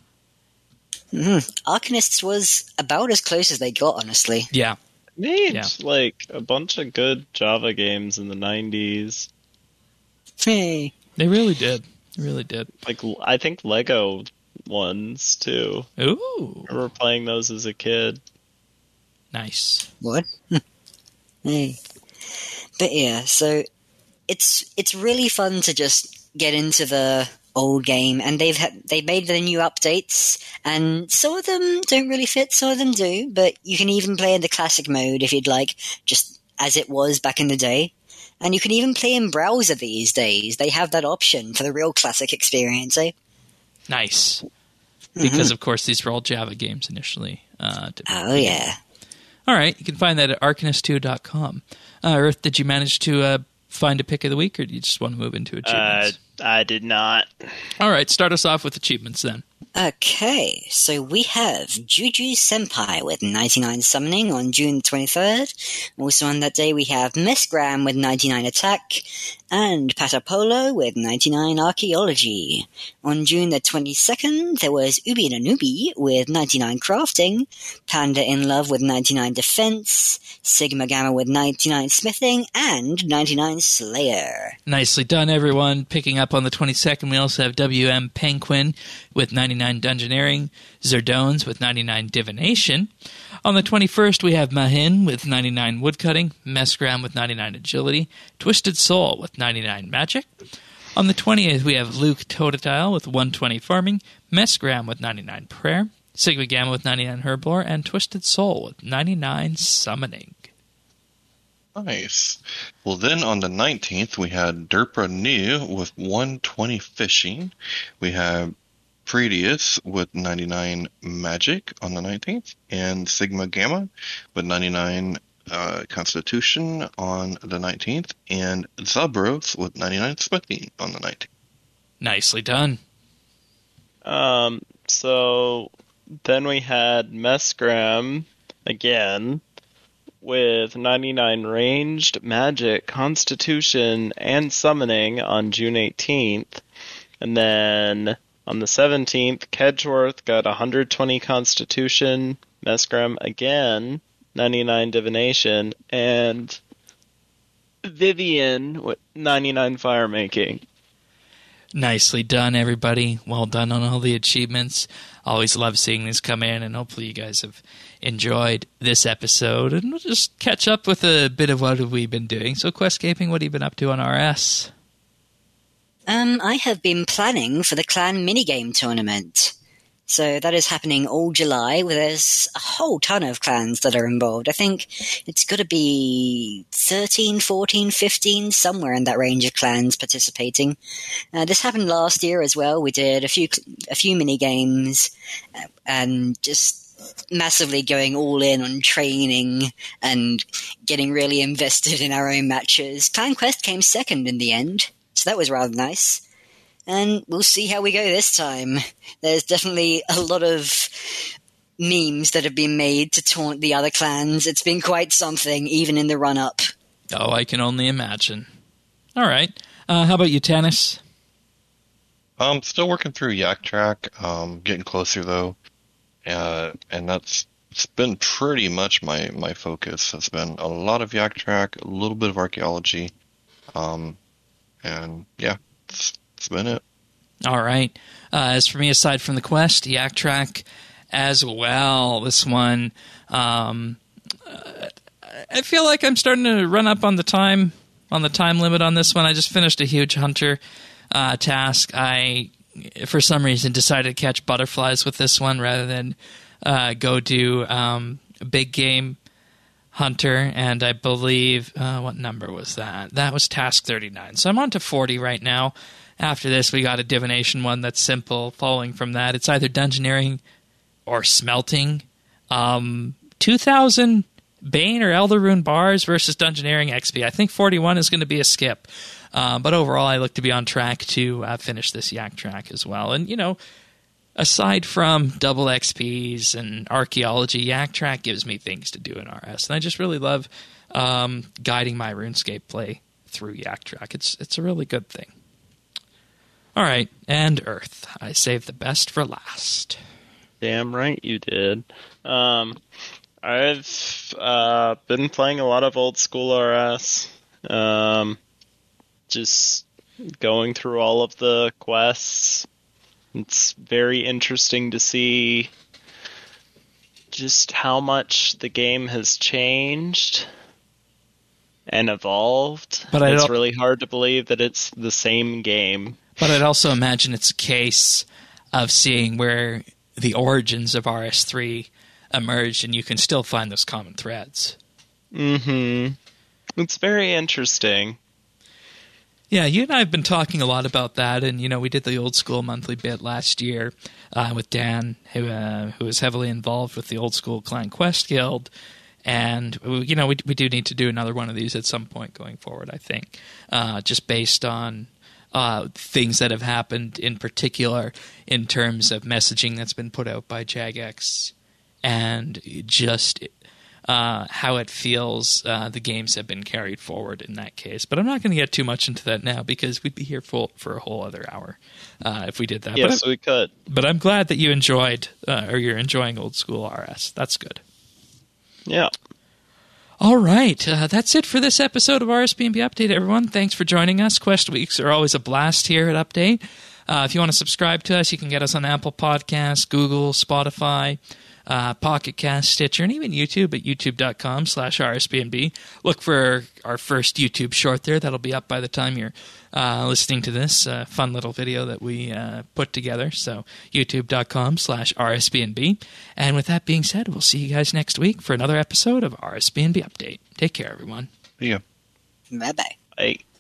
Arcanists was about as close as they got, honestly. Yeah. Made like a bunch of good Java games in the 90s. Hey. They really did. They really did. Like, I think Lego ones, too. Ooh. I remember playing those as a kid. Nice. What? Hey. But yeah, so it's really fun to just get into the old game, and they've made the new updates, and some of them don't really fit, some of them do, but you can even play in the classic mode if you'd like, just as it was back in the day. And you can even play in browser these days. They have that option for the real classic experience, eh? Nice. Because, of course, these were all Java games initially. Oh, yeah. All right, you can find that at arcanist2.com. Earth, did you manage to find a pick of the week, or do you just want to move into achievements? I did not. All right, start us off with achievements then. Okay, so we have Juju Senpai with 99 summoning on June 23rd. Also on that day we have Mesgram with 99 attack, and Patapolo with 99 archaeology. On June the 22nd, there was Ubi Nanubi with 99 crafting, Panda in Love with 99 defense, Sigma Gamma with 99 smithing, and 99 slayer. Nicely done, everyone. Picking up on the 22nd, we also have WM Penguin with 99 dungeoneering, Zerdones with 99 divination. On the 21st, we have Mahin with 99 woodcutting, Mesgram with 99 agility, Twisted Soul with 99 magic. On the 20th, we have Luke Totodile with 120 farming, Mesgram with 99 prayer, Sigma Gamma with 99 herblore, and Twisted Soul with 99 summoning. Nice. Well, then on the 19th, we had Derpa New with 120 fishing. We have Previous with 99 magic on the 19th, and Sigma Gamma with 99 Constitution on the 19th, and Zabros with 99 smithing on the 19th. Nicely done. So then we had Mesgram again with 99 ranged, magic, constitution, and summoning on June 18th. And then on the 17th, Kedgeworth got 120 constitution, Mesgram again, 99 divination, and Vivian with 99 fire making. Nicely done, everybody. Well done on all the achievements. Always love seeing these come in, and hopefully you guys have enjoyed this episode. And we'll just catch up with a bit of what we've been doing. So, Questscaping, what have you been up to on RS? I have been planning for the clan minigame tournament. So that is happening all July, where there's a whole ton of clans that are involved. I think it's got to be 13, 14, 15, somewhere in that range of clans participating. This happened last year as well. We did a few mini games and just massively going all in on training and getting really invested in our own matches. Clan Quest came second in the end, so that was rather nice. And we'll see how we go this time. There's definitely a lot of memes that have been made to taunt the other clans. It's been quite something, even in the run-up. Oh, I can only imagine. All right. How about you, Tanis? Still working through Yak Track. Getting closer, though. And it's been pretty much my focus. It's been a lot of Yak Track, a little bit of archaeology. And, yeah, it's been it. All right. As for me, aside from the quest, Yak Track as well. This one, I feel like I'm starting to run up on the time limit on this one. I just finished a huge hunter task. I, for some reason, decided to catch butterflies with this one rather than go do a big game hunter, and I believe, what number was that? That was task 39. So I'm on to 40 right now. After this, we got a divination one that's simple. Following from that, it's either dungeoneering or smelting. 2,000 Bane or Elder Rune bars versus dungeoneering XP. I think 41 is going to be a skip. But overall, I look to be on track to finish this Yak Track as well. And, you know, aside from double XPs and archaeology, Yak Track gives me things to do in RS. And I just really love guiding my RuneScape play through Yak Track. It's a really good thing. All right, and Earth. I saved the best for last. Damn right you did. I've been playing a lot of old school RS. Just going through all of the quests. It's very interesting to see just how much the game has changed and evolved. But it's really hard to believe that it's the same game. But I'd also imagine it's a case of seeing where the origins of RS3 emerged, and you can still find those common threads. Mm-hmm. It's very interesting. Yeah, you and I have been talking a lot about that, and, you know, we did the old school monthly bit last year with Dan, who was heavily involved with the old school Clan Quest Guild, and, you know, we do need to do another one of these at some point going forward, I think, just based on things that have happened in particular in terms of messaging that's been put out by Jagex and just how it feels the games have been carried forward in that case. But I'm not going to get too much into that now because we'd be here for a whole other hour if we did that. Yes, we could. But I'm glad that you enjoyed or you're enjoying old school RS. That's good. Yeah. All right, that's it for this episode of RSBNB Update, everyone. Thanks for joining us. Quest Weeks are always a blast here at Update. If you want to subscribe to us, you can get us on Apple Podcasts, Google, Spotify, Pocket Cast, Stitcher, and even YouTube at youtube.com/RSBNB. Look for our first YouTube short there. That'll be up by the time you're listening to this fun little video that we put together. So youtube.com/RSBNB. And with that being said, we'll see you guys next week for another episode of RSBNB Update. Take care, everyone. See ya. Bye-bye. Bye.